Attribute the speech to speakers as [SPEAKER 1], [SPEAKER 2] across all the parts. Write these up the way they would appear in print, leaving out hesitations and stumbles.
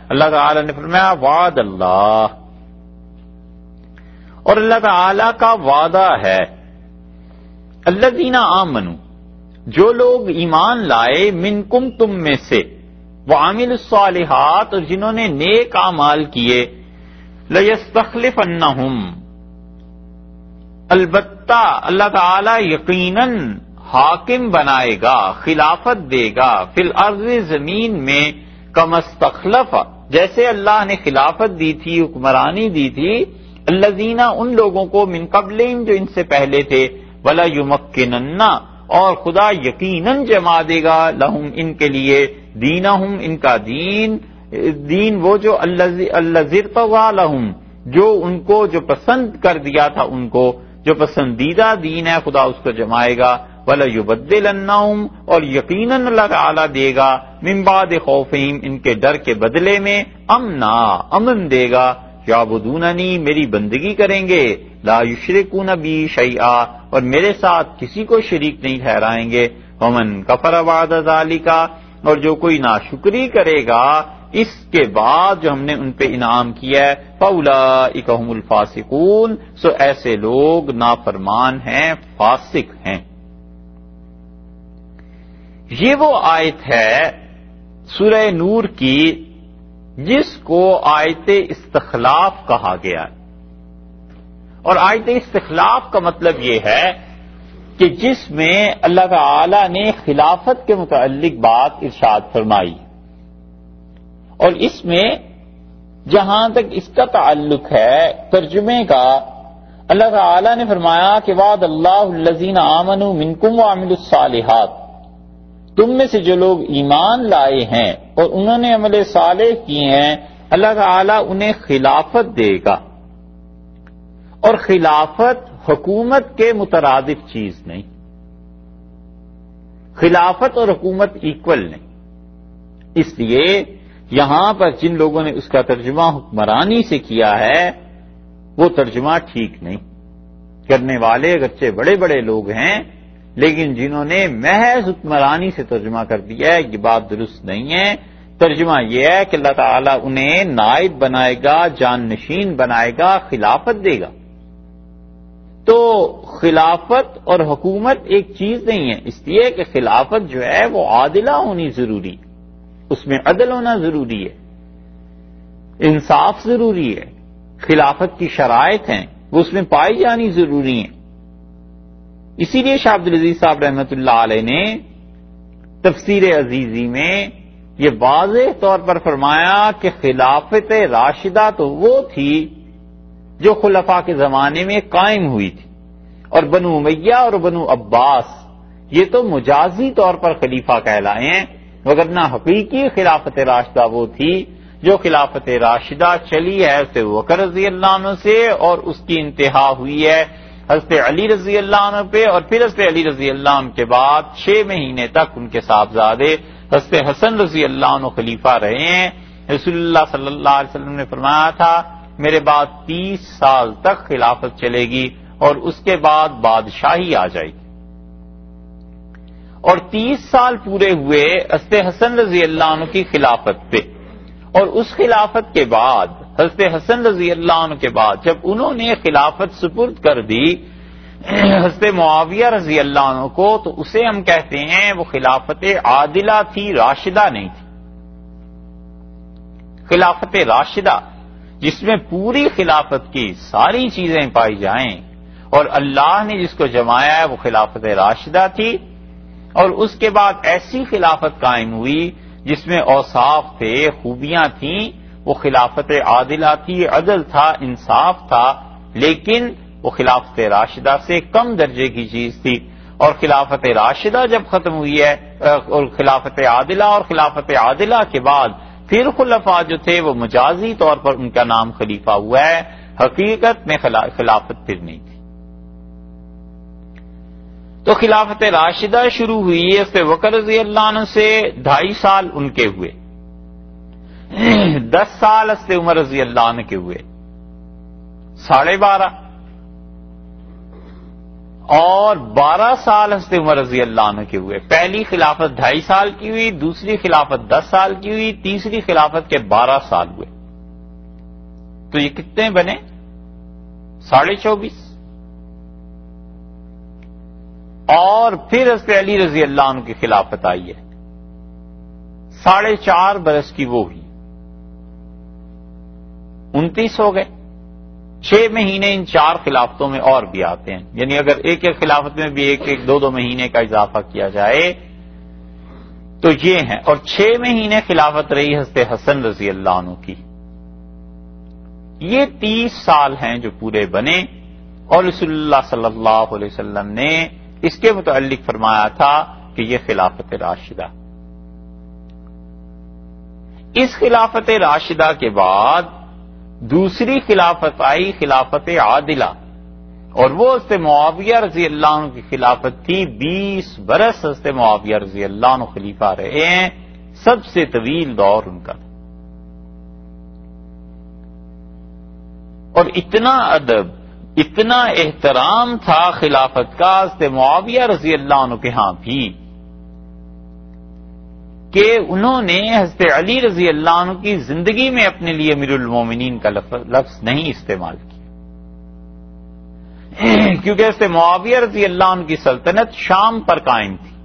[SPEAKER 1] اللہ تعالی نے فرمایا وعد اللہ، اور اللہ تعالی کا وعدہ ہے الذین آمنوا، جو لوگ ایمان لائے، منکم تم میں سے، وعاملوا الصالحات، اور جنہوں نے نیک اعمال کیے، لیستخلفنہم، البتہ اللہ تعالی یقیناً حاکم بنائے گا، خلافت دے گا، فی الارض زمین میں، کما استخلف، جیسے اللہ نے خلافت دی تھی، حکمرانی دی تھی، الذین، ان لوگوں کو، من قبلہم، جو ان سے پہلے تھے، ولا یمکنن، اور خدا یقیناً جما دے گا، لہم، ان کے لیے، دینہم، ان کا دین وہ جو الذی ارتضی لہم، جو ان کو جو پسند کر دیا تھا، ان کو جو پسندیدہ دین ہے، خدا اس کو جمائے گا، ولا یبدلنہم، اور یقیناً اللہ تعالیٰ دے گا، من بعد خوفہم، ان کے ڈر کے بدلے میں، امنا، امن دے گا، یعبدوننی، میری بندگی کریں گے، لا یشرکون بی شیئا، اور میرے ساتھ کسی کو شریک نہیں ٹھہرائیں گے، ومن کفر بعد ذالک، اور جو کوئی ناشکری کرے گا اس کے بعد جو ہم نے ان پہ انعام کیا ہے، فاولئک ھم الفاسقون، سو ایسے لوگ نافرمان ہیں، فاسق ہیں۔ یہ وہ آیت ہے سورہ نور کی جس کو آیت استخلاف کہا گیا ہے، اور آیت استخلاف کا مطلب یہ ہے کہ جس میں اللہ تعالی نے خلافت کے متعلق بات ارشاد فرمائی، اور اس میں جہاں تک اس کا تعلق ہے ترجمے کا، اللہ تعالی نے فرمایا کہ وعد اللہ الذین آمنوا منکم وعملوا الصالحات، تم میں سے جو لوگ ایمان لائے ہیں اور انہوں نے عمل صالح کیے ہیں، اللہ تعالی انہیں خلافت دے گا، اور خلافت حکومت کے مترادف چیز نہیں، خلافت اور حکومت ایکول نہیں، اس لیے یہاں پر جن لوگوں نے اس کا ترجمہ حکمرانی سے کیا ہے وہ ترجمہ ٹھیک نہیں، کرنے والے اگرچہ بڑے بڑے لوگ ہیں لیکن جنہوں نے محض حکمرانی سے ترجمہ کر دیا ہے یہ بات درست نہیں ہے۔ ترجمہ یہ ہے کہ اللہ تعالیٰ انہیں نائب بنائے گا، جان نشین بنائے گا، خلافت دے گا۔ تو خلافت اور حکومت ایک چیز نہیں ہے، اس لیے کہ خلافت جو ہے وہ عادلہ ہونی ضروری، اس میں عدل ہونا ضروری ہے، انصاف ضروری ہے، خلافت کی شرائط ہیں وہ اس میں پائی جانی ضروری ہیں۔ اسی لیے شاہ عبدالعزیز صاحب رحمۃ اللہ علیہ نے تفسیر عزیزی میں یہ واضح طور پر فرمایا کہ خلافت راشدہ تو وہ تھی جو خلفاء کے زمانے میں قائم ہوئی تھی، اور بنو امیہ اور بنو عباس یہ تو مجازی طور پر خلیفہ کہلائے ہیں، وگرنہ حقیقی خلافت راشدہ وہ تھی جو خلافت راشدہ چلی ہے حضرت بکر رضی اللہ عنہ سے، اور اس کی انتہا ہوئی ہے حضرت علی رضی اللہ عنہ پہ، اور پھر حضرت علی رضی اللہ عنہ کے بعد 6 مہینے تک ان کے صاحبزادے حضرت حسن رضی اللہ عنہ خلیفہ رہے ہیں۔ رسول اللہ صلی اللہ علیہ وسلم نے فرمایا تھا میرے بعد 30 سال تک خلافت چلے گی اور اس کے بعد بادشاہی آ جائے گی، اور 30 سال پورے ہوئے حضرت حسن رضی اللہ عنہ کی خلافت پہ، اور اس خلافت کے بعد حضرت حسن رضی اللہ عنہ کے بعد جب انہوں نے خلافت سپرد کر دی حضرت معاویہ رضی اللہ عنہ کو، تو اسے ہم کہتے ہیں وہ خلافت عادلہ تھی، راشدہ نہیں تھی۔ خلافت راشدہ جس میں پوری خلافت کی ساری چیزیں پائی جائیں، اور اللہ نے جس کو جمایا ہے وہ خلافت راشدہ تھی، اور اس کے بعد ایسی خلافت قائم ہوئی جس میں اوصاف تھے، خوبیاں تھیں، وہ خلافت عادلہ تھی، عدل تھا، انصاف تھا، لیکن وہ خلافت راشدہ سے کم درجے کی چیز تھی۔ اور خلافت راشدہ جب ختم ہوئی ہے، اور خلافت عادلہ اور خلافت عادلہ کے بعد پھر خلفاء جو تھے وہ مجازی طور پر ان کا نام خلیفہ ہوا ہے، حقیقت میں خلافت پھر نہیں تھی۔ تو خلافت راشدہ شروع ہوئی حضرت بکر رضی اللہ عنہ سے، 2.5 سال ان کے ہوئے، 10 سال حضرت عمر رضی اللہ عنہ کے ہوئے، 12.5، اور 12 سال حضرت عمر رضی اللہ عنہ کے ہوئے. پہلی خلافت 2.5 سال کی ہوئی، دوسری خلافت 10 سال کی ہوئی، تیسری خلافت کے 12 سال ہوئے. تو یہ کتنے بنے؟ 24.5. اور پھر حضرت علی رضی اللہ عنہ کی خلافت آئی ہے، 4.5 برس کی وہ ہوئی، 29 ہو گئے. 6 مہینے ان 4 خلافتوں میں اور بھی آتے ہیں، یعنی اگر ایک ایک خلافت میں بھی 1-2 مہینے کا اضافہ کیا جائے تو یہ ہیں. اور 6 مہینے خلافت رہی حضرت حسن رضی اللہ عنہ کی. یہ 30 سال ہیں جو پورے بنے. اور رسول اللہ صلی اللہ علیہ وسلم نے اس کے متعلق فرمایا تھا کہ یہ خلافت راشدہ. اس خلافت راشدہ کے بعد دوسری خلافت آئی، خلافت عادلہ، اور وہ حضرت معاویہ رضی اللہ عنہ کی خلافت تھی. 20 برس حضرت معاویہ رضی اللہ عنہ خلیفہ رہے ہیں، سب سے طویل دور ان کا. اور اتنا ادب، اتنا احترام تھا خلافت کا حضرت معاویہ رضی اللہ عنہ کے ہاں بھی کہ انہوں نے حضرت علی رضی اللہ عنہ کی زندگی میں اپنے لیے امیر المومنین کا لفظ نہیں استعمال کیا، کیونکہ حضرت معاویہ رضی اللہ عنہ کی سلطنت شام پر قائم تھی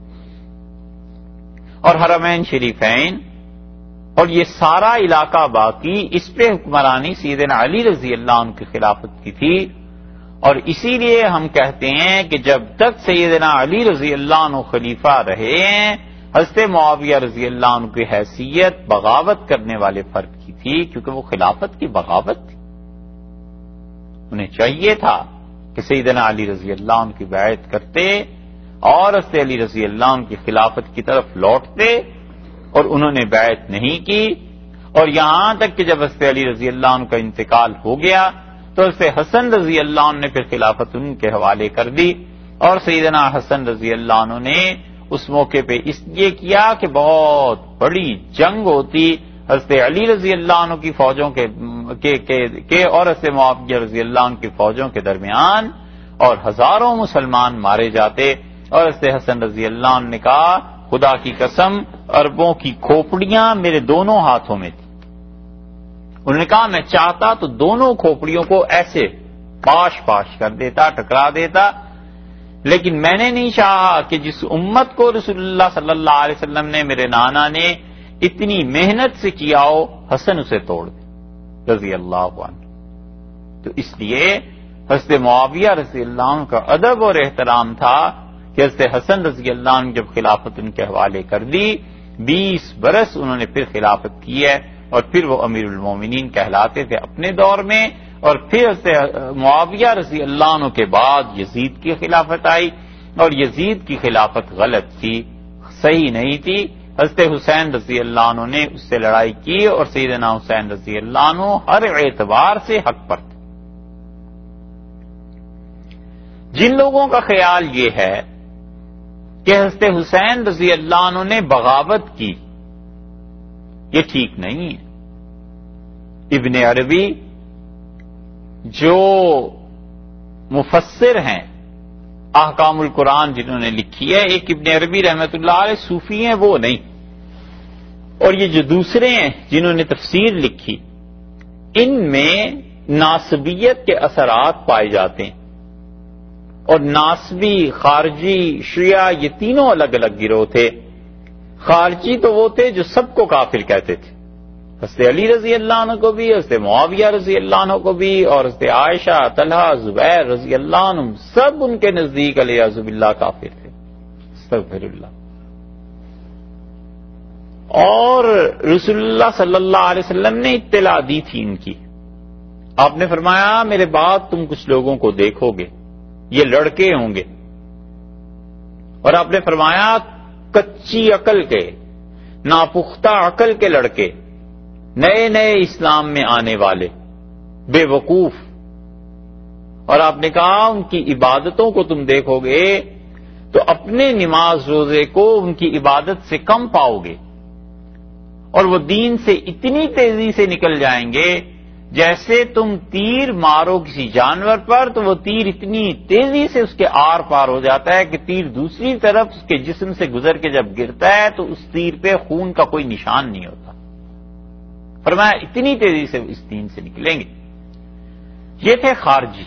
[SPEAKER 1] اور حرمین شریفین اور یہ سارا علاقہ باقی، اس پہ حکمرانی سیدنا علی رضی اللہ عنہ کی خلافت کی تھی. اور اسی لیے ہم کہتے ہیں کہ جب تک سیدنا علی رضی اللہ عنہ خلیفہ رہے ہیں، حضرت معاویہ رضی اللہ عنہ کی حیثیت بغاوت کرنے والے فرد کی تھی، کیونکہ وہ خلافت کی بغاوت تھی. انہیں چاہیے تھا کہ سیدنا علی رضی اللہ عنہ کی بیعت کرتے اور حضرت علی رضی اللہ عنہ کی خلافت کی طرف لوٹتے، اور انہوں نے بیعت نہیں کی. اور یہاں تک کہ جب حضرت علی رضی اللہ عنہ کا انتقال ہو گیا تو حضرت حسن رضی اللہ عنہ نے پھر خلافت ان کے حوالے کر دی. اور سیدنا حسن رضی اللہ عنہ نے اس موقع پہ اس لیے کیا کہ بہت بڑی جنگ ہوتی حضرت علی رضی اللہ عنہ کی فوجوں کے اور حضرت معاویہ رضی اللہ عنہ کی فوجوں کے درمیان، اور ہزاروں مسلمان مارے جاتے. اور حضرت حسن رضی اللہ عنہ نے کہا خدا کی قسم اربوں کی کھوپڑیاں میرے دونوں ہاتھوں میں تھی. انہوں نے کہا میں چاہتا تو دونوں کھوپڑیوں کو ایسے پاش کر دیتا، ٹکرا دیتا، لیکن میں نے نہیں چاہا کہ جس امت کو رسول اللہ صلی اللہ علیہ وسلم نے، میرے نانا نے اتنی محنت سے کیا ہو، حسن اسے توڑ دے رضی اللہ عنہ. تو اس لیے حضرت معاویہ رضی اللہ عنہ کا ادب اور احترام تھا کہ حضرت حسن رضی اللہ عنہ جب خلافت ان کے حوالے کر دی، 20 برس انہوں نے پھر خلافت کی ہے، اور پھر وہ امیر المومنین کہلاتے تھے اپنے دور میں. اور پھر حضرت معاویہ رضی اللہ عنہ کے بعد یزید کی خلافت آئی، اور یزید کی خلافت غلط تھی، صحیح نہیں تھی. حضرت حسین رضی اللہ عنہ نے اس سے لڑائی کی، اور سیدنا حسین رضی اللہ عنہ ہر اعتبار سے حق پر تھے. جن لوگوں کا خیال یہ ہے کہ حضرت حسین رضی اللہ عنہ نے بغاوت کی، یہ ٹھیک نہیں ہے. ابن عربی جو مفسر ہیں، احکام القرآن جنہوں نے لکھی ہے، ایک ابن عربی رحمۃ اللہ علیہ صوفی ہیں، وہ نہیں. اور یہ جو دوسرے ہیں جنہوں نے تفسیر لکھی، ان میں ناسبیت کے اثرات پائے جاتے ہیں. اور ناسبی، خارجی، شیعہ، یہ تینوں الگ الگ گروہ تھے. خارجی تو وہ تھے جو سب کو کافر کہتے تھے، حضرت علی رضی اللہ عنہ کو بھی، حضرت معاویہ رضی اللہ عنہ کو بھی، اور حضرت عائشہ، طلحہ، زبیر رضی اللہ عنہ، سب ان کے نزدیک علیہ باللہ کافر تھے. استغفر اللہ. اور رسول اللہ صلی اللہ علیہ وسلم نے اطلاع دی تھی ان کی. آپ نے فرمایا میرے بعد تم کچھ لوگوں کو دیکھو گے، یہ لڑکے ہوں گے. اور آپ نے فرمایا کچی عقل کے، ناپختہ عقل کے لڑکے، نئے نئے اسلام میں آنے والے، بے وقوف. اور آپ نے کہا ان کی عبادتوں کو تم دیکھو گے تو اپنے نماز روزے کو ان کی عبادت سے کم پاؤ گے، اور وہ دین سے اتنی تیزی سے نکل جائیں گے جیسے تم تیر مارو کسی جانور پر تو وہ تیر اتنی تیزی سے اس کے آر پار ہو جاتا ہے کہ تیر دوسری طرف اس کے جسم سے گزر کے جب گرتا ہے تو اس تیر پہ خون کا کوئی نشان نہیں ہوتا. فرمایا اتنی تیزی سے اس دین سے نکلیں گے. یہ تھے خارجی.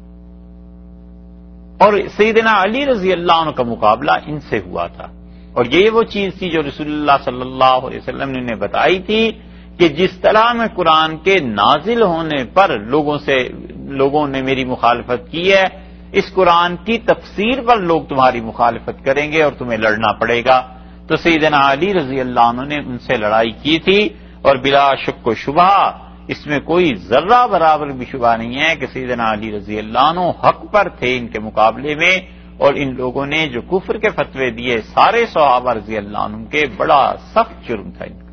[SPEAKER 1] اور سیدنا علی رضی اللہ عنہ کا مقابلہ ان سے ہوا تھا. اور یہ وہ چیز تھی جو رسول اللہ صلی اللہ علیہ وسلم نے انہیں بتائی تھی کہ جس طرح میں قرآن کے نازل ہونے پر لوگوں نے میری مخالفت کی ہے، اس قرآن کی تفسیر پر لوگ تمہاری مخالفت کریں گے اور تمہیں لڑنا پڑے گا. تو سیدنا علی رضی اللہ عنہ نے ان سے لڑائی کی تھی. اور بلا شک و شبہ اس میں کوئی ذرہ برابر بھی شبہ نہیں ہے کہ سیدنا علی رضی اللہ عنہ حق پر تھے ان کے مقابلے میں. اور ان لوگوں نے جو کفر کے فتوے دیے سارے صحابہ رضی اللہ عنہ کے، بڑا سخت جرم تھا ان کا.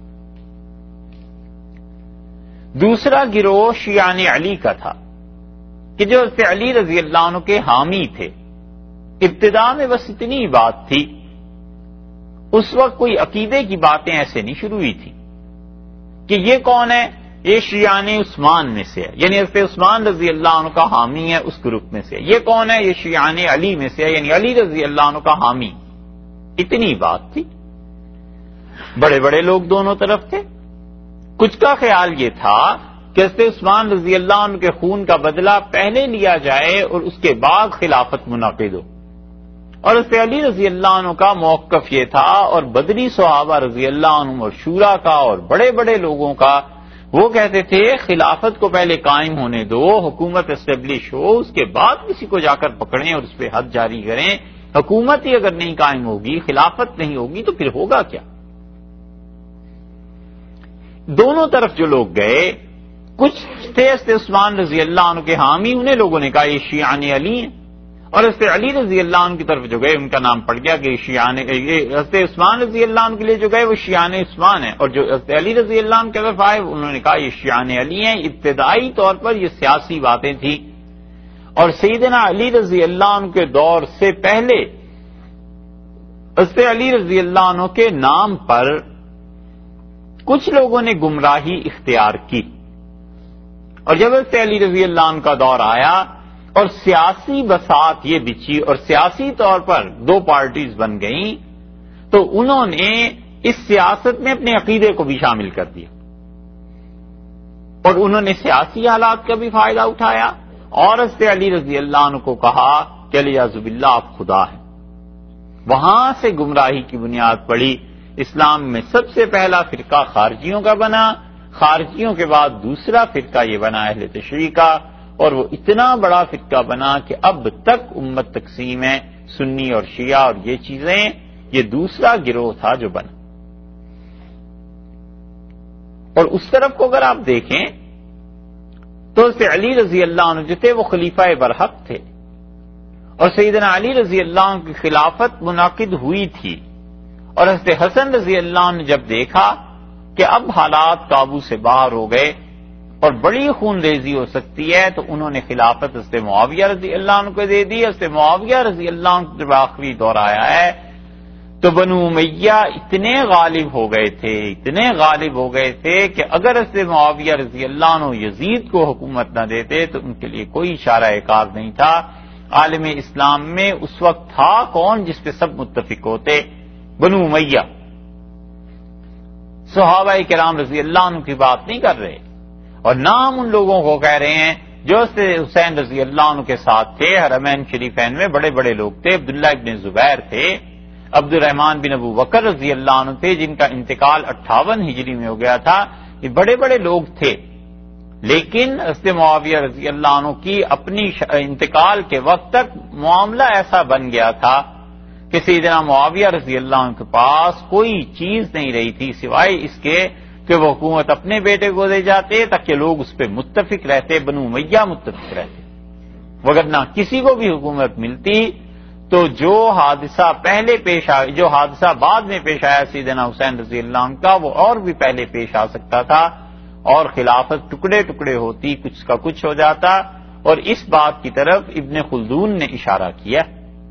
[SPEAKER 1] دوسرا گروہ شیعان علی کا تھا کہ جو علی رضی اللہ عنہ کے حامی تھے. ابتدا میں بس اتنی بات تھی، اس وقت کوئی عقیدے کی باتیں ایسے نہیں شروع ہوئی تھی کہ یہ کون ہے، یہ شیعان عثمان میں سے ہے، یعنی حضرت عثمان رضی اللہ عنہ کا حامی ہے اس گروپ میں سے. یہ کون ہے، یہ شیعان علی میں سے ہے، یعنی علی رضی اللہ عنہ کا حامی. اتنی بات تھی. بڑے بڑے لوگ دونوں طرف تھے. کچھ کا خیال یہ تھا کہ حضرت عثمان رضی اللہ عنہ کے خون کا بدلہ پہلے لیا جائے اور اس کے بعد خلافت منعقد ہو. اور حضرت علی رضی اللہ عنہ کا موقف یہ تھا، اور بدری صحابہ رضی اللہ عنہ اور شورا کا اور بڑے بڑے لوگوں کا، وہ کہتے تھے خلافت کو پہلے قائم ہونے دو، حکومت اسٹیبلش ہو، اس کے بعد کسی کو جا کر پکڑیں اور اس پہ حد جاری کریں. حکومت ہی اگر نہیں قائم ہوگی، خلافت نہیں ہوگی تو پھر ہوگا کیا. دونوں طرف جو لوگ گئے، کچھ تھے حضرت عثمان رضی اللہ عنہ کے حامی، انہیں لوگوں نے کہا یہ شیعان علی ہیں. اور حضرت علی رضی اللہ عنہ کی طرف جو گئے ان کا نام پڑ گیا کہ حضرت عثمان رضی اللہ عنہ کے لیے جو گئے وہ شیعان عثمان ہیں، اور جو حضرت علی رضی اللہ عنہ کی طرف آئے انہوں نے کہا یہ شیعان علی ہیں. ابتدائی طور پر یہ سیاسی باتیں تھیں. اور سیدنا علی رضی اللہ عنہ کے دور سے پہلے حضرت علی رضی اللہ عنہ کے نام پر کچھ لوگوں نے گمراہی اختیار کی. اور جب حضرت علی رضی اللہ عنہ کا دور آیا اور سیاسی بساط یہ بچھی اور سیاسی طور پر دو پارٹیز بن گئیں، تو انہوں نے اس سیاست میں اپنے عقیدے کو بھی شامل کر دیا اور انہوں نے سیاسی حالات کا بھی فائدہ اٹھایا اور حضرت علی رضی اللہ عنہ کو کہا کہ علیاذ باللہ آپ خدا ہیں. وہاں سے گمراہی کی بنیاد پڑی. اسلام میں سب سے پہلا فرقہ خارجیوں کا بنا، خارجیوں کے بعد دوسرا فرقہ یہ بنا اہل تشیع کا، اور وہ اتنا بڑا فرقہ بنا کہ اب تک امت تقسیم ہے، سنی اور شیعہ اور یہ چیزیں. یہ دوسرا گروہ تھا جو بنا. اور اس طرف کو اگر آپ دیکھیں تو حضرت علی رضی اللہ عنہ جو تھے وہ خلیفہ برحق تھے، اور سیدنا علی رضی اللہ عنہ کی خلافت منعقد ہوئی تھی. اور حضرت حسن رضی اللہ عنہ نے جب دیکھا کہ اب حالات قابو سے باہر ہو گئے اور بڑی خون ریزی ہو سکتی ہے، تو انہوں نے خلافت حضرت معاویہ رضی اللہ عنہ کو دے دی. حضرت معاویہ رضی اللہ عنہ جب آخری دور آیا ہے تو بنو امیہ اتنے غالب ہو گئے تھے کہ اگر حضرت معاویہ رضی اللہ عنہ یزید کو حکومت نہ دیتے تو ان کے لیے کوئی اشارہ کار نہیں تھا. عالم اسلام میں اس وقت تھا کون جس پہ سب متفق ہوتے؟ بنو امیہ. صحابہ کرام رضی اللہ عنہ کی بات نہیں کر رہے، اور نہ ہم ان لوگوں کو کہہ رہے ہیں جو حسین رضی اللہ عنہ کے ساتھ تھے. حرمین شریفین میں بڑے بڑے لوگ تھے. عبداللہ ابن زبیر تھے، عبد الرحمن بن ابو بکر رضی اللہ عنہ تھے جن کا انتقال 58 ہجری میں ہو گیا تھا. یہ بڑے بڑے لوگ تھے، لیکن حضرت معاویہ رضی اللہ عنہ کی اپنی انتقال کے وقت تک معاملہ ایسا بن گیا تھا کہ سیدنا معاویہ رضی اللہ عنہ کے پاس کوئی چیز نہیں رہی تھی سوائے اس کے کہ وہ حکومت اپنے بیٹے کو دے جاتے تاکہ لوگ اس پہ متفق رہتے، بنو امیہ متفق رہتے. وگرنہ کسی کو بھی حکومت ملتی تو جو حادثہ پہلے پیش آیا، جو حادثہ بعد میں پیش آیا سیدنا حسین رضی اللہ عنہ کا، وہ اور بھی پہلے پیش آ سکتا تھا اور خلافت ٹکڑے ٹکڑے ہوتی، کچھ کا کچھ ہو جاتا. اور اس بات کی طرف ابن خلدون نے اشارہ کیا.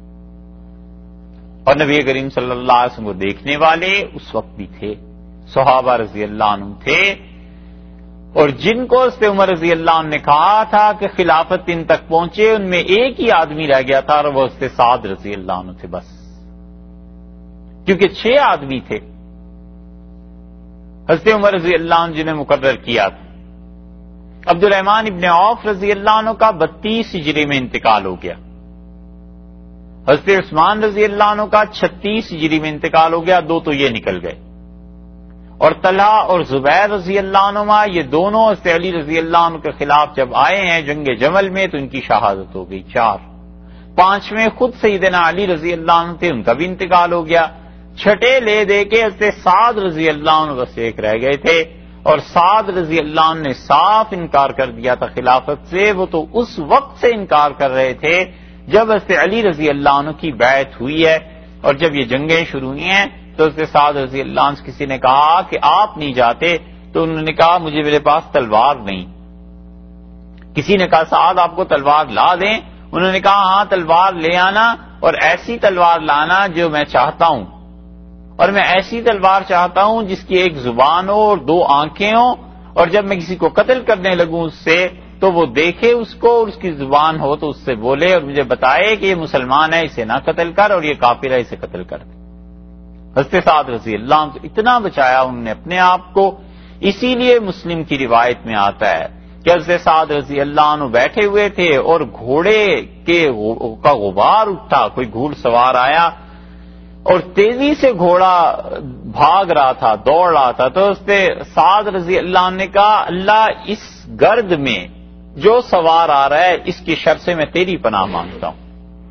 [SPEAKER 1] اور نبی کریم صلی اللہ علیہ وسلم کو دیکھنے والے اس وقت بھی تھے، صحابہ رضی اللہ عنہ تھے. اور جن کو حضرت عمر رضی اللہ عنہ نے کہا تھا کہ خلافت ان تک پہنچے، ان میں ایک ہی آدمی رہ گیا تھا اور وہ حضرت سعد رضی اللہ عنہ تھے بس، کیونکہ 6 آدمی تھے حضرت عمر رضی اللہ عنہ جنہیں مقرر کیا تھا۔ عبد الرحمن ابن عوف رضی اللہ عنہ کا 32 ہجری میں انتقال ہو گیا، حضرت عثمان رضی اللہ عنہ کا 36 ہجری میں انتقال ہو گیا، 2 تو یہ نکل گئے، اور طلحہ اور زبیر رضی اللہ عنہما یہ دونوں حضرت علی رضی اللہ عنہ کے خلاف جب آئے ہیں جنگ جمل میں تو ان کی شہادت ہو گئی 4۔ 5ویں خود سیدنا علی رضی اللہ عنہ تھے، ان کا بھی انتقال ہو گیا۔ 6 لے دے کے حضرت سعد رضی اللہ عنہ بس ایک رہ گئے تھے، اور سعد رضی اللہ عنہ نے صاف انکار کر دیا تھا خلافت سے۔ وہ تو اس وقت سے انکار کر رہے تھے جب حضرت علی رضی اللہ عنہ کی بیعت ہوئی ہے، اور جب یہ جنگیں شروع ہوئی ہیں تو حضرت سعد رضی اللہ عنہ سے کسی نے کہا کہ آپ نہیں جاتے، تو انہوں نے کہا مجھے میرے پاس تلوار نہیں۔ کسی نے کہا سعد آپ کو تلوار لا دیں، انہوں نے کہا ہاں تلوار لے آنا، اور ایسی تلوار لانا جو میں چاہتا ہوں، اور میں ایسی تلوار چاہتا ہوں جس کی ایک زبان ہو اور 2 آنکھیں ہوں، اور جب میں کسی کو قتل کرنے لگوں اس سے تو وہ دیکھے اس کو اور اس کی زبان ہو تو اس سے بولے اور مجھے بتائے کہ یہ مسلمان ہے اسے نہ قتل کر، اور یہ کافر ہے اسے قتل کر دے۔ حضرت سعد رضی اللہ عنہ اتنا بچایا انہوں نے اپنے آپ کو، اسی لیے مسلم کی روایت میں آتا ہے کہ حضرت سعد رضی اللہ عنہ بیٹھے ہوئے تھے اور گھوڑے کا غبار اٹھا، کوئی گھوڑ سوار آیا اور تیزی سے گھوڑا بھاگ رہا تھا، دوڑ رہا تھا، تو حضرت سعد رضی اللہ عنہ نے کہا اللہ اس گرد میں جو سوار آ رہا ہے اس کی شر سے میں تیری پناہ مانگتا ہوں۔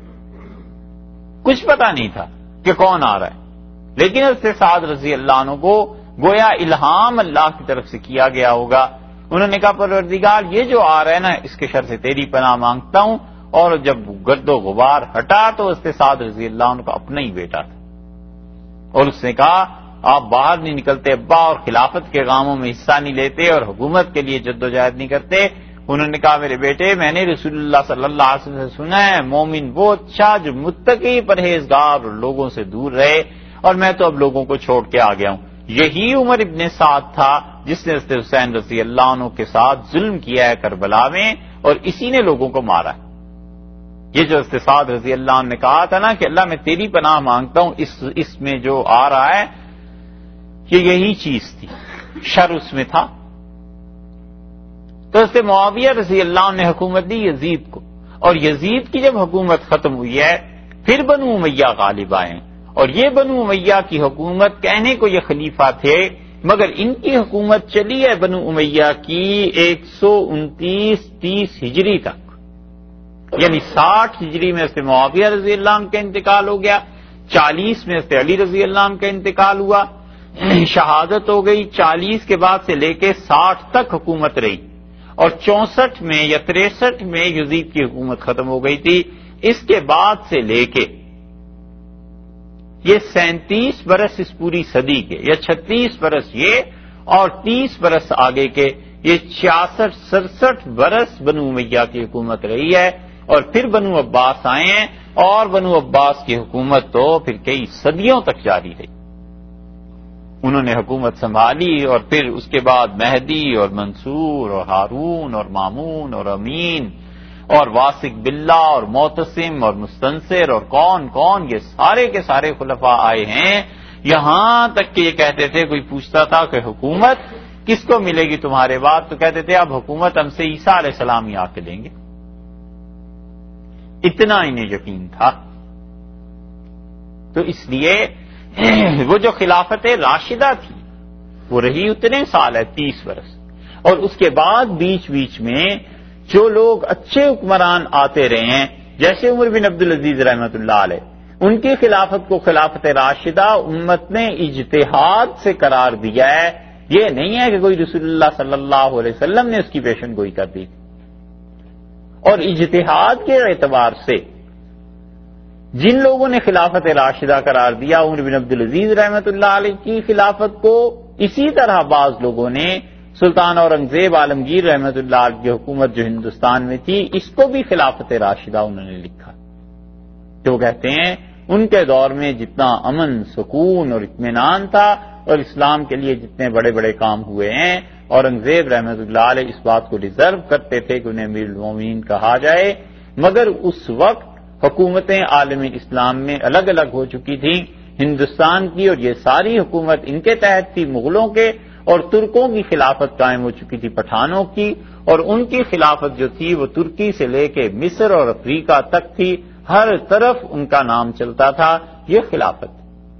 [SPEAKER 1] کچھ پتا نہیں تھا کہ کون آ رہا ہے، لیکن حضرت سعد رضی اللہ عنہ کو گویا الہام اللہ کی طرف سے کیا گیا ہوگا۔ انہوں نے کہا پروردگار یہ جو آ رہا ہے نا اس کے شر سے تیری پناہ مانگتا ہوں، اور جب گرد و غبار ہٹا تو حضرت سعد رضی اللہ عنہ کا اپنا ہی بیٹا تھا، اور اس نے کہا آپ باہر نہیں نکلتے ابا، اور خلافت کے کاموں میں حصہ نہیں لیتے اور حکومت کے لیے جدوجہد نہیں کرتے۔ انہوں نے کہا میرے بیٹے میں نے رسول اللہ صلی اللہ علیہ وسلم سے سنا ہے مومن وہ اچھا جو متقی پرہیزگار اور لوگوں سے دور رہے، اور میں تو اب لوگوں کو چھوڑ کے آ گیا ہوں۔ یہی عمر ابن سعد تھا جس نے حضرت حسین رضی اللہ عنہ کے ساتھ ظلم کیا ہے کربلا میں، اور اسی نے لوگوں کو مارا ہے۔ یہ جو حضرت سعد رضی اللہ عنہ نے کہا تھا نا کہ اللہ میں تیری پناہ مانگتا ہوں اس میں جو آ رہا ہے، یہ یہی چیز تھی، شر اس میں تھا۔ تو حضرت معاویہ رضی اللہ عنہ نے حکومت دی یزید کو، اور یزید کی جب حکومت ختم ہوئی ہے پھر بنو امیہ غالب آئے، اور یہ بنو امیہ کی حکومت کہنے کو یہ خلیفہ تھے مگر ان کی حکومت چلی ہے بنو امیہ کی 129-30 ہجری تک، یعنی 60 ہجری میں حضرت معاویہ رضی اللہ عنہ کا انتقال ہو گیا، 40 میں حضرت علی رضی اللہ عنہ کا انتقال ہوا، شہادت ہو گئی، 40 کے بعد سے لے کے 60 تک حکومت رہی، اور 64 میں یا 63 میں یزید کی حکومت ختم ہو گئی تھی۔ اس کے بعد سے لے کے یہ 37 برس اس پوری صدی کے، یا 36 برس یہ اور 30 برس آگے کے، یہ 66-67 برس بنو امیہ کی حکومت رہی ہے، اور پھر بنو عباس آئے ہیں، اور بنو عباس کی حکومت تو پھر کئی صدیوں تک جاری رہی۔ انہوں نے حکومت سنبھالی، اور پھر اس کے بعد مہدی اور منصور اور ہارون اور مامون اور امین اور واثق باللہ اور معتصم اور مستنصر اور کون کون، یہ سارے کے سارے خلفاء آئے ہیں، یہاں تک کہ یہ کہتے تھے، کوئی پوچھتا تھا کہ حکومت کس کو ملے گی تمہارے بعد، تو کہتے تھے اب حکومت ہم سے عیسیٰ علیہ السلام ہی آ کے لیں گے، اتنا انہیں یقین تھا۔ تو اس لیے وہ جو خلافت راشدہ تھی وہ رہی اتنے سال ہے 30 برس، اور اس کے بعد بیچ بیچ میں جو لوگ اچھے حکمران آتے رہے ہیں جیسے عمر بن عبدالعزیز رحمۃ اللہ علیہ، ان کی خلافت کو خلافت راشدہ امت نے اجتہاد سے قرار دیا ہے، یہ نہیں ہے کہ کوئی رسول اللہ صلی اللہ علیہ وسلم نے اس کی پیشن گوئی کر دی، اور اجتہاد کے اعتبار سے جن لوگوں نے خلافت راشدہ قرار دیا عمر بن عبدالعزیز رحمۃ اللہ علیہ کی خلافت کو، اسی طرح بعض لوگوں نے سلطان اورنگزیب عالمگیر رحمۃ اللہ علیہ کی حکومت جو ہندوستان میں تھی اس کو بھی خلافت راشدہ انہوں نے لکھا، جو کہتے ہیں ان کے دور میں جتنا امن سکون اور اطمینان تھا اور اسلام کے لیے جتنے بڑے بڑے کام ہوئے ہیں اورنگزیب رحمۃ اللہ علیہ اس بات کو ریزرو کرتے تھے کہ انہیں امیر المومنین کہا جائے، مگر اس وقت حکومتیں عالم اسلام میں الگ الگ ہو چکی تھیں، ہندوستان کی اور یہ ساری حکومت ان کے تحت تھی، مغلوں کے اور ترکوں کی خلافت قائم ہو چکی تھی، پٹھانوں کی، اور ان کی خلافت جو تھی وہ ترکی سے لے کے مصر اور افریقہ تک تھی، ہر طرف ان کا نام چلتا تھا، یہ خلافت۔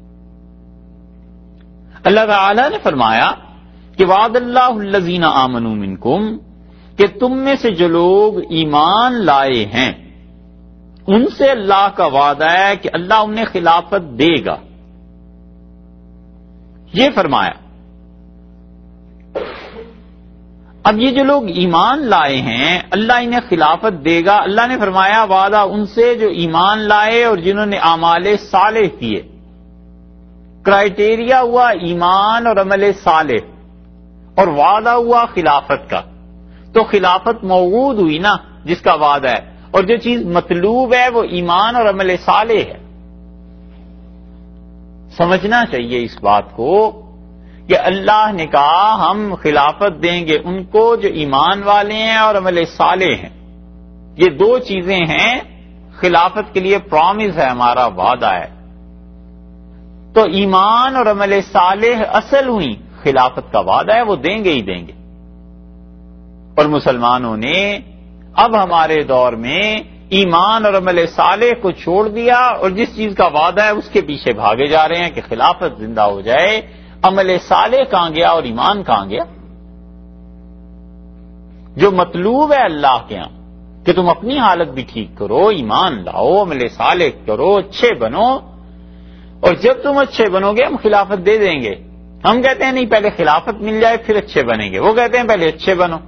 [SPEAKER 1] اللہ تعالی نے فرمایا کہ وعد اللہ الذین آمنوا منکم، کہ تم میں سے جو لوگ ایمان لائے ہیں ان سے اللہ کا وعدہ ہے کہ اللہ انہیں خلافت دے گا۔ یہ فرمایا۔ اب یہ جو لوگ ایمان لائے ہیں اللہ انہیں خلافت دے گا، اللہ نے فرمایا وعدہ ان سے جو ایمان لائے اور جنہوں نے اعمال صالح کیے۔ کرائیٹیریا ہوا ایمان اور عمل صالح، اور وعدہ ہوا خلافت کا، تو خلافت موعود ہوئی نا جس کا وعدہ ہے، اور جو چیز مطلوب ہے وہ ایمان اور عمل صالح ہے۔ سمجھنا چاہیے اس بات کو کہ اللہ نے کہا ہم خلافت دیں گے ان کو جو ایمان والے ہیں اور عمل صالح ہیں، یہ دو چیزیں ہیں، خلافت کے لیے پرامز ہے، ہمارا وعدہ ہے۔ تو ایمان اور عمل صالح اصل ہوئی، خلافت کا وعدہ ہے، وہ دیں گے ہی دیں گے۔ اور مسلمانوں نے اب ہمارے دور میں ایمان اور عمل صالح کو چھوڑ دیا اور جس چیز کا وعدہ ہے اس کے پیچھے بھاگے جا رہے ہیں کہ خلافت زندہ ہو جائے، عمل صالح کہاں گیا اور ایمان کہاں گیا؟ جو مطلوب ہے اللہ کے ہاں کہ تم اپنی حالت بھی ٹھیک کرو، ایمان لاؤ، عمل صالح کرو، اچھے بنو، اور جب تم اچھے بنو گے ہم خلافت دے دیں گے۔ ہم کہتے ہیں نہیں پہلے خلافت مل جائے پھر اچھے بنیں گے، وہ کہتے ہیں پہلے اچھے بنو۔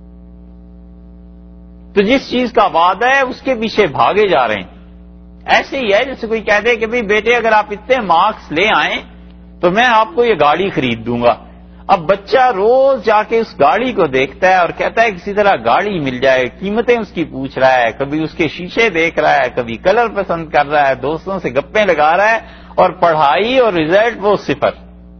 [SPEAKER 1] تو جس چیز کا وعدہ ہے اس کے پیچھے بھاگے جا رہے ہیں۔ ایسے ہی ہے جیسے کوئی کہہ دے کہ بھئی بیٹے اگر آپ اتنے مارکس لے آئیں تو میں آپ کو یہ گاڑی خرید دوں گا۔ اب بچہ روز جا کے اس گاڑی کو دیکھتا ہے اور کہتا ہے کسی طرح گاڑی مل جائے، قیمتیں اس کی پوچھ رہا ہے، کبھی اس کے شیشے دیکھ رہا ہے، کبھی کلر پسند کر رہا ہے، دوستوں سے گپیں لگا رہا ہے، اور پڑھائی اور رزلٹ وہ صفر۔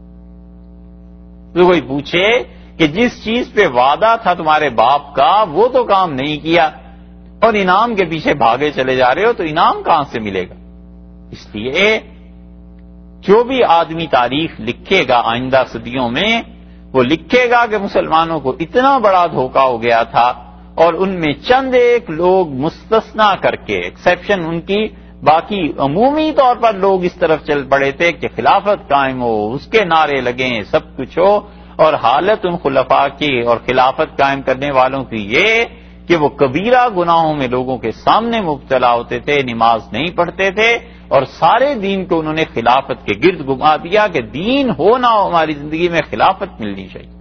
[SPEAKER 1] تو کوئی پوچھے کہ جس چیز پہ وعدہ تھا تمہارے باپ کا وہ تو کام نہیں کیا اور انعام کے پیچھے بھاگے چلے جا رہے ہو، تو انعام کہاں سے ملے گا؟ اس لیے جو بھی آدمی تاریخ لکھے گا آئندہ صدیوں میں، وہ لکھے گا کہ مسلمانوں کو اتنا بڑا دھوکہ ہو گیا تھا، اور ان میں چند ایک لوگ مستثنا کر کے، ایکسیپشن ان کی، باقی عمومی طور پر لوگ اس طرف چل پڑے تھے کہ خلافت قائم ہو، اس کے نعرے لگیں، سب کچھ ہو، اور حالت ان خلفاء کی اور خلافت قائم کرنے والوں کی یہ کہ وہ کبیرہ گناہوں میں لوگوں کے سامنے مبتلا ہوتے تھے، نماز نہیں پڑھتے تھے، اور سارے دین کو انہوں نے خلافت کے گرد گھما دیا کہ دین ہو نہ ہو ہماری زندگی میں خلافت ملنی چاہیے۔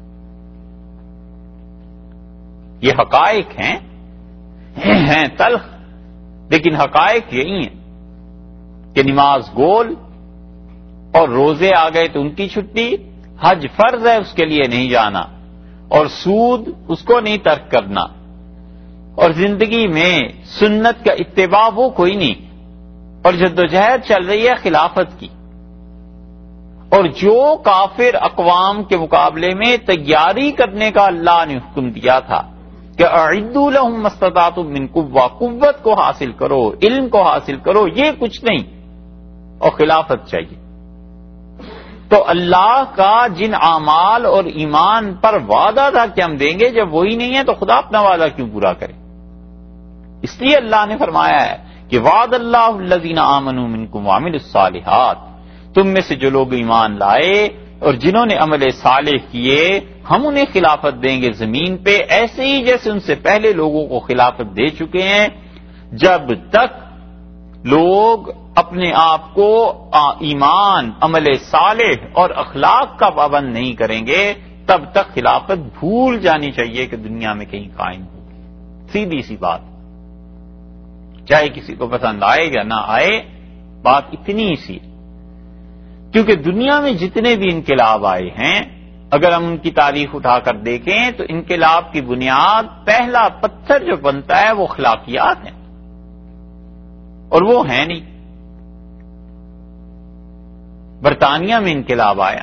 [SPEAKER 1] یہ حقائق ہیں تلخ، لیکن حقائق یہی ہیں کہ نماز گول اور روزے آ گئے تو ان کی چھٹی، حج فرض ہے اس کے لیے نہیں جانا، اور سود اس کو نہیں ترک کرنا، اور زندگی میں سنت کا اتباع وہ کوئی نہیں، اور جدوجہد چل رہی ہے خلافت کی۔ اور جو کافر اقوام کے مقابلے میں تیاری کرنے کا اللہ نے حکم دیا تھا کہ اعدوا لهم ما استطعتم من قوة، قوت کو حاصل کرو، علم کو حاصل کرو، یہ کچھ نہیں، اور خلافت چاہیے۔ تو اللہ کا جن اعمال اور ایمان پر وعدہ تھا کہ ہم دیں گے، جب وہی نہیں ہے تو خدا اپنا وعدہ کیوں پورا کرے؟ اس لیے اللہ نے فرمایا ہے کہ وعد اللہ الذین آمنوا منکم وعملوا الصالحات، تم میں سے جو لوگ ایمان لائے اور جنہوں نے عمل صالح کیے ہم انہیں خلافت دیں گے زمین پہ، ایسے ہی جیسے ان سے پہلے لوگوں کو خلافت دے چکے ہیں، جب تک لوگ اپنے آپ کو ایمان، عمل صالح اور اخلاق کا پابند نہیں کریں گے تب تک خلافت بھول جانی چاہیے کہ دنیا میں کہیں قائم ہوگی۔ سیدھی سی بات، چاہے کسی کو پسند آئے یا نہ آئے، بات اتنی ہی سی ہے۔ کیونکہ دنیا میں جتنے بھی انقلاب آئے ہیں اگر ہم ان کی تاریخ اٹھا کر دیکھیں تو انقلاب کی بنیاد، پہلا پتھر جو بنتا ہے وہ اخلاقیات ہیں، اور وہ ہیں نہیں۔ برطانیہ میں انقلاب آیا،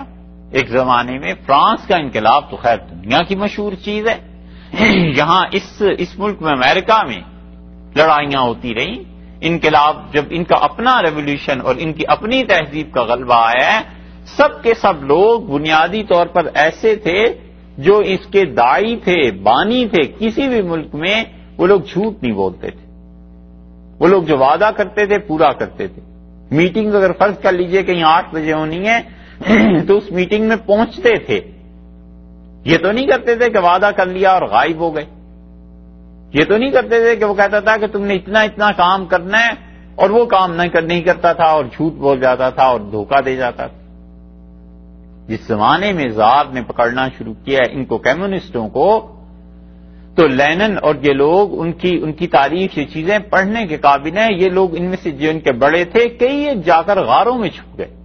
[SPEAKER 1] ایک زمانے میں فرانس کا انقلاب تو خیر دنیا کی مشہور چیز ہے، یہاں اس ملک میں امریکہ میں لڑائیاں ہوتی رہیں، انقلاب جب ان کا اپنا ریولیوشن اور ان کی اپنی تہذیب کا غلبہ آیا ہے، سب کے سب لوگ بنیادی طور پر ایسے تھے جو اس کے داعی تھے، بانی تھے، کسی بھی ملک میں وہ لوگ جھوٹ نہیں بولتے تھے، وہ لوگ جو وعدہ کرتے تھے پورا کرتے تھے۔ میٹنگ اگر فرض کر لیجئے کہیں 8 بجے ہونی ہے تو اس میٹنگ میں پہنچتے تھے، یہ تو نہیں کرتے تھے کہ وعدہ کر لیا اور غائب ہو گئے، یہ تو نہیں کرتے تھے کہ وہ کہتا تھا کہ تم نے اتنا اتنا کام کرنا ہے اور وہ کام نہیں کرتا تھا اور جھوٹ بول جاتا تھا اور دھوکہ دے جاتا تھا۔ جس زمانے میں زار نے پکڑنا شروع کیا ان کو، کمیونسٹوں کو، تو لینن اور یہ لوگ ان کی تاریخ، یہ چیزیں پڑھنے کے قابل ہیں۔ یہ لوگ ان میں سے جو ان کے بڑے تھے کئی ایک جا کر غاروں میں چھپ گئے،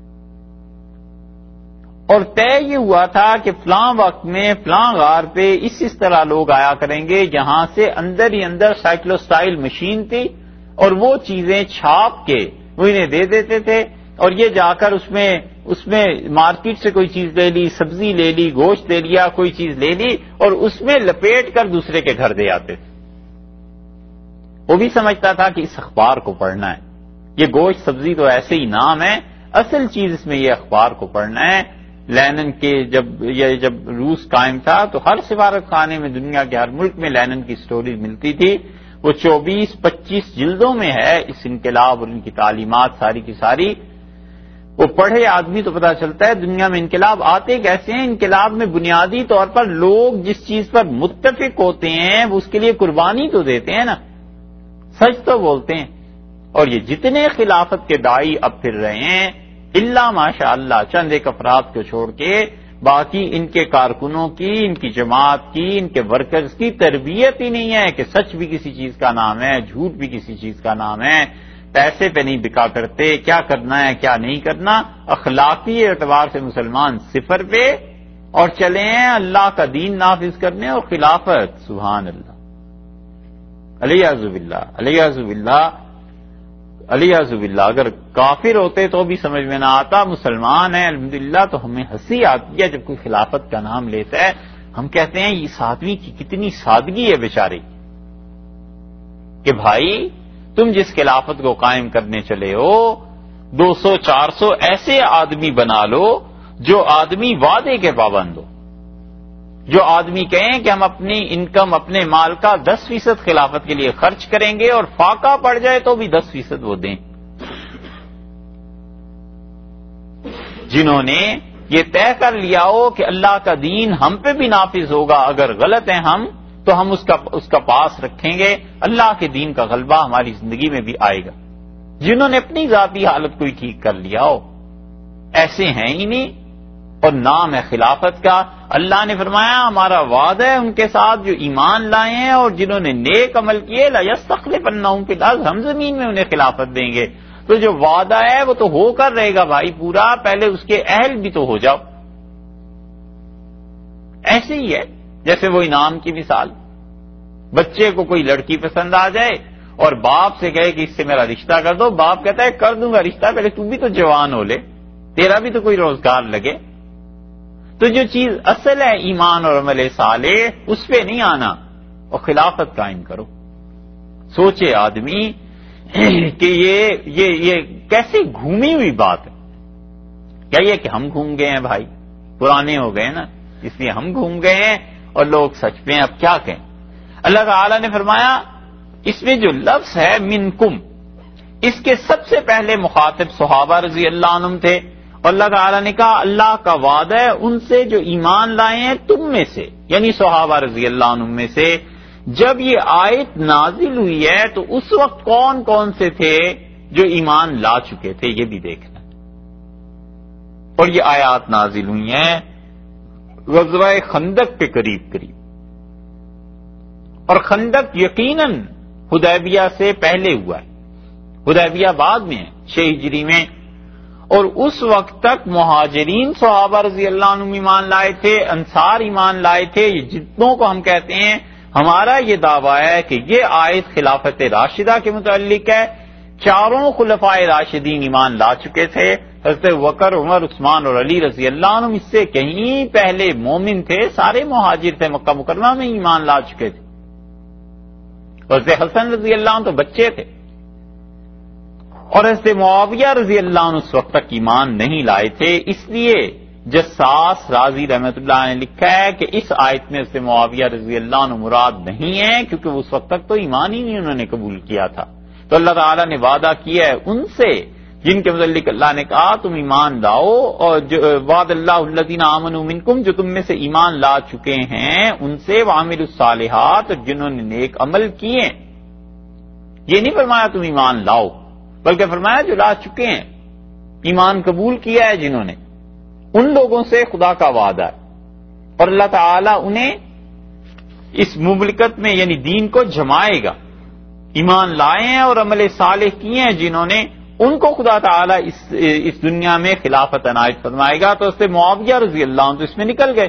[SPEAKER 1] اور طے یہ ہوا تھا کہ فلاں وقت میں فلاں غار پہ اس طرح لوگ آیا کریں گے، جہاں سے اندر ہی اندر سائیکلوسٹائل مشین تھی اور وہ چیزیں چھاپ کے وہ انہیں دے دیتے تھے، اور یہ جا کر اس میں مارکیٹ سے کوئی چیز لے لی، سبزی لے لی، گوشت لے لیا، کوئی چیز لے لی اور اس میں لپیٹ کر دوسرے کے گھر دے آتے تھے۔ وہ بھی سمجھتا تھا کہ اس اخبار کو پڑھنا ہے، یہ گوشت سبزی تو ایسے ہی نام ہے، اصل چیز اس میں یہ اخبار کو پڑھنا ہے۔ لینن کے جب روس قائم تھا تو ہر سفارت خانے میں دنیا کے ہر ملک میں لینن کی سٹوری ملتی تھی، وہ 24-25 جلدوں میں ہے اس انقلاب اور ان کی تعلیمات ساری کی ساری۔ وہ پڑھے آدمی تو پتا چلتا ہے دنیا میں انقلاب آتے کیسے ہیں۔ انقلاب میں بنیادی طور پر لوگ جس چیز پر متفق ہوتے ہیں وہ اس کے لیے قربانی تو دیتے ہیں نا، سچ تو بولتے ہیں۔ اور یہ جتنے خلافت کے داعی اب پھر رہے ہیں، اللہ ماشاء اللہ چند ایک افراد کو چھوڑ کے، باقی ان کے کارکنوں کی، ان کی جماعت کی، ان کے ورکرز کی تربیت ہی نہیں ہے کہ سچ بھی کسی چیز کا نام ہے، جھوٹ بھی کسی چیز کا نام ہے، پیسے پہ نہیں بکا کرتے، کیا کرنا ہے کیا نہیں کرنا، اخلاقی اعتبار سے مسلمان صفر پہ، اور چلے ہیں اللہ کا دین نافذ کرنے اور خلافت۔ سبحان اللہ، الیاذ باللہ، الیاذ باللہ، الیاذ باللہ۔ اگر کافر ہوتے تو بھی سمجھ میں نہ آتا، مسلمان ہیں الحمدللہ تو ہمیں ہنسی آتی ہے جب کوئی خلافت کا نام لیتا ہے، ہم کہتے ہیں اس آدمی کی کتنی سادگی ہے بیچارے، کہ بھائی تم جس خلافت کو قائم کرنے چلے ہو 200-400 ایسے آدمی بنا لو جو آدمی وعدے کے پابند ہو، جو آدمی کہیں کہ ہم اپنی انکم، اپنے مال کا 10% خلافت کے لیے خرچ کریں گے اور فاقہ پڑ جائے تو بھی 10% وہ دیں، جنہوں نے یہ طے کر لیا ہو کہ اللہ کا دین ہم پہ بھی نافذ ہوگا، اگر غلط ہیں ہم تو ہم اس کا پاس رکھیں گے، اللہ کے دین کا غلبہ ہماری زندگی میں بھی آئے گا، جنہوں نے اپنی ذاتی حالت کو ہی ٹھیک کر لیا ہو، ایسے ہیں ہی نہیں، اور نام ہے خلافت کا۔ اللہ نے فرمایا ہمارا وعدہ ہے ان کے ساتھ جو ایمان لائے ہیں اور جنہوں نے نیک عمل کیے، لَيَسْتَخْلِفَنَّهُمْ فِي الْأَرْضِ، ہم زمین میں انہیں خلافت دیں گے۔ تو جو وعدہ ہے وہ تو ہو کر رہے گا بھائی پورا، پہلے اس کے اہل بھی تو ہو جاؤ۔ ایسے ہی ہے جیسے وہ انعام کی مثال، بچے کو کوئی لڑکی پسند آ جائے اور باپ سے کہے کہ اس سے میرا رشتہ کر دو، باپ کہتا ہے کر دوں گا رشتہ، پہلے تو بھی تو جوان ہو لے، تیرا بھی تو کوئی روزگار لگے۔ تو جو چیز اصل ہے ایمان اور عمل صالح، اس پہ نہیں آنا اور خلافت قائم کرو۔ سوچے آدمی کہ یہ کیسے گھومی ہوئی بات ہے، کیا یہ کہ ہم گھوم گئے ہیں بھائی، پرانے ہو گئے نا، اس لیے ہم گھوم گئے ہیں اور لوگ سچ پہ ہیں، اب کیا کہیں۔ اللہ تعالی نے فرمایا اس میں جو لفظ ہے منکم، اس کے سب سے پہلے مخاطب صحابہ رضی اللہ عنہم تھے، اور اللہ تعالیٰ نے کہا اللہ کا وعدہ ہے ان سے جو ایمان لائے ہیں تم میں سے، یعنی صحابہ رضی اللہ عنہم میں سے۔ جب یہ آیت نازل ہوئی ہے تو اس وقت کون کون سے تھے جو ایمان لا چکے تھے یہ بھی دیکھنا، اور یہ آیات نازل ہوئی ہیں غزوہ خندق کے قریب قریب، اور خندق یقیناً حدیبیہ سے پہلے ہوا ہے، حدیبیہ بعد میں ہے 6 ہجری میں، اور اس وقت تک مہاجرین صحابہ رضی اللہ عنہم ایمان لائے تھے، انصار ایمان لائے تھے۔ یہ جتنوں کو ہم کہتے ہیں، ہمارا یہ دعویٰ ہے کہ یہ آیت خلافت راشدہ کے متعلق ہے، چاروں خلفائے راشدین ایمان لا چکے تھے، حضرت بکر، عمر، عثمان اور علی رضی اللہ عنہم اس سے کہیں پہلے مومن تھے، سارے مہاجر تھے، مکہ مکرمہ میں ایمان لا چکے تھے. حضرت حسن رضی اللہ عنہ تو بچے تھے، اور حضرت معاویہ رضی اللہ عنہ اس وقت تک ایمان نہیں لائے تھے. اس لیے جساس رازی رحمۃ اللہ نے لکھا ہے کہ اس آیت میں حضرت معاویہ رضی اللہ عنہ مراد نہیں ہے، کیونکہ وہ اس وقت تک تو ایمان ہی نہیں انہوں نے قبول کیا تھا. تو اللہ تعالیٰ نے وعدہ کیا ہے ان سے جن کے متعلق اللہ نے کہا تم ایمان لاؤ، اور وعد اللہ الذین آمنوا منکم، جو تم میں سے ایمان لا چکے ہیں ان سے، وعملوا الصالحات، اور جنہوں نے نیک عمل کیے. یہ نہیں فرمایا تم ایمان لاؤ، بلکہ فرمایا جو لا چکے ہیں، ایمان قبول کیا ہے جنہوں نے، ان لوگوں سے خدا کا وعدہ ہے. اور اللہ تعالیٰ انہیں اس مملکت میں یعنی دین کو جمائے گا. ایمان لائے ہیں اور عمل صالح کیے ہیں جنہوں نے، ان کو خدا تعالیٰ اس دنیا میں خلافت عنایت فرمائے گا. تو اس سے معاویہ رضی اللہ عنہ تو اس میں نکل گئے.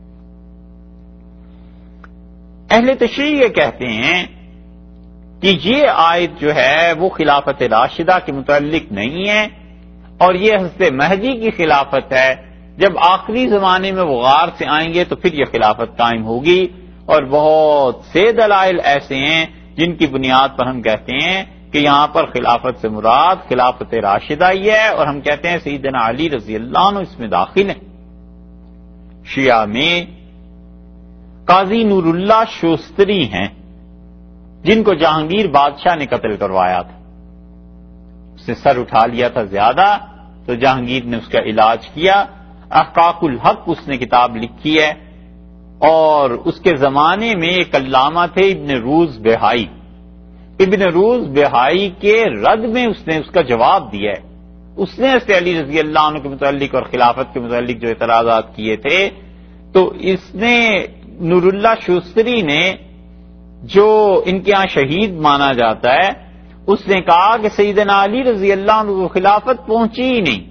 [SPEAKER 1] اہل تشریح یہ کہتے ہیں کہ یہ آیت جو ہے وہ خلافت راشدہ کے متعلق نہیں ہے، اور یہ حضرت مہدی کی خلافت ہے. جب آخری زمانے میں وہ غار سے آئیں گے تو پھر یہ خلافت قائم ہوگی. اور بہت سے دلائل ایسے ہیں جن کی بنیاد پر ہم کہتے ہیں کہ یہاں پر خلافت سے مراد خلافت راشدہ ہی ہے، اور ہم کہتے ہیں سیدنا علی رضی اللہ عنہ اس میں داخل ہیں. شیعہ میں قاضی نور اللہ شوستری ہیں جن کو جہانگیر بادشاہ نے قتل کروایا تھا. اس نے سر اٹھا لیا تھا زیادہ، تو جہانگیر نے اس کا علاج کیا. احقاق الحق اس نے کتاب لکھی ہے، اور اس کے زمانے میں ایک علامہ تھے ابن روز بہائی. ابن روز بہائی کے رد میں اس نے اس کا جواب دیا ہے. اس نے حضرت علی رضی اللہ عنہ کے متعلق اور خلافت کے متعلق جو اعتراضات کیے تھے، تو اس نے نور اللہ شوستری نے، جو ان کے ہاں شہید مانا جاتا ہے، اس نے کہا کہ سیدنا علی رضی اللہ عنہ کو خلافت پہنچی ہی نہیں،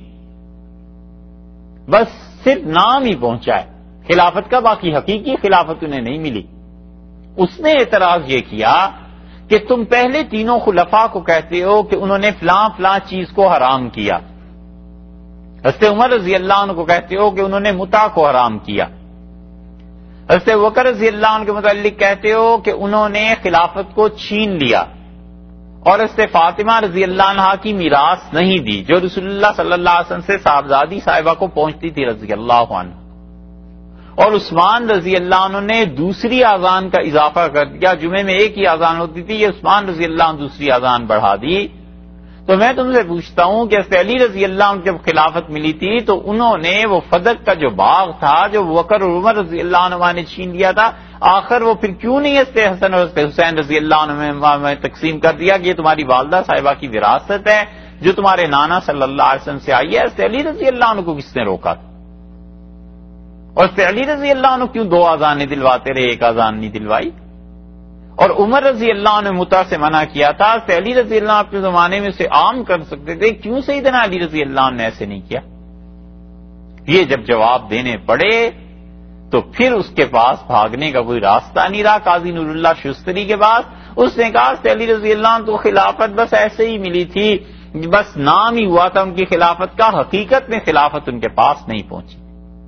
[SPEAKER 1] بس صرف نام ہی پہنچا ہے، خلافت کا باقی حقیقی خلافت انہیں نہیں ملی. اس نے اعتراض یہ کیا کہ تم پہلے تینوں خلفاء کو کہتے ہو کہ انہوں نے فلاں فلاں چیز کو حرام کیا. حضرت عمر رضی اللہ عنہ کو کہتے ہو کہ انہوں نے متع کو حرام کیا. حضرت بکر رضی اللہ عنہ کے متعلق کہتے ہو کہ انہوں نے خلافت کو چھین لیا، اور حضرت فاطمہ رضی اللہ عنہا کی میراث نہیں دی جو رسول اللہ صلی اللہ علیہ وسلم سے صاحبزادی صاحبہ کو پہنچتی تھی رضی اللہ عنہ. اور عثمان رضی اللہ عنہ نے دوسری اذان کا اضافہ کر دیا. جمعے میں ایک ہی اذان ہوتی تھی، یہ عثمان رضی اللہ عنہ دوسری اذان بڑھا دی. تو میں تم سے پوچھتا ہوں کہ حضرت علی رضی اللہ عنہ جب خلافت ملی تھی تو انہوں نے وہ فدق کا جو باغ تھا جو بکر اور عمر رضی اللہ عنہ نے چھین لیا تھا، آخر وہ پھر کیوں نہیں حضرت حسن اور حضرت حسین رضی اللہ عنہ میں تقسیم کر دیا کہ یہ تمہاری والدہ صاحبہ کی وراثت ہے جو تمہارے نانا صلی اللہ علیہ وسلم سے آئی ہے؟ حضرت علی رضی اللہ عنہ کو کس نے روکا تھا؟ اور حضرت علی رضی اللہ عنہ کیوں دو اذانیں دلواتے رہے، ایک اذان نہیں دلوائی؟ اور عمر رضی اللہ عنہ نے متع سے منع کیا تھا، حضرت علی رضی اللہ عنہ اپنے زمانے میں اسے عام کر سکتے تھے، کیوں سیدنا علی رضی اللہ عنہ نے ایسے نہیں کیا؟ یہ جب جواب دینے پڑے تو پھر اس کے پاس بھاگنے کا کوئی راستہ نہیں رہا. قاضی نور اللہ شوستری کے پاس اس نے کہا حضرت علی رضی اللہ عنہ تو خلافت بس ایسے ہی ملی تھی، بس نام ہی ہوا تھا ان کی خلافت کا، حقیقت میں خلافت ان کے پاس نہیں پہنچی.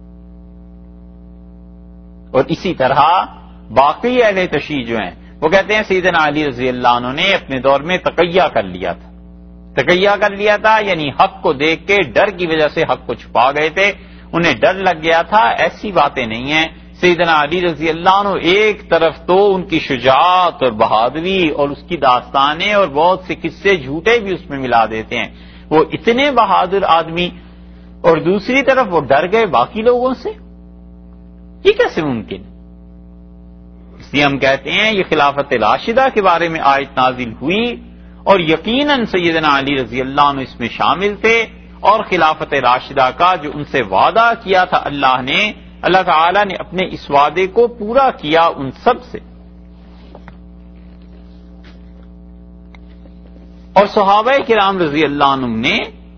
[SPEAKER 1] اور اسی طرح باقی اہل تشیع جو ہیں وہ کہتے ہیں سیدنا علی رضی اللہ عنہ نے اپنے دور میں تقیہ کر لیا تھا. تقیہ کر لیا تھا یعنی حق کو دیکھ کے ڈر کی وجہ سے حق کو چھپا گئے تھے، انہیں ڈر لگ گیا تھا. ایسی باتیں نہیں ہیں. سیدنا علی رضی اللہ عنہ ایک طرف تو ان کی شجاعت اور بہادری اور اس کی داستانیں اور بہت سے قصے جھوٹے بھی اس میں ملا دیتے ہیں، وہ اتنے بہادر آدمی، اور دوسری طرف وہ ڈر گئے باقی لوگوں سے. یہ کیسے ممکن؟ اس لیے ہم کہتے ہیں یہ خلافت راشدہ کے بارے میں آیت نازل ہوئی، اور یقیناً سیدنا علی رضی اللہ عنہ اس میں شامل تھے، اور خلافت راشدہ کا جو ان سے وعدہ کیا تھا اللہ تعالی نے اپنے اس وعدے کو پورا کیا ان سب سے. اور صحابہ کرام رضی اللہ عنہ نے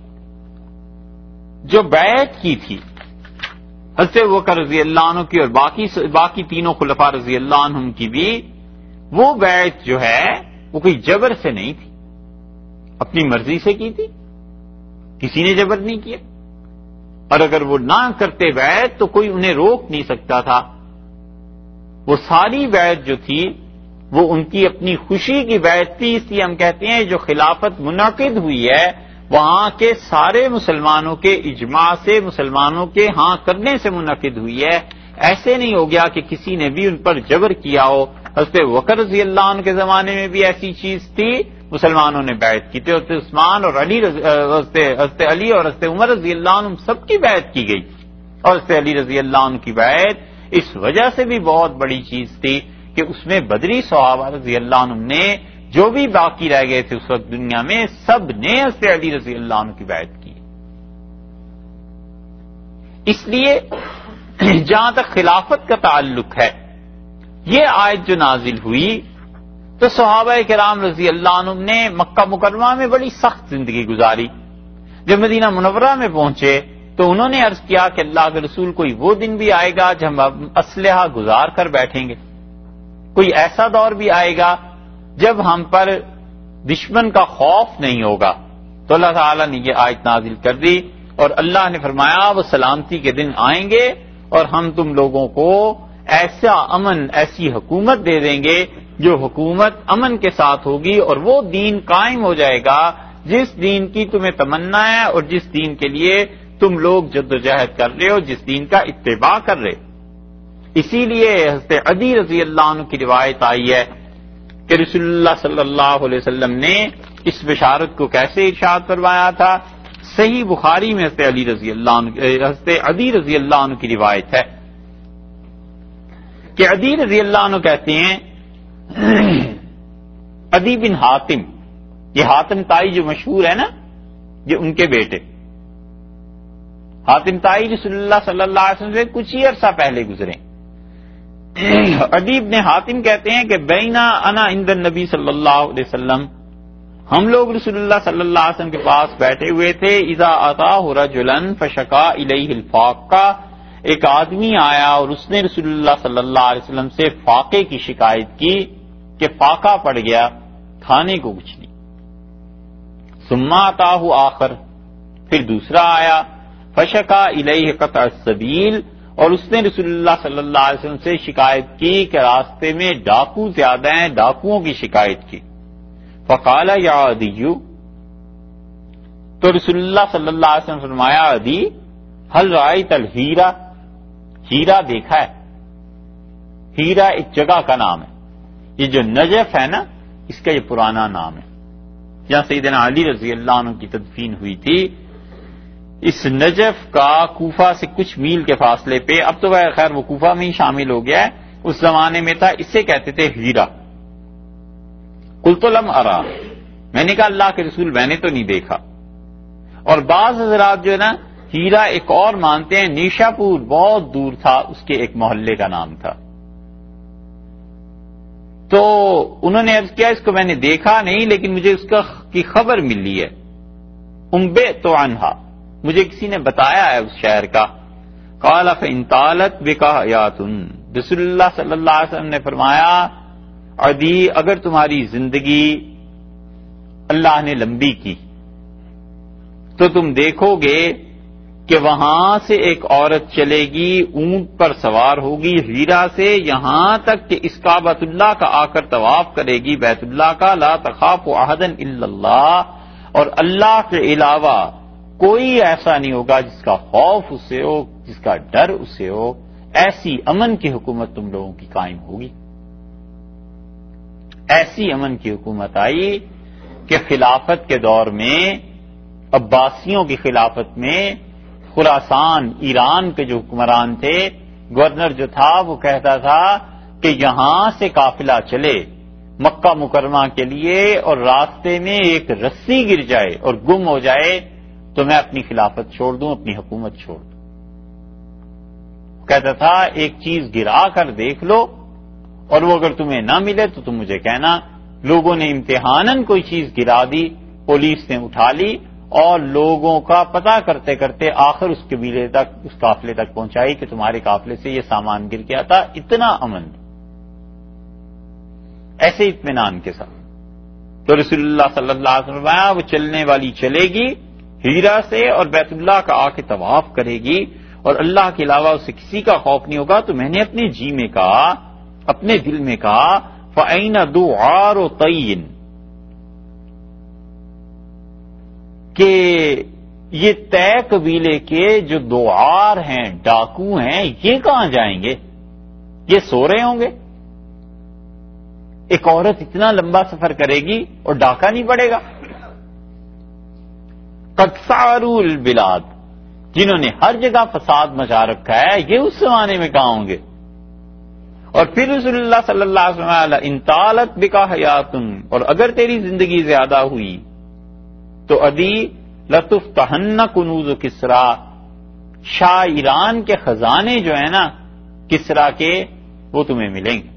[SPEAKER 1] جو بیعت کی تھی حضرت بکر رضی اللہ عنہ کی اور باقی تینوں خلفاء رضی اللہ عنہم کی بھی، وہ بیعت جو ہے وہ کوئی جبر سے نہیں تھی، اپنی مرضی سے کی تھی. کسی نے جبر نہیں کیا، اور اگر وہ نہ کرتے بیعت تو کوئی انہیں روک نہیں سکتا تھا۔ وہ ساری بیعت جو تھی وہ ان کی اپنی خوشی کی بیعت تھی، اس لیے ہم کہتے ہیں جو خلافت منعقد ہوئی ہے وہاں کے سارے مسلمانوں کے اجماع سے، مسلمانوں کے ہاں کرنے سے منعقد ہوئی ہے۔ ایسے نہیں ہو گیا کہ کسی نے بھی ان پر جبر کیا ہو۔ حضرت بکر رضی اللہ عنہ کے زمانے میں بھی ایسی چیز تھی، مسلمانوں نے بیعت کی تھی، حضرت عثمان اور حضرت علی اور حضرت عمر رضی اللہ عنہ سب کی بیعت کی گئی، اور حضرت علی رضی اللہ عنہ کی بیعت اس وجہ سے بھی بہت بڑی چیز تھی کہ اس میں بدری صحابہ رضی اللہ عنہ نے جو بھی باقی رہ گئے تھے اس وقت دنیا میں، سب نے حضرت علی رضی اللہ عنہ کی بیعت کی۔ اس لیے جہاں تک خلافت کا تعلق ہے، یہ آیت جو نازل ہوئی تو صحابہ کرام رضی اللہ عنہ نے مکہ مکرمہ میں بڑی سخت زندگی گزاری۔ جب مدینہ منورہ میں پہنچے تو انہوں نے عرض کیا کہ اللہ کے رسول کوئی وہ دن بھی آئے گا جب ہم اسلحہ گزار کر بیٹھیں گے، کوئی ایسا دور بھی آئے گا جب ہم پر دشمن کا خوف نہیں ہوگا۔ تو اللہ تعالیٰ نے یہ آیت نازل کر دی اور اللہ نے فرمایا وہ سلامتی کے دن آئیں گے اور ہم تم لوگوں کو ایسا امن، ایسی حکومت دے دیں گے جو حکومت امن کے ساتھ ہوگی، اور وہ دین قائم ہو جائے گا جس دین کی تمہیں تمنا ہے اور جس دین کے لیے تم لوگ جدوجہد کر رہے ہو، جس دین کا اتباع کر رہے۔ اسی لیے حضرت علی رضی اللہ عنہ کی روایت آئی ہے کہ رسول اللہ صلی اللہ علیہ وسلم نے اس بشارت کو کیسے ارشاد فرمایا تھا۔ صحیح بخاری میں حضرت علی رضی اللہ عنہ کی روایت ہے کہ علی رضی اللہ عنہ کہتے ہیں، عدی بن حاتم، یہ حاتم تائی جو مشہور ہے نا، یہ ان کے بیٹے حاتم تائی رسول اللہ صلی اللہ علیہ وسلم سے کچھ ہی عرصہ پہلے گزرے۔ عدی بن حاتم کہتے ہیں کہ بینا انا عند النبی صلی اللہ علیہ وسلم، ہم لوگ رسول اللہ صلی اللہ علیہ وسلم کے پاس بیٹھے ہوئے تھے، اذا اتاه رجلا فشکا الیہ الفاقہ، ایک آدمی آیا اور اس نے رسول اللہ صلی اللہ علیہ وسلم سے فاقے کی شکایت کی کہ فاقہ پڑ گیا، کھانے کو کچھ نہیں۔ ثم اتاه آخر، پھر دوسرا آیا، فشکا الیہ قطع السبیل، اور اس نے رسول اللہ صلی اللہ علیہ وسلم سے شکایت کی کہ راستے میں ڈاکو زیادہ ہیں، ڈاکوؤں کی شکایت کی۔ فقال یا عدی، تو رسول اللہ صلی اللہ علیہ وسلم فرمایا عدی، هل رأیت الہیرا، ہیرا دیکھا ہے؟ ہیرا ایک جگہ کا نام ہے، یہ جو نجف ہے نا اس کا یہ پرانا نام ہے، جہاں سیدنا علی رضی اللہ عنہ کی تدفین ہوئی تھی۔ اس نجف کا کوفہ سے کچھ میل کے فاصلے پہ، اب تو خیر وہ کوفہ میں ہی شامل ہو گیا ہے، اس زمانے میں تھا، اسے کہتے تھے ہیرا۔ قلت لم ارا، میں نے کہا اللہ کے رسول میں نے تو نہیں دیکھا۔ اور بعض حضرات جو ہے نا ہیرا ایک اور مانتے ہیں، نیشا پور بہت دور تھا، اس کے ایک محلے کا نام تھا۔ تو انہوں نے عرض کیا اس کو میں نے دیکھا نہیں لیکن مجھے اس کی خبر ملی ہے، انبئت عنہا، مجھے کسی نے بتایا ہے اس شہر کا۔ قال فإن طالت بک حیات، رسول اللہ صلی اللہ علیہ وسلم نے فرمایا عدی اگر تمہاری زندگی اللہ نے لمبی کی تو تم دیکھو گے کہ وہاں سے ایک عورت چلے گی، اونٹ پر سوار ہوگی، ہیرا سے یہاں تک کہ اس کعبۃ اللہ کا آ کر طواف کرے گی، بیت اللہ کا، لا تخاف احدا الا اللہ، اور اللہ کے علاوہ کوئی ایسا نہیں ہوگا جس کا خوف اس سے ہو، جس کا ڈر اس سے ہو۔ ایسی امن کی حکومت تم لوگوں کی قائم ہوگی۔ ایسی امن کی حکومت آئی کہ خلافت کے دور میں، عباسیوں کی خلافت میں، خراسان ایران کے جو حکمران تھے، گورنر جو تھا وہ کہتا تھا کہ یہاں سے قافلہ چلے مکہ مکرمہ کے لیے اور راستے میں ایک رسی گر جائے اور گم ہو جائے تو میں اپنی خلافت چھوڑ دوں، اپنی حکومت چھوڑ دوں۔ کہتا تھا ایک چیز گرا کر دیکھ لو اور وہ اگر تمہیں نہ ملے تو تم مجھے کہنا۔ لوگوں نے امتحاناً کوئی چیز گرا دی، پولیس نے اٹھا لی اور لوگوں کا پتہ کرتے کرتے آخر اس قبیلے تک، اس قافلے تک پہنچائی کہ تمہارے قافلے سے یہ سامان گر گیا تھا۔ اتنا امن، ایسے اطمینان کے ساتھ۔ تو رسول اللہ صلی اللہ علیہ وسلم وہ چلنے والی چلے گی، ہیرا سے اور بیت اللہ کا آ کے طواف کرے گی اور اللہ کے علاوہ اسے کسی کا خوف نہیں ہوگا، تو میں نے اپنے جی میں کہا، اپنے دل میں کہا فَأَيْنَ دُعَارُ طَيٍّ، کہ یہ طے قبیلے کے جو دوعار ہیں، ڈاکو ہیں، یہ کہاں جائیں گے؟ یہ سو رہے ہوں گے؟ ایک عورت اتنا لمبا سفر کرے گی اور ڈاکہ نہیں پڑے گا؟ قد ساروا البلاد، جنہوں نے ہر جگہ فساد مچا رکھا ہے، یہ اس زمانے میں کہاں ہوں گے؟ اور پھر رسول اللہ صلی اللہ علیہ وسلم ان طالت بکا حیاتن، اور اگر تیری زندگی زیادہ ہوئی تو ادی لتفتحن کنوز کسرا، شاہ ایران کے خزانے جو ہیں نا کسرا کے، وہ تمہیں ملیں گے۔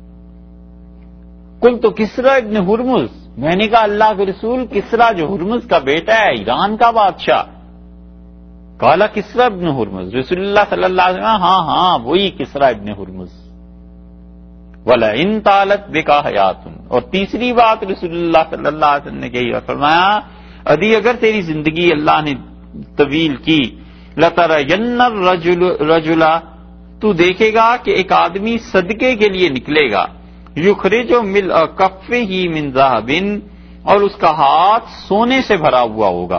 [SPEAKER 1] کل تو کسرا ابن ہرمز، میں نے کہا اللہ کے رسول، کسرا جو ہرمز کا بیٹا ہے، ایران کا بادشاہ، کالا کسرا ابن ہرمز، رسول اللہ صلی اللہ علیہ وسلم ہاں وہی کسرا ابن ہرمز۔ وَلَئِن طَالَتْ بِكَ حَيَاتٌ، اور تیسری بات رسول اللہ صلی اللہ علیہ وسلم نے کہی اور فرمایا ادی اگر تیری زندگی اللہ نے طویل کی، لَتَرَيَنَّ الرَّجُلَ، تو دیکھے گا کہ ایک آدمی صدقے کے لیے نکلے گا، یخرج ملء کفہ من ذہب، اور اس کا ہاتھ سونے سے بھرا ہوا ہوگا،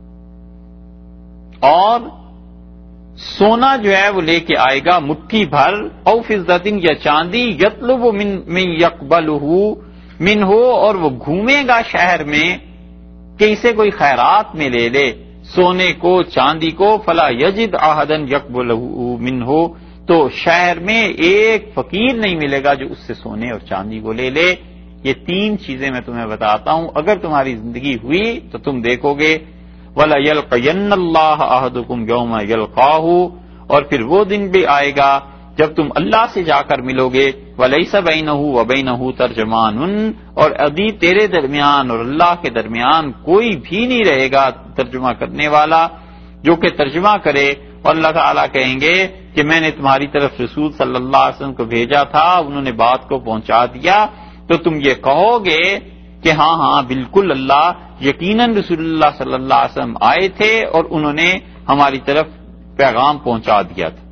[SPEAKER 1] اور سونا جو ہے وہ لے کے آئے گا مٹھی بھر، او فضۃ، یا چاندی، یطلب من یقبلہ منہ، اور وہ گھومے گا شہر میں کہ اسے کوئی خیرات میں لے لے سونے کو چاندی کو، فلا یجد احدا یقبلہ منہ، تو شہر میں ایک فقیر نہیں ملے گا جو اس سے سونے اور چاندی کو لے لے۔ یہ تین چیزیں میں تمہیں بتاتا ہوں، اگر تمہاری زندگی ہوئی تو تم دیکھو گے وَلَا يَلْقَيَنَّ اللَّهَ أَحَدُكُمْ يَوْمَ يَلْقَاهُ، اور پھر وہ دن بھی آئے گا جب تم اللہ سے جا کر ملو گے، وَلَيْسَ بَيْنَهُ وَبَيْنَهُ تَرْجَمَانٌ، اور ابھی تیرے درمیان اور اللہ کے درمیان کوئی بھی نہیں رہے گا ترجمہ کرنے والا جو کہ ترجمہ کرے، اور اللہ تعالیٰ کہیں گے کہ میں نے تمہاری طرف رسول صلی اللہ علیہ وسلم کو بھیجا تھا، انہوں نے بات کو پہنچا دیا، تو تم یہ کہو گے کہ ہاں بالکل اللہ، یقیناً رسول اللہ صلی اللہ علیہ وسلم آئے تھے اور انہوں نے ہماری طرف پیغام پہنچا دیا تھا۔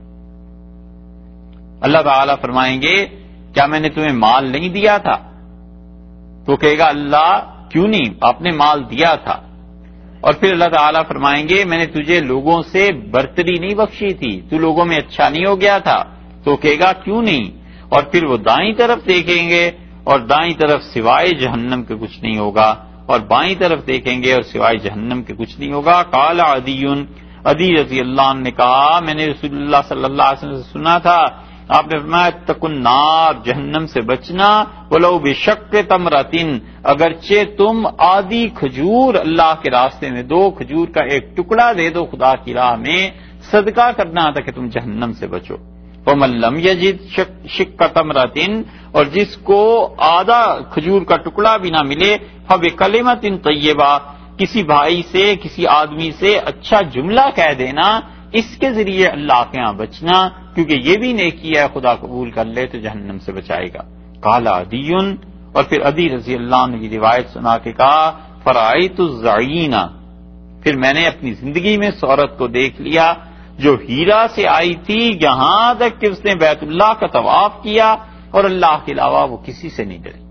[SPEAKER 1] اللہ تعالیٰ فرمائیں گے کیا میں نے تمہیں مال نہیں دیا تھا؟ تو کہے گا اللہ کیوں نہیں، آپ نے مال دیا تھا۔ اور پھر اللہ تعالیٰ فرمائیں گے میں نے تجھے لوگوں سے برتری نہیں بخشی تھی، تو لوگوں میں اچھا نہیں ہو گیا تھا؟ تو کہے گا کیوں نہیں۔ اور پھر وہ دائیں طرف دیکھیں گے اور دائیں طرف سوائے جہنم کے کچھ نہیں ہوگا، اور بائیں طرف دیکھیں گے اور سوائے جہنم کے کچھ نہیں ہوگا۔ قال عدی رضی اللہ عنہ نے کہا میں نے رسول اللہ صلی اللہ علیہ وسلم سے سنا تھا، آپ نے فرمایا اتقوا النار، جہنم سے بچنا، ولو بشق تمرۃ، اگرچہ تم آدھی کھجور اللہ کے راستے میں دو، کھجور کا ایک ٹکڑا دے دو خدا کی راہ میں، صدقہ کرنا تھا کہ تم جہنم سے بچو۔ ومن لم یجد شق تمرۃ، اور جس کو آدھا کھجور کا ٹکڑا بھی نہ ملے، فبکلمۃ طیبہ، کسی بھائی سے کسی آدمی سے اچھا جملہ کہہ دینا، اس کے ذریعے اللہ کے ہاں بچنا، کیونکہ یہ بھی نیکی ہے، خدا قبول کر لے تو جہنم سے بچائے گا۔ قال عدی، اور پھر عدی رضی اللہ عنہ کی روایت سنا کے کہا فرأیت الزعینہ، پھر میں نے اپنی زندگی میں اس عورت کو دیکھ لیا جو ہیرا سے آئی تھی، یہاں تک کہ اس نے بیت اللہ کا طواف کیا اور اللہ کے علاوہ وہ کسی سے نہیں ڈری۔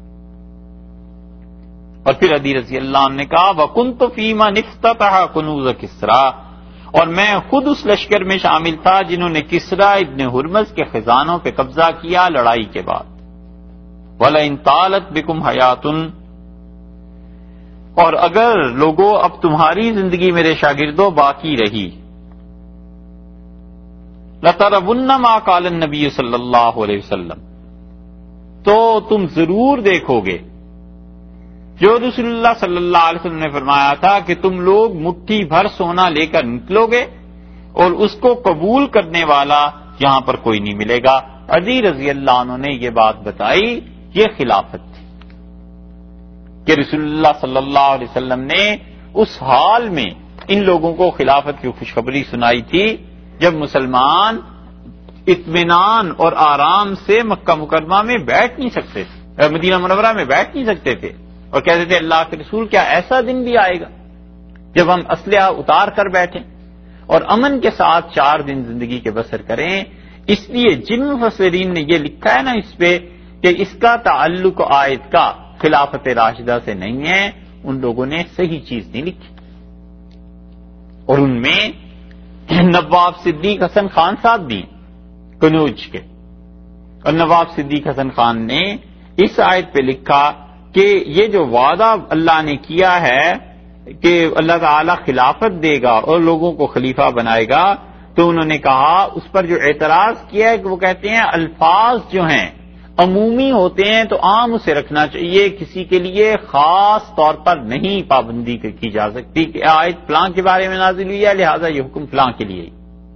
[SPEAKER 1] اور پھر عدی رضی اللہ عنہ نے کہا وَكُنْتُ فِي مَنِ افتتح كُنُوزَ کسرا، اور میں خود اس لشکر میں شامل تھا جنہوں نے کسرا ابن ہرمز کے خزانوں پہ قبضہ کیا لڑائی کے بعد۔ وَلَئِن طَالَتْ بِكُمْ حَيَاتٌ، اور اگر لوگوں اب تمہاری زندگی میرے شاگردوں باقی رہی، لَتَرَوُنَّ مَا قَالَ النَّبِيُّ صلی اللہ علیہ وسلم، تو تم ضرور دیکھو گے جو رسول اللہ صلی اللہ علیہ وسلم نے فرمایا تھا کہ تم لوگ مٹھی بھر سونا لے کر نکلو گے اور اس کو قبول کرنے والا یہاں پر کوئی نہیں ملے گا۔ عدی رضی اللہ عنہ نے یہ بات بتائی، یہ خلافت تھی کہ رسول اللہ صلی اللہ علیہ وسلم نے اس حال میں ان لوگوں کو خلافت کی خوشخبری سنائی تھی جب مسلمان اطمینان اور آرام سے مکہ مکرمہ میں بیٹھ نہیں سکتے تھے، مدینہ منورہ میں بیٹھ نہیں سکتے تھے، اور کہتے تھے اللہ کے رسول کیا ایسا دن بھی آئے گا جب ہم اسلحہ اتار کر بیٹھیں اور امن کے ساتھ 4 دن زندگی کے بسر کریں. اس لیے جن مفسرین نے یہ لکھا ہے نا اس پہ کہ اس کا تعلق آیت کا خلافت راشدہ سے نہیں ہے، ان لوگوں نے صحیح چیز نہیں لکھی. اور ان میں نواب صدیق حسن خان صاحب بھی کنوج کے، اور نواب صدیق حسن خان نے اس آیت پہ لکھا کہ یہ جو وعدہ اللہ نے کیا ہے کہ اللہ تعالی خلافت دے گا اور لوگوں کو خلیفہ بنائے گا، تو انہوں نے کہا اس پر جو اعتراض کیا ہے کہ وہ کہتے ہیں الفاظ جو ہیں عمومی ہوتے ہیں تو عام اسے رکھنا چاہیے، کسی کے لیے خاص طور پر نہیں پابندی کی جا سکتی کہ آیت فلاں کے بارے میں نازل ہوئی ہے لہذا یہ حکم فلاں کے لیے.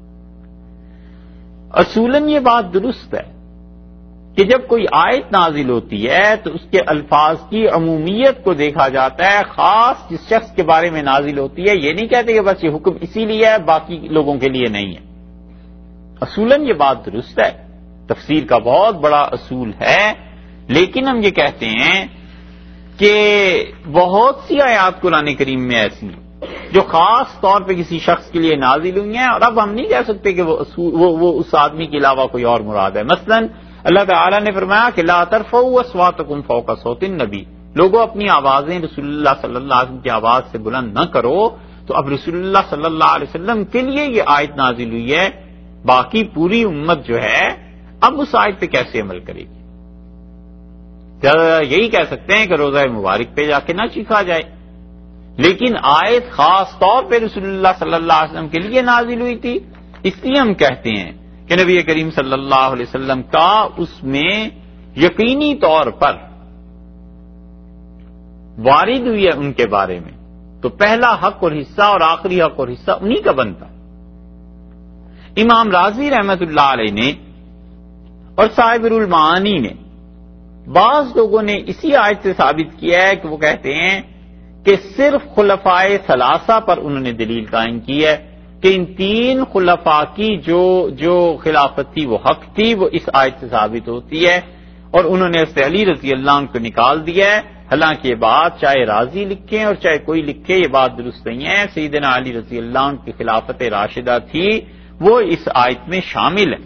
[SPEAKER 1] اصولاً یہ بات درست ہے کہ جب کوئی آیت نازل ہوتی ہے تو اس کے الفاظ کی عمومیت کو دیکھا جاتا ہے، خاص جس شخص کے بارے میں نازل ہوتی ہے یہ نہیں کہتے کہ بس یہ حکم اسی لیے ہے باقی لوگوں کے لیے نہیں ہے. اصولاً یہ بات درست ہے، تفسیر کا بہت بڑا اصول ہے، لیکن ہم یہ کہتے ہیں کہ بہت سی آیات قرآن کریم میں ایسی ہیں جو خاص طور پہ کسی شخص کے لیے نازل ہوئی ہیں، اور اب ہم نہیں کہہ سکتے کہ وہ اس آدمی کے علاوہ کوئی اور مراد ہے. مثلاً اللہ تعالیٰ نے فرمایا کہ لا ترفعوا اصواتکم فوق صوت النبی، لوگوں اپنی آوازیں رسول اللہ صلی اللہ علیہ وسلم کی آواز سے بلند نہ کرو. تو اب رسول اللہ صلی اللہ علیہ وسلم کے لیے یہ آیت نازل ہوئی ہے، باقی پوری امت جو ہے اب اس آیت پہ کیسے عمل کرے گی؟ یہی کہہ سکتے ہیں کہ روزہ مبارک پہ جا کے نہ چیخا جائے، لیکن آیت خاص طور پہ رسول اللہ صلی اللہ علیہ وسلم کے لیے نازل ہوئی تھی، اس لیے ہم کہتے ہیں کہ نبی کریم صلی اللہ علیہ وسلم کا اس میں یقینی طور پر وارد ہوئی ہے ان کے بارے میں، تو پہلا حق اور حصہ اور آخری حق اور حصہ انہی کا بنتا. امام رازی رحمت اللہ علیہ نے اور صاحب المعانی نے، بعض لوگوں نے اسی آیت سے ثابت کیا ہے کہ وہ کہتے ہیں کہ صرف خلفائے ثلاثہ پر انہوں نے دلیل قائم کی ہے کہ ان 3 خلفاء کی جو خلافت تھی وہ حق تھی، وہ اس آیت سے ثابت ہوتی ہے، اور انہوں نے اس علی رضی اللہ عنہ کو نکال دیا ہے. حالانکہ یہ بات چاہے راضی لکھیں اور چاہے کوئی لکھے یہ بات درست نہیں ہے. سیدنا علی رضی اللہ عنہ کی خلافت راشدہ تھی، وہ اس آیت میں شامل ہے.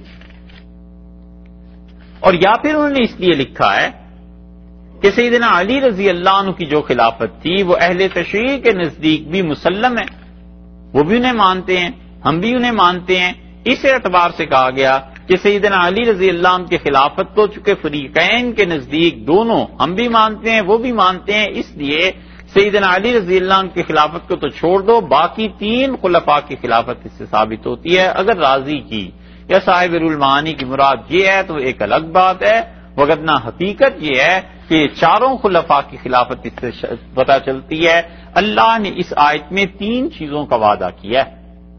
[SPEAKER 1] اور یا پھر انہوں نے اس لیے لکھا ہے کہ سیدنا علی رضی اللہ عنہ کی جو خلافت تھی وہ اہل تشریع کے نزدیک بھی مسلم ہے، وہ بھی انہیں مانتے ہیں، ہم بھی انہیں مانتے ہیں. اس اعتبار سے کہا گیا کہ سیدنا علی رضی اللہ عنہ کی خلافت تو چونکہ فریقین کے نزدیک دونوں ہم بھی مانتے ہیں وہ بھی مانتے ہیں، اس لیے سیدنا علی رضی اللہ عنہ کی خلافت کو تو چھوڑ دو، باقی 3 خلفاء کی خلافت اس سے ثابت ہوتی ہے. اگر راضی کی یا صاحب المعانی کی مراد یہ ہے تو ایک الگ بات ہے، وگرنہ حقیقت یہ ہے کہ 4 خلفاء کی خلافت اس سے پتہ چلتی ہے. اللہ نے اس آیت میں 3 چیزوں کا وعدہ کیا ہے.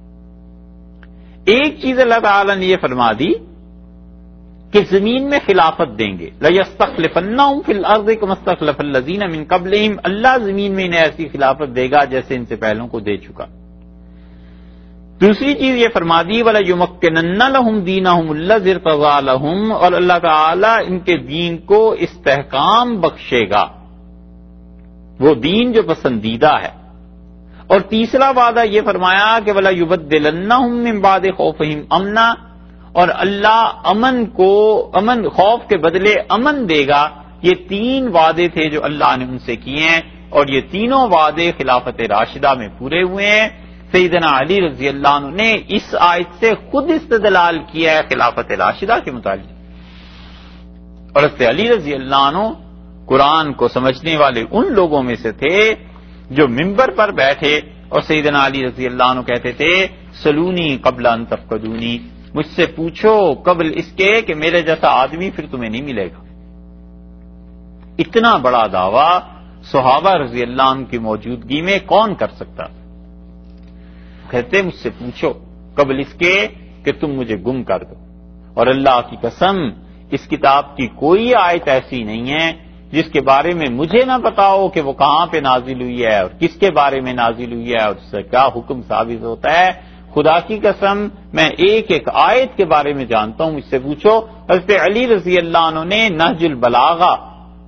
[SPEAKER 1] ایک چیز اللہ تعالی نے یہ فرما دی کہ زمین میں خلافت دیں گے، لَيَسْتَخْلِفَنَّهُمْ فِي الْأَرْضِ كَمَا اسْتَخْلَفَ الَّذِينَ مِن قَبْلِهِمْ، اللہ زمین میں انہیں ایسی خلافت دے گا جیسے ان سے پہلوں کو دے چکا. دوسری چیز یہ فرما دی وَلَيُمَكِّنَنَّ لَهُمْ دِينَهُمُ الَّذِي ارْتَضَىٰ لَهُمْ، اور اللہ تعالی ان کے دین کو استحکام بخشے گا، وہ دین جو پسندیدہ ہے. اور تیسرا وعدہ یہ فرمایا کہ وَلَيُبَدِّلَنَّهُم مِّن بَعْدِ خَوْفِهِمْ أَمْنًا، اور اللہ امن خوف کے بدلے امن دے گا. یہ 3 وعدے تھے جو اللہ نے ان سے کیے ہیں، اور یہ تینوں وعدے خلافت راشدہ میں پورے ہوئے ہیں. سیدنا علی رضی اللہ عنہ نے اس آیت سے خود استدلال کیا ہے خلافت راشدہ کے متعلق. اور حضرت علی رضی اللہ عنہ قرآن کو سمجھنے والے ان لوگوں میں سے تھے جو ممبر پر بیٹھے اور سیدنا علی رضی اللہ عنہ کہتے تھے سلونی قبل ان تفقدونی، مجھ سے پوچھو قبل اس کے کہ میرے جیسا آدمی پھر تمہیں نہیں ملے گا. اتنا بڑا دعویٰ صحابہ رضی اللہ عنہ کی موجودگی میں کون کر سکتا؟ کہتے مجھ سے پوچھو قبل اس کے کہ تم مجھے گم کر دو. اور اللہ کی قسم اس کتاب کی کوئی آیت ایسی نہیں ہے جس کے بارے میں مجھے نہ پتا ہو کہ وہ کہاں پہ نازل ہوئی ہے اور کس کے بارے میں نازل ہوئی ہے اور اس سے کیا حکم ثابت ہوتا ہے. خدا کی قسم میں ایک ایک آیت کے بارے میں جانتا ہوں، مجھ سے پوچھو. حضرت علی رضی اللہ عنہ نے نہج البلاغہ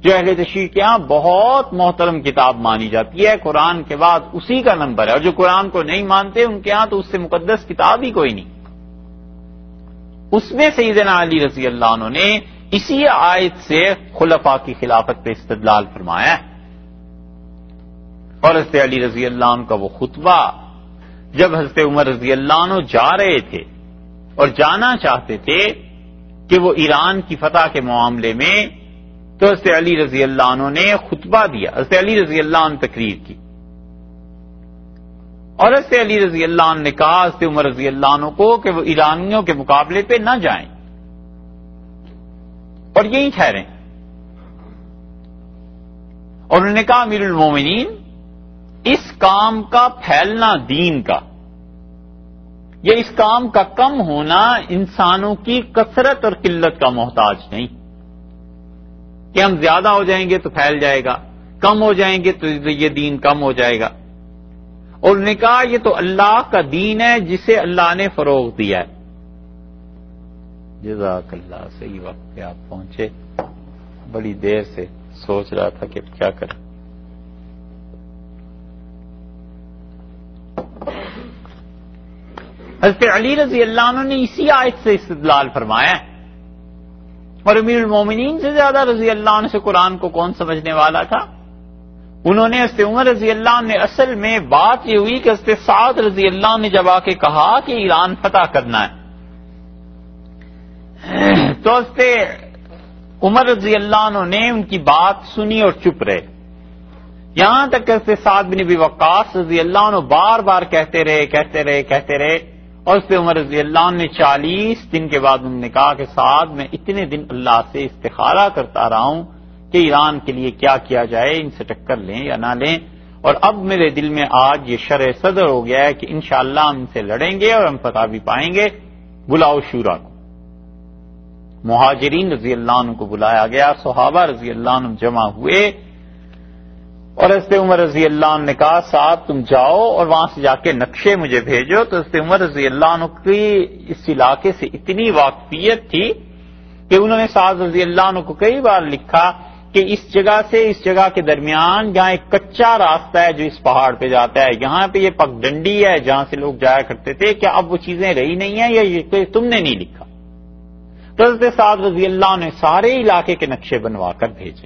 [SPEAKER 1] جو اہل تشیع کے ہاں بہت محترم کتاب مانی جاتی ہے، قرآن کے بعد اسی کا نمبر ہے، اور جو قرآن کو نہیں مانتے ان کے ہاں تو اس سے مقدس کتاب ہی کوئی نہیں۔ اس میں سیدنا علی رضی اللہ عنہ نے اسی آیت سے خلفاء کی خلافت پہ استدلال فرمایا ہے۔ اور حضرت علی رضی اللہ عنہ کا وہ خطبہ جب حضرت عمر رضی اللہ عنہ جا رہے تھے اور جانا چاہتے تھے کہ وہ ایران کی فتح کے معاملے میں، تو حضرت علی رضی اللہ عنہ نے خطبہ دیا، حضرت علی رضی اللہ عنہ تقریر کی، اور حضرت علی رضی اللہ عنہ نے کہا حضرت عمر رضی اللہ عنہ کو کہ وہ ایرانیوں کے مقابلے پہ نہ جائیں اور یہی ٹھہریں، اور انہوں نے کہا امیر المومنین، اس کام کا پھیلنا دین کا یا اس کام کا کم ہونا انسانوں کی کثرت اور قلت کا محتاج نہیں، کہ ہم زیادہ ہو جائیں گے تو پھیل جائے گا، کم ہو جائیں گے تو یہ دین کم ہو جائے گا۔ اور انہوں نے کہا یہ تو اللہ کا دین ہے جسے اللہ نے فروغ دیا ہے۔ جزاک اللہ، صحیح وقت پہ آپ پہنچے، بڑی دیر سے سوچ رہا تھا کہ کیا کریں۔ حضرت علی رضی اللہ عنہ نے اسی آیت سے استدلال فرمایا ہے، اور امیر المومنین سے زیادہ رضی اللہ عنہ سے قرآن کو کون سمجھنے والا تھا؟ انہوں نے حضرت عمر رضی اللہ عنہ نے اصل میں بات یہ ہوئی کہ حضرت سعد رضی اللہ عنہ نے جب آ کے کہا کہ ایران فتح کرنا ہے، تو حضرت عمر رضی اللہ عنہ نے ان کی بات سنی اور چپ رہے، یہاں تک کہ حضرت سعد بن ابی وقاص رضی اللہ عنہ بار بار کہتے رہے، اور حضرت عمر رضی اللہ عنہ نے 40 دن کے بعد انہوں نے کہا کہ سعد میں اتنے دن اللہ سے استخارہ کرتا رہا ہوں کہ ایران کے لیے کیا کیا جائے، ان سے ٹکر لیں یا نہ لیں، اور اب میرے دل میں آج یہ شرح صدر ہو گیا ہے کہ انشاءاللہ ہم ان سے لڑیں گے اور ہم فتح بھی پائیں گے، بلاؤ شورا کو۔ مہاجرین رضی اللہ عنہ کو بلایا گیا، صحابہ رضی اللہ عنہ جمع ہوئے، اور حضرت عمر رضی اللہ عنہ نے کہا سعد تم جاؤ اور وہاں سے جا کے نقشے مجھے بھیجو۔ تو حضرت عمر رضی اللہ عنہ کی اس علاقے سے اتنی واقفیت تھی کہ انہوں نے سعد رضی اللہ عنہ کو کئی بار لکھا کہ اس جگہ سے اس جگہ کے درمیان جہاں ایک کچا راستہ ہے جو اس پہاڑ پہ جاتا ہے، یہاں پہ یہ پگڈنڈی ہے جہاں سے لوگ جایا کرتے تھے، کیا اب وہ چیزیں رہی نہیں ہیں یا یہ تم نے نہیں لکھا؟ تو حضرت سعد رضی اللہ عنہ نے سارے علاقے کے نقشے بنوا کر بھیجے،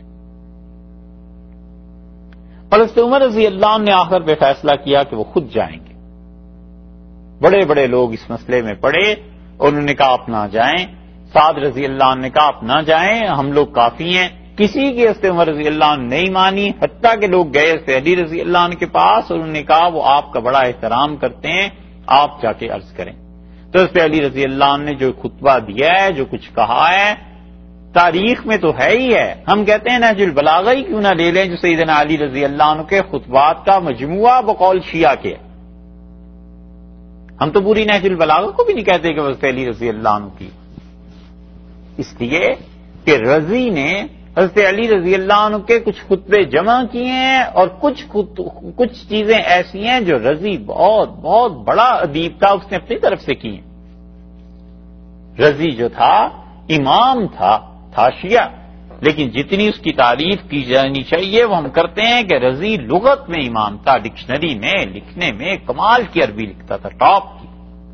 [SPEAKER 1] اور حضرت عمر رضی اللہ عنہ نے آخر پہ فیصلہ کیا کہ وہ خود جائیں گے۔ بڑے بڑے لوگ اس مسئلے میں پڑے اور انہوں نے کہا آپ نہ جائیں، سعد رضی اللہ عنہ نے کہا آپ نہ جائیں، ہم لوگ کافی ہیں، کسی کی حضرت عمر رضی اللہ عنہ نہیں مانی، حتیٰ کہ لوگ گئے حضرت علی رضی اللہ عنہ کے پاس اور انہوں نے کہا وہ آپ کا بڑا احترام کرتے ہیں، آپ جا کے عرض کریں۔ تو حضرت علی رضی اللہ عنہ نے جو خطبہ دیا ہے، جو کچھ کہا ہے، تاریخ میں تو ہے ہی ہے۔ ہم کہتے ہیں نہج البلاغہ ہی کیوں نہ لے لیں جو سیدنا علی رضی اللہ عنہ کے خطبات کا مجموعہ بقول شیعہ کے، ہم تو پوری نہج البلاغہ کو بھی نہیں کہتے کہ حضرت علی رضی اللہ عنہ کی، اس لیے کہ رضی نے حضرت علی رضی اللہ عنہ کے کچھ خطبے جمع کیے ہیں، اور کچھ چیزیں ایسی ہیں جو رضی بہت بہت بڑا ادیب تھا اس نے اپنی طرف سے کی ہیں۔ رضی جو تھا امام تھا شیعہ، لیکن جتنی اس کی تعریف کی جانی چاہیے وہ ہم کرتے ہیں کہ رضی لغت میں امام تھا، ڈکشنری میں لکھنے میں کمال کی عربی لکھتا تھا، ٹاپ کی۔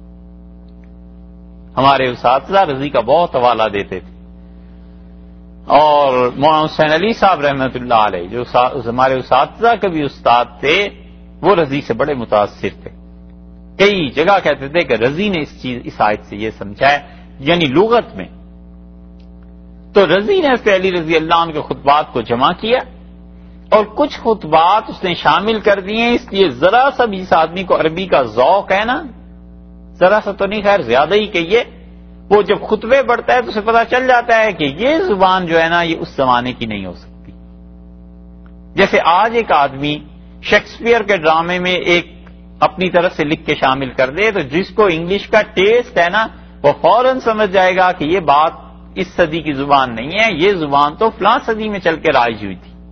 [SPEAKER 1] ہمارے اساتذہ رضی کا بہت حوالہ دیتے تھے، اور مولانا حسین علی صاحب رحمۃ اللہ علیہ جو ہمارے اساتذہ کے بھی استاد تھے، وہ رضی سے بڑے متاثر تھے، کئی جگہ کہتے تھے کہ رضی نے اس آیت سے یہ سمجھا ہے، یعنی لغت میں۔ تو رضی نے حضرت علی رضی اللہ عنہ کے خطبات کو جمع کیا اور کچھ خطبات اس نے شامل کر دیے، اس لیے ذرا سا بھی اس آدمی کو عربی کا ذوق ہے نا، ذرا سا تو نہیں، خیر زیادہ ہی کہیے، وہ جب خطبے پڑھتا ہے تو اسے پتا چل جاتا ہے کہ یہ زبان جو ہے نا یہ اس زمانے کی نہیں ہو سکتی۔ جیسے آج ایک آدمی شیکسپیئر کے ڈرامے میں ایک اپنی طرف سے لکھ کے شامل کر دے تو جس کو انگلش کا ٹیسٹ ہے نا وہ فوراً سمجھ جائے گا کہ یہ بات اس صدی کی زبان نہیں ہے، یہ زبان تو فلاں صدی میں چل کے رائج ہوئی تھی۔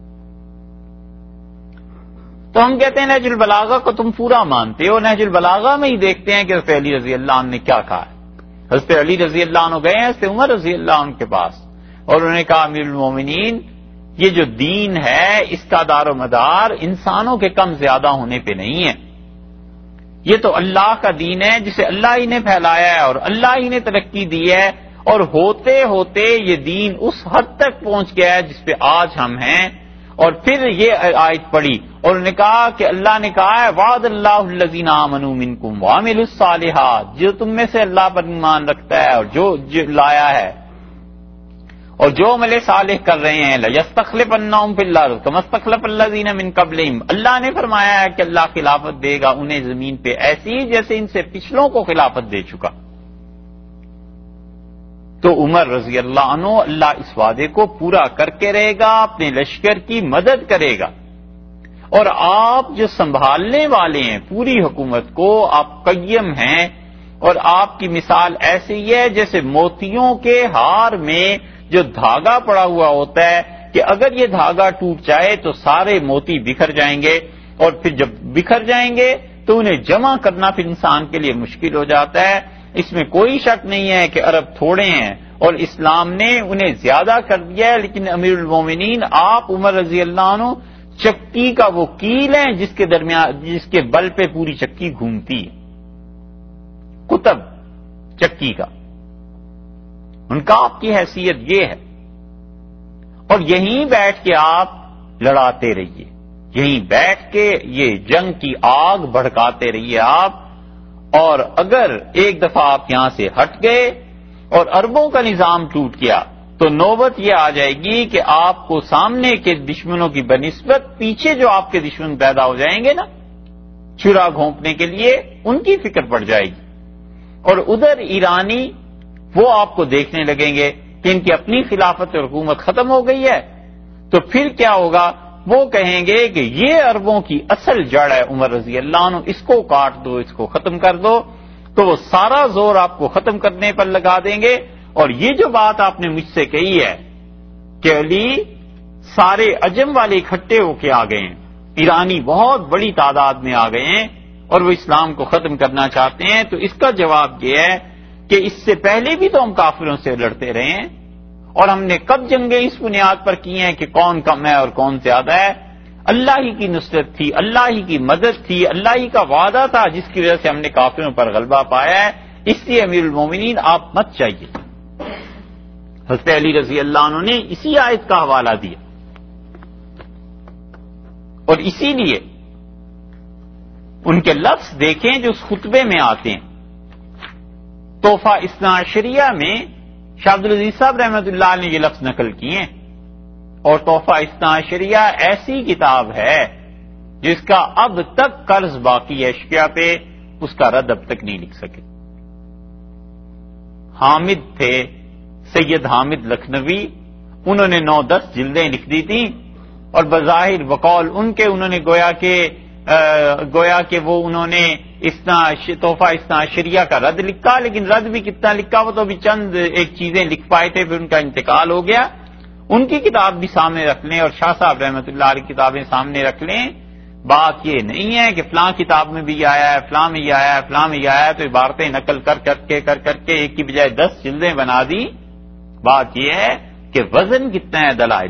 [SPEAKER 1] تو ہم کہتے ہیں نہج البلاغہ کو تم پورا مانتے ہو، نہج البلاغہ میں ہی دیکھتے ہیں کہ حضرت علی رضی اللہ عنہ نے کیا کہا ہے۔ حضرت علی رضی اللہ عنہ گئے ہیں حضرت عمر رضی اللہ عنہ کے پاس اور انہوں نے کہا امیر المومنین یہ جو دین ہے اس کا دار و مدار انسانوں کے کم زیادہ ہونے پہ نہیں ہے، یہ تو اللہ کا دین ہے جسے اللہ ہی نے پھیلایا ہے اور اللہ ہی نے ترقی دی ہے، اور ہوتے ہوتے یہ دین اس حد تک پہنچ گیا ہے جس پہ آج ہم ہیں۔ اور پھر یہ آیت پڑھی اور انہوں نے کہا کہ اللہ نے کہا ہے وعد اللہ الذین آمنوا منکم وعملوا الصالحات، جو تم میں سے اللہ پر ایمان رکھتا ہے اور جو لایا ہے اور جو عمل صالح کر رہے ہیں لَيَسْتَخْلِفَنَّهُمْ فِي الْأَرْضِ كَمَا اسْتَخْلَفَ الَّذِينَ مِن قَبْلِهِمْ، اللہ نے فرمایا ہے کہ اللہ خلافت دے گا انہیں زمین پہ ایسی جیسے ان سے پچھلوں کو خلافت دے چکا۔ تو عمر رضی اللہ عنہ اللہ اس وعدے کو پورا کر کے رہے گا، اپنے لشکر کی مدد کرے گا، اور آپ جو سنبھالنے والے ہیں پوری حکومت کو، آپ قیم ہیں، اور آپ کی مثال ایسی ہے جیسے موتیوں کے ہار میں جو دھاگا پڑا ہوا ہوتا ہے کہ اگر یہ دھاگا ٹوٹ جائے تو سارے موتی بکھر جائیں گے، اور پھر جب بکھر جائیں گے تو انہیں جمع کرنا پھر انسان کے لیے مشکل ہو جاتا ہے۔ اس میں کوئی شک نہیں ہے کہ عرب تھوڑے ہیں اور اسلام نے انہیں زیادہ کر دیا ہے، لیکن امیر المومنین آپ عمر رضی اللہ عنہ چکی کا وہ کیل ہیں جس کے بل پہ پوری چکی گھومتی ہے، قطب چکی کا، ان کا آپ کی حیثیت یہ ہے، اور یہیں بیٹھ کے آپ لڑاتے رہیے، یہیں بیٹھ کے یہ جنگ کی آگ بھڑکاتے رہیے آپ، اور اگر ایک دفعہ آپ یہاں سے ہٹ گئے اور عربوں کا نظام ٹوٹ گیا تو نوبت یہ آ جائے گی کہ آپ کو سامنے کے دشمنوں کی بنسبت پیچھے جو آپ کے دشمن پیدا ہو جائیں گے نا چھرا گھونپنے کے لیے، ان کی فکر پڑ جائے گی، اور ادھر ایرانی وہ آپ کو دیکھنے لگیں گے کہ ان کی اپنی خلافت اور حکومت ختم ہو گئی ہے، تو پھر کیا ہوگا؟ وہ کہیں گے کہ یہ عربوں کی اصل جڑ ہے عمر رضی اللہ عنہ، اس کو کاٹ دو، اس کو ختم کر دو، تو وہ سارا زور آپ کو ختم کرنے پر لگا دیں گے۔ اور یہ جو بات آپ نے مجھ سے کہی ہے کہ علی سارے عجم والے اکٹھے ہو کے آ گئے ہیں، ایرانی بہت بڑی تعداد میں آ گئے ہیں اور وہ اسلام کو ختم کرنا چاہتے ہیں، تو اس کا جواب یہ ہے کہ اس سے پہلے بھی تو ہم کافروں سے لڑتے رہے ہیں، اور ہم نے کب جنگیں اس بنیاد پر کی ہیں کہ کون کم ہے اور کون زیادہ ہے؟ اللہ ہی کی نصرت تھی، اللہ ہی کی مدد تھی، اللہ ہی کا وعدہ تھا جس کی وجہ سے ہم نے کافروں پر غلبہ پایا ہے۔ اس لیے امیر المومنین آپ مت چاہیے۔ حضرت علی رضی اللہ عنہ نے اسی آیت کا حوالہ دیا، اور اسی لیے ان کے لفظ دیکھیں جو اس خطبے میں آتے ہیں۔ تحفہ اثنا عشریہ میں شاہ عبدالعزیز صاحب رحمۃ اللہ نے یہ لفظ نقل کیے ہیں، اور تحفہ اثنا عشریہ ایسی کتاب ہے جس کا اب تک قرض باقی ہے اشقیاء پہ، اس کا رد اب تک نہیں لکھ سکے۔ حامد تھے سید حامد لکھنوی، انہوں نے 9-10 جلدیں لکھ دی تھیں، اور بظاہر بقول ان کے انہوں نے گویا کہ وہ انہوں نے تحفہ اثنا عشریہ کا رد لکھا، لیکن رد بھی کتنا لکھا وہ تو ابھی چند ایک چیزیں لکھ پائے تھے، پھر ان کا انتقال ہو گیا۔ ان کی کتاب بھی سامنے رکھ لیں اور شاہ صاحب رحمۃ اللہ علیہ کتابیں سامنے رکھ لیں۔ بات یہ نہیں ہے کہ فلاں کتاب میں بھی آیا ہے، فلاں میں یہ آیا ہے، فلاں میں یہ آیا ہے، تو عبارتیں نقل کر کے ایک کی بجائے 10 جلدیں بنا دی۔ بات یہ ہے کہ وزن کتنا ہے دلائل،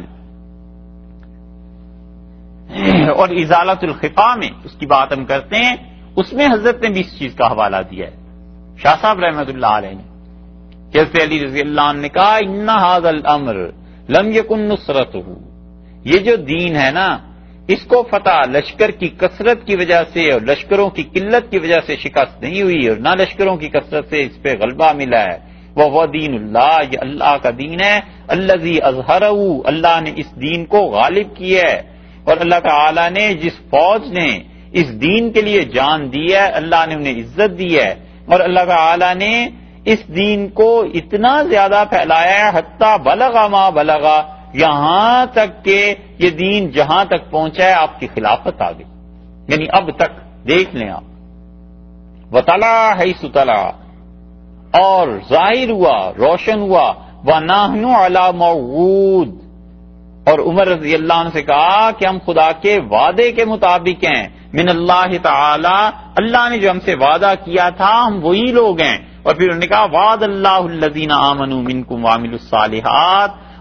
[SPEAKER 1] اور ازالت الخفا میں اس کی بات ہم کرتے ہیں، اس میں حضرت نے بھی اس چیز کا حوالہ دیا ہے شاہ صاحب رحمۃ اللہ علیہ نے، کہ حضرت علی رضی اللہ عنہ نے کہا ان ھذا الامر لم یکن نصرتہ، یہ جو دین ہے نا اس کو فتح لشکر کی کثرت کی وجہ سے اور لشکروں کی قلت کی وجہ سے شکست نہیں ہوئی، اور نہ لشکروں کی کثرت سے اس پہ غلبہ ملا ہے، وہ دین اللہ، یہ اللہ کا دین ہے، الذی اظہرہ، اللہ نے اس دین کو غالب کیا ہے، اور اللہ تعالی نے جس فوج نے اس دین کے لیے جان دی ہے اللہ نے انہیں عزت دی ہے، اور اللہ تعالی نے اس دین کو اتنا زیادہ پھیلایا ہے حتیٰ بلغ ما بلغ، یہاں تک کہ یہ دین جہاں تک پہنچا ہے آپ کی خلافت آ گئی، یعنی اب تک دیکھ لیں آپ، وطلع حیث طلع، اور ظاہر ہوا روشن ہوا، وَنَحْنُ عَلَى مَوْعُودٍ، اور عمر رضی اللہ عنہ سے کہا کہ ہم خدا کے وعدے کے مطابق ہیں، من اللہ تعالی، اللہ نے جو ہم سے وعدہ کیا تھا ہم وہی لوگ ہیں، اور پھر انہوں نے کہا وعد اللہ الذین آمنوا منکم وعملوا الصالحات،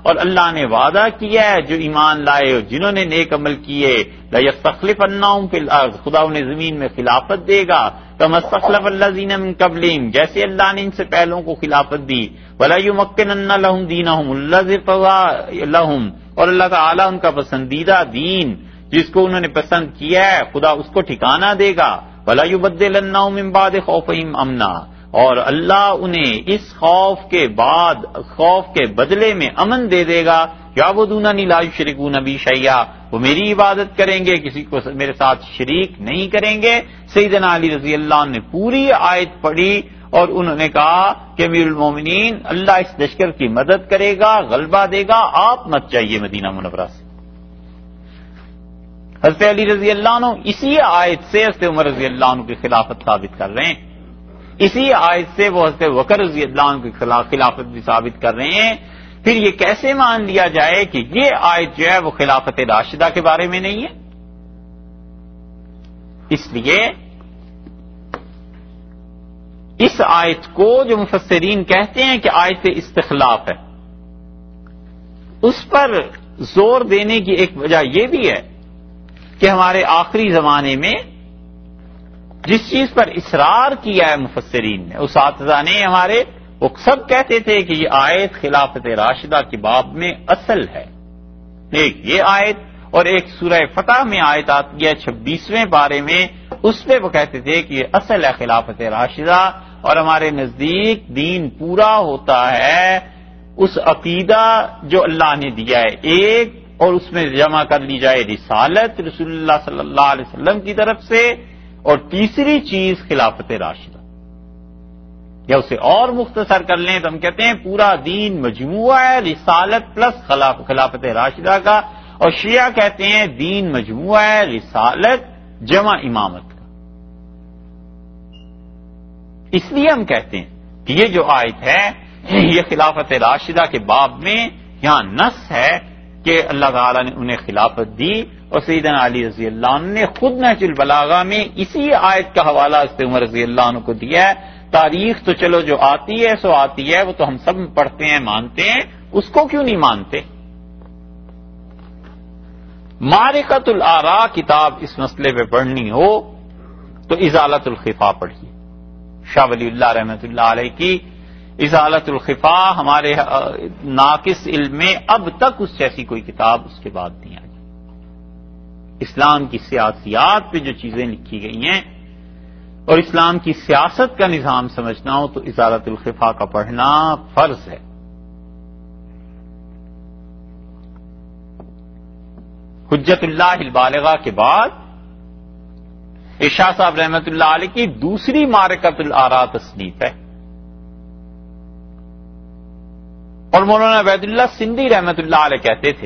[SPEAKER 1] اور اللہ نے وعدہ کیا ہے جو ایمان لائے اور جنہوں نے نیک عمل کیے لَيَسْتَخْلِفَنَّهُمْ فِي الْأَرْضِ خدا انہیں زمین میں خلافت دے گا كَمَا اسْتَخْلَفَ الَّذِينَ مِن قَبْلِهِمْ جیسے اللہ نے ان سے پہلوں کو خلافت دی وَلَيُمَكِّنَنَّ لَهُمْ دِينَهُمُ الَّذِي ارْتَضَىٰ لَهُمْ اور اللہ تعالیٰ ان کا پسندیدہ دین جس کو انہوں نے پسند کیا ہے خدا اس کو ٹھکانہ دے گا وَلَيُبَدِّلَنَّهُم مِّن بَعْدِ خَوْفِهِمْ أَمْنًا اور اللہ انہیں اس خوف کے بعد خوف کے بدلے میں امن دے دے گا یعبدوننی لا یشرکون بی شیئا وہ میری عبادت کریں گے کسی کو میرے ساتھ شریک نہیں کریں گے سیدنا علی رضی اللہ عنہ نے پوری آیت پڑھی اور انہوں نے کہا کہ امیر المومنین اللہ اس لشکر کی مدد کرے گا غلبہ دے گا آپ مت جائیے مدینہ منورہ سے حضرت علی رضی اللہ عنہ اسی آیت سے حضرت عمر رضی اللہ عنہ کی خلافت ثابت کر رہے ہیں اسی آیت سے وہ حضرت بکر رضی اللہ عنہ کی خلافت بھی ثابت کر رہے ہیں پھر یہ کیسے مان لیا جائے کہ یہ آیت جو ہے وہ خلافت راشدہ کے بارے میں نہیں ہے اس لیے اس آیت کو جو مفسرین کہتے ہیں کہ آیت استخلاف ہے اس پر زور دینے کی ایک وجہ یہ بھی ہے کہ ہمارے آخری زمانے میں جس چیز پر اصرار کیا ہے مفسرین نے اساتذہ نے ہمارے وہ سب کہتے تھے کہ یہ آیت خلافت راشدہ کی باب میں اصل ہے ایک یہ آیت اور ایک سورہ فتح میں آیت آتی ہے 26ویں پارے میں اس پہ وہ کہتے تھے کہ یہ اصل ہے خلافت راشدہ اور ہمارے نزدیک دین پورا ہوتا ہے اس عقیدہ جو اللہ نے دیا ہے ایک اور اس میں جمع کر لی جائے رسالت رسول اللہ صلی اللہ علیہ وسلم کی طرف سے اور تیسری چیز خلافت راشدہ یا اسے اور مختصر کر لیں تو ہم کہتے ہیں پورا دین مجموعہ ہے رسالت پلس خلافت راشدہ کا اور شیعہ کہتے ہیں دین مجموعہ ہے رسالت جمع امامت کا اس لیے ہم کہتے ہیں کہ یہ جو آیت ہے یہ خلافت راشدہ کے باب میں یہاں نص ہے کہ اللہ تعالیٰ نے انہیں خلافت دی اور سیدنا علی رضی اللہ عنہ نے خود نہج البلاغہ میں اسی آیت کا حوالہ حضرت عمر رضی اللہ عنہ کو دیا ہے تاریخ تو چلو جو آتی ہے سو آتی ہے وہ تو ہم سب پڑھتے ہیں مانتے ہیں اس کو کیوں نہیں مانتے معرکۃ الآراء کتاب اس مسئلے پہ پڑھنی ہو تو ازالۃ الخفا پڑھیے شاہ ولی اللہ رحمۃ اللہ علیہ کی ازالۃ الخفا ہمارے ناقص علم میں اب تک اس جیسی کوئی کتاب اس کے بعد نہیں آئی اسلام کی سیاسیات پہ جو چیزیں لکھی گئی ہیں اور اسلام کی سیاست کا نظام سمجھنا ہو تو ازالۃ الخفا کا پڑھنا فرض ہے حجت اللہ البالغہ کے بعد ارشاد صاحب رحمۃ اللہ علیہ کی دوسری معرکۃ الآراء تصنیف ہے اور مولانا عبید اللہ سندھی رحمۃ اللہ علیہ کہتے تھے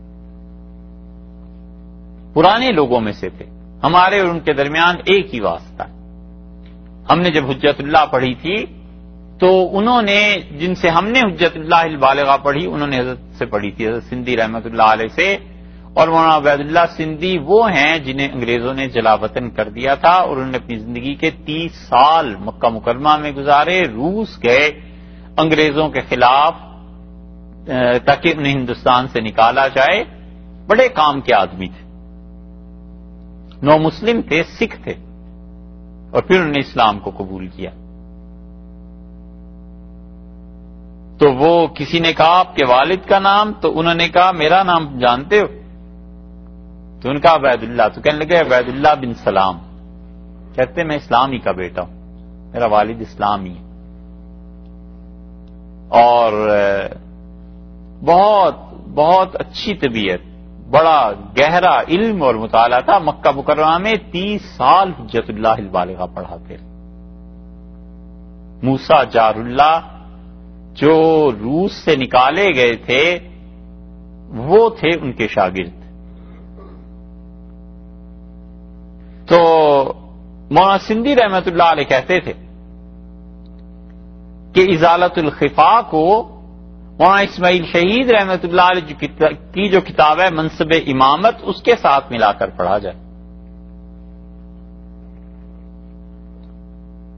[SPEAKER 1] پرانے لوگوں میں سے تھے ہمارے اور ان کے درمیان ایک ہی واسطہ ہے ہم نے جب حجت اللہ پڑھی تھی تو انہوں نے جن سے ہم نے حجت اللہ البالغہ پڑھی انہوں نے حضرت سے پڑھی تھی حضرت سندھی رحمۃ اللہ علیہ سے اور مولانا عبید اللہ سندھی وہ ہیں جنہیں انگریزوں نے جلا وطن کر دیا تھا اور انہوں نے اپنی زندگی کے 30 سال مکہ مکرمہ میں گزارے روس گئے انگریزوں کے خلاف تاکہ انہیں ہندوستان سے نکالا جائے بڑے کام کے آدمی تھے نو مسلم تھے سکھ تھے اور پھر انہوں نے اسلام کو قبول کیا تو وہ کسی نے کہا آپ کے والد کا نام تو انہوں نے کہا میرا نام جانتے ہو تو ان کا عبید اللہ تو کہنے لگے عبید اللہ بن سلام کہتے میں اسلامی کا بیٹا ہوں میرا والد اسلامی ہے اور بہت بہت اچھی طبیعت بڑا گہرا علم اور مطالعہ تھا مکہ مکرمہ میں 30 سال حجت اللہ البالغہ پڑھاتے موسیٰ جار اللہ جو روس سے نکالے گئے تھے وہ تھے ان کے شاگرد تو مولانا سندھی رحمت اللہ علیہ کہتے تھے کہ ازالۃ الخفا کو مولانا اسماعیل شہید رحمت اللہ علیہ کی جو کتاب ہے منصب امامت اس کے ساتھ ملا کر پڑھا جائے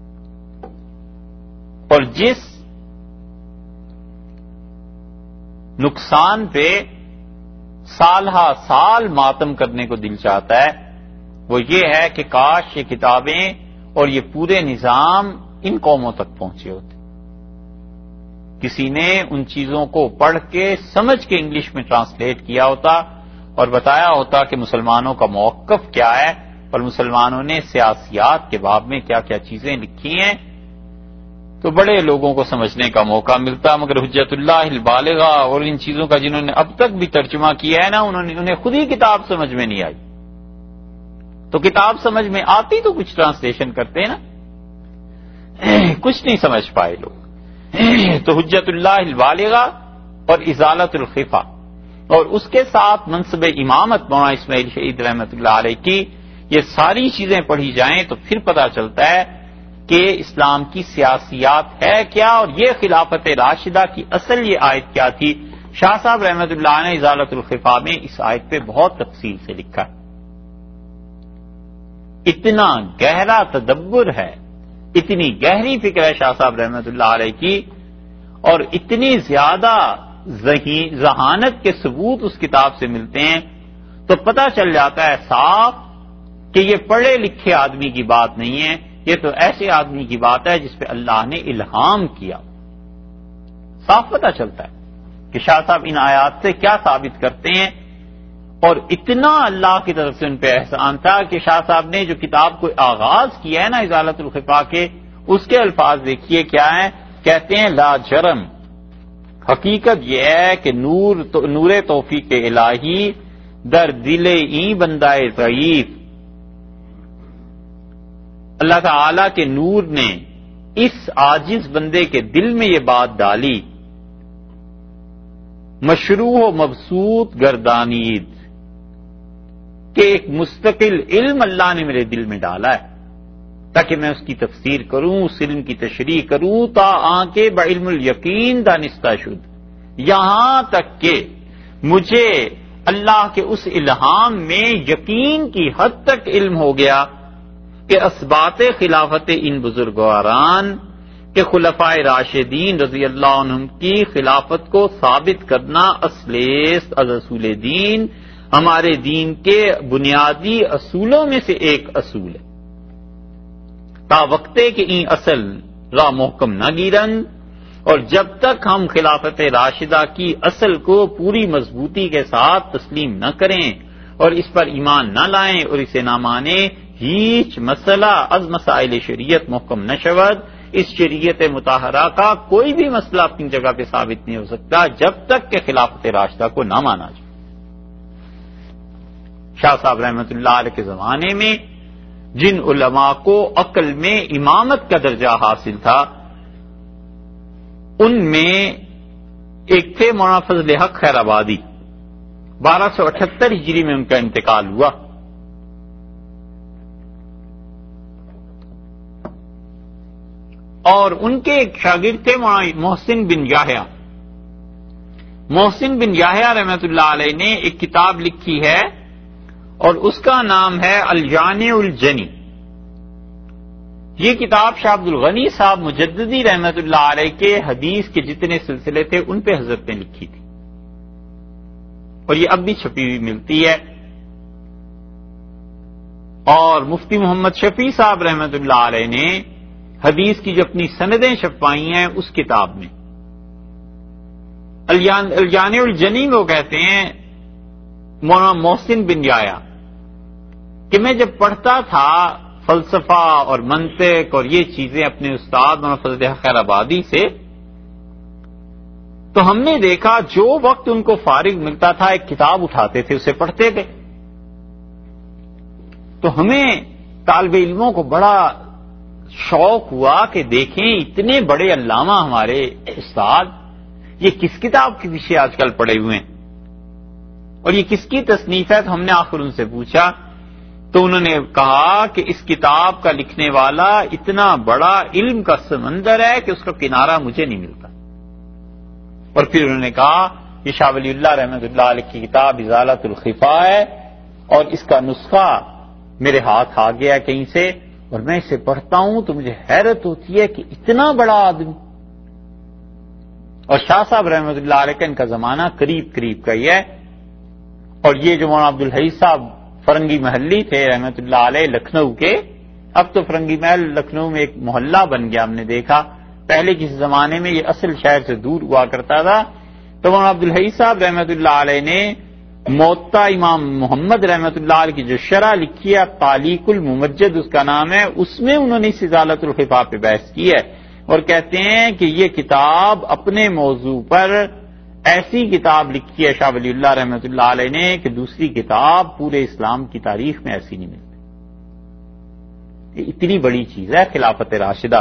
[SPEAKER 1] اور جس نقصان پہ سال ہا سال ماتم کرنے کو دل چاہتا ہے وہ یہ ہے کہ کاش یہ کتابیں اور یہ پورے نظام ان قوموں تک پہنچے ہوتے، کسی نے ان چیزوں کو پڑھ کے سمجھ کے انگلش میں ٹرانسلیٹ کیا ہوتا اور بتایا ہوتا کہ مسلمانوں کا موقف کیا ہے اور مسلمانوں نے سیاسیات کے باب میں کیا کیا چیزیں لکھی ہیں، تو بڑے لوگوں کو سمجھنے کا موقع ملتا۔ مگر حجت اللہ البالغہ اور ان چیزوں کا جنہوں نے اب تک بھی ترجمہ کیا ہے نا، انہیں خود ہی کتاب سمجھ میں نہیں آئی، تو کتاب سمجھ میں آتی تو کچھ ٹرانسلیشن کرتے ہیں نا، کچھ نہیں سمجھ پائے لوگ۔ تو حجت اللہ البالغہ اور ازالت الخفا اور اس کے ساتھ منصب امامت مولانا اسماعیل شہید رحمۃ اللہ علیہ کی، یہ ساری چیزیں پڑھی جائیں تو پھر پتہ چلتا ہے کہ اسلام کی سیاسیات ہے کیا، اور یہ خلافت راشدہ کی اصل یہ آیت کیا تھی۔ شاہ صاحب رحمۃ اللہ نے ازالت الخفا میں اس آیت پہ بہت تفصیل سے لکھا ہے، اتنا گہرا تدبر ہے، اتنی گہری فکر ہے شاہ صاحب رحمۃ اللہ علیہ کی، اور اتنی زیادہ ذہانت کے ثبوت اس کتاب سے ملتے ہیں، تو پتہ چل جاتا ہے صاف کہ یہ پڑھے لکھے آدمی کی بات نہیں ہے، یہ تو ایسے آدمی کی بات ہے جس پہ اللہ نے الہام کیا۔ صاف پتہ چلتا ہے کہ شاہ صاحب ان آیات سے کیا ثابت کرتے ہیں، اور اتنا اللہ کی طرف سے ان پہ احسان تھا کہ شاہ صاحب نے جو کتاب کو آغاز کیا ہے نا ازالت الخفا کے، اس کے الفاظ دیکھیے کیا ہیں، کہتے ہیں لا جرم، حقیقت یہ ہے کہ نور توفیق الہی در دل ای بندہ ضعیف، اللہ تعالی کے نور نے اس عاجز بندے کے دل میں یہ بات ڈالی، مشروع و مبسوط گردانید، کہ ایک مستقل علم اللہ نے میرے دل میں ڈالا ہے تاکہ میں اس کی تفسیر کروں، اس علم کی تشریح کروں، تا آنکے بعلم الیقین دانستہ شد، یہاں تک کہ مجھے اللہ کے اس الہام میں یقین کی حد تک علم ہو گیا کہ اسبات خلافت ان بزرگواران کہ خلفائے راشدین رضی اللہ عنہم کی خلافت کو ثابت کرنا اصلیست از اصول دین، ہمارے دین کے بنیادی اصولوں میں سے ایک اصول ہے، تا وقتے کہ این اصل را محکم نہ گیرن، اور جب تک ہم خلافت راشدہ کی اصل کو پوری مضبوطی کے ساتھ تسلیم نہ کریں اور اس پر ایمان نہ لائیں اور اسے نہ مانیں، ہیچ مسئلہ از مسائل شریعت محکم نہ شود، اس شریعت مطہرہ کا کوئی بھی مسئلہ اپنی جگہ پہ ثابت نہیں ہو سکتا جب تک کہ خلافت راشدہ کو نہ مانا جائے۔ شاہ صاحب رحمۃ اللہ علیہ کے زمانے میں جن علماء کو عقل میں امامت کا درجہ حاصل تھا، ان میں ایک تھے مولانا فضل حق خیر آبادی، 1278 ہجری میں ان کا انتقال ہوا، اور ان کے ایک شاگرد تھے مولانا محسن بن یحییٰ۔ محسن بن یحییٰ رحمۃ اللہ علیہ نے ایک کتاب لکھی ہے اور اس کا نام ہے الجامع الجنی۔ یہ کتاب شاہ عبد الغنی صاحب مجددی رحمۃ اللہ علیہ کے حدیث کے جتنے سلسلے تھے ان پہ حضرت نے لکھی تھی، اور یہ اب بھی چھپی ہوئی ملتی ہے، اور مفتی محمد شفیع صاحب رحمۃ اللہ علیہ نے حدیث کی جو اپنی سندیں چھپائی ہیں اس کتاب میں الجامع الجنی میں وہ کہتے ہیں مولانا محسن بن یحییٰ کہ میں جب پڑھتا تھا فلسفہ اور منطق اور یہ چیزیں اپنے استاد مولانا فضل حق خیر آبادی سے، تو ہم نے دیکھا جو وقت ان کو فارغ ملتا تھا ایک کتاب اٹھاتے تھے، اسے پڑھتے تھے، تو ہمیں طالب علموں کو بڑا شوق ہوا کہ دیکھیں اتنے بڑے علامہ ہمارے استاد یہ کس کتاب کے پیچھے آج کل پڑے ہوئے ہیں اور یہ کس کی تصنیف ہے۔ تو ہم نے آخر ان سے پوچھا تو انہوں نے کہا کہ اس کتاب کا لکھنے والا اتنا بڑا علم کا سمندر ہے کہ اس کا کنارہ مجھے نہیں ملتا، اور پھر انہوں نے کہا یہ شاہ ولی اللہ رحمۃ اللہ علیہ کی کتاب ازالت الخفا ہے اور اس کا نسخہ میرے ہاتھ آ گیا کہیں سے، اور میں اسے پڑھتا ہوں تو مجھے حیرت ہوتی ہے کہ اتنا بڑا آدمی اور شاہ صاحب رحمۃ اللہ علیہ کا ان کا زمانہ قریب قریب کا ہی ہے. اور یہ جو مولانا عبدالحی صاحب فرنگی محلی تھے رحمۃ اللہ علیہ لکھنؤ کے، اب تو فرنگی محل لکھنؤ میں ایک محلہ بن گیا، ہم نے دیکھا. پہلے کسی زمانے میں یہ اصل شہر سے دور ہوا کرتا تھا. تو مولانا عبدالحی صاحب رحمۃ اللہ علیہ نے موطا امام محمد رحمۃ اللہ علیہ کی جو شرح لکھی ہے تعلیق الممجد اس کا نام ہے، اس میں انہوں نے اس ازالۃ الخفا پہ بحث کی ہے اور کہتے ہیں کہ یہ کتاب اپنے موضوع پر ایسی کتاب لکھی ہے شاہ ولی اللہ رحمۃ اللہ علیہ نے کہ دوسری کتاب پورے اسلام کی تاریخ میں ایسی نہیں ملتی. یہ اتنی بڑی چیز ہے خلافت راشدہ.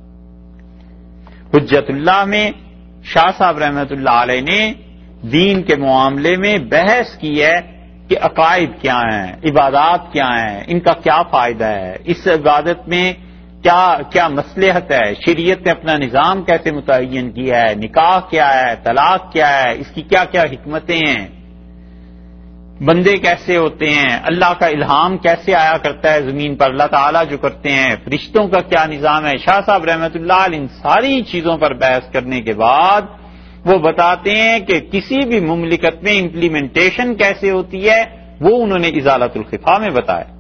[SPEAKER 1] حجت اللہ میں شاہ صاحب رحمۃ اللہ علیہ نے دین کے معاملے میں بحث کی ہے کہ عقائد کیا ہیں، عبادات کیا ہیں، ان کا کیا فائدہ ہے، اس عبادت میں کیا مصلحت ہے، شریعت نے اپنا نظام کیسے متعین کیا ہے، نکاح کیا ہے، طلاق کیا ہے، اس کی کیا کیا حکمتیں ہیں، بندے کیسے ہوتے ہیں، اللہ کا الہام کیسے آیا کرتا ہے زمین پر، اللہ تعالیٰ جو کرتے ہیں، فرشتوں کا کیا نظام ہے. شاہ صاحب رحمۃ اللہ علیہ ان ساری چیزوں پر بحث کرنے کے بعد وہ بتاتے ہیں کہ کسی بھی مملکت میں امپلیمنٹیشن کیسے ہوتی ہے وہ انہوں نے ازالۃ الخفا میں بتایا.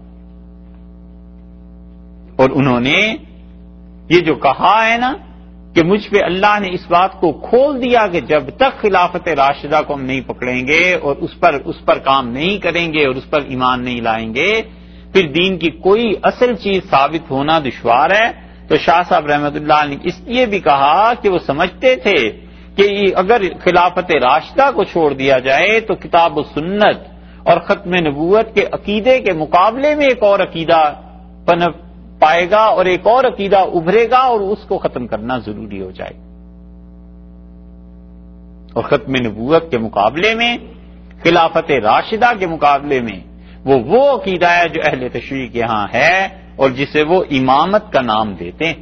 [SPEAKER 1] اور انہوں نے یہ جو کہا ہے نا کہ مجھ پہ اللہ نے اس بات کو کھول دیا کہ جب تک خلافت راشدہ کو ہم نہیں پکڑیں گے اور اس پر کام نہیں کریں گے اور اس پر ایمان نہیں لائیں گے پھر دین کی کوئی اصل چیز ثابت ہونا دشوار ہے. تو شاہ صاحب رحمۃ اللہ نے اس لیے بھی کہا کہ وہ سمجھتے تھے کہ اگر خلافت راشدہ کو چھوڑ دیا جائے تو کتاب و سنت اور ختم نبوت کے عقیدے کے مقابلے میں ایک اور عقیدہ پنپ پائے گا اور ایک اور عقیدہ ابھرے گا اور اس کو ختم کرنا ضروری ہو جائے. اور ختم نبوت کے مقابلے میں خلافت راشدہ کے مقابلے میں وہ عقیدہ ہے جو اہل تشیع کے ہاں ہے اور جسے وہ امامت کا نام دیتے ہیں.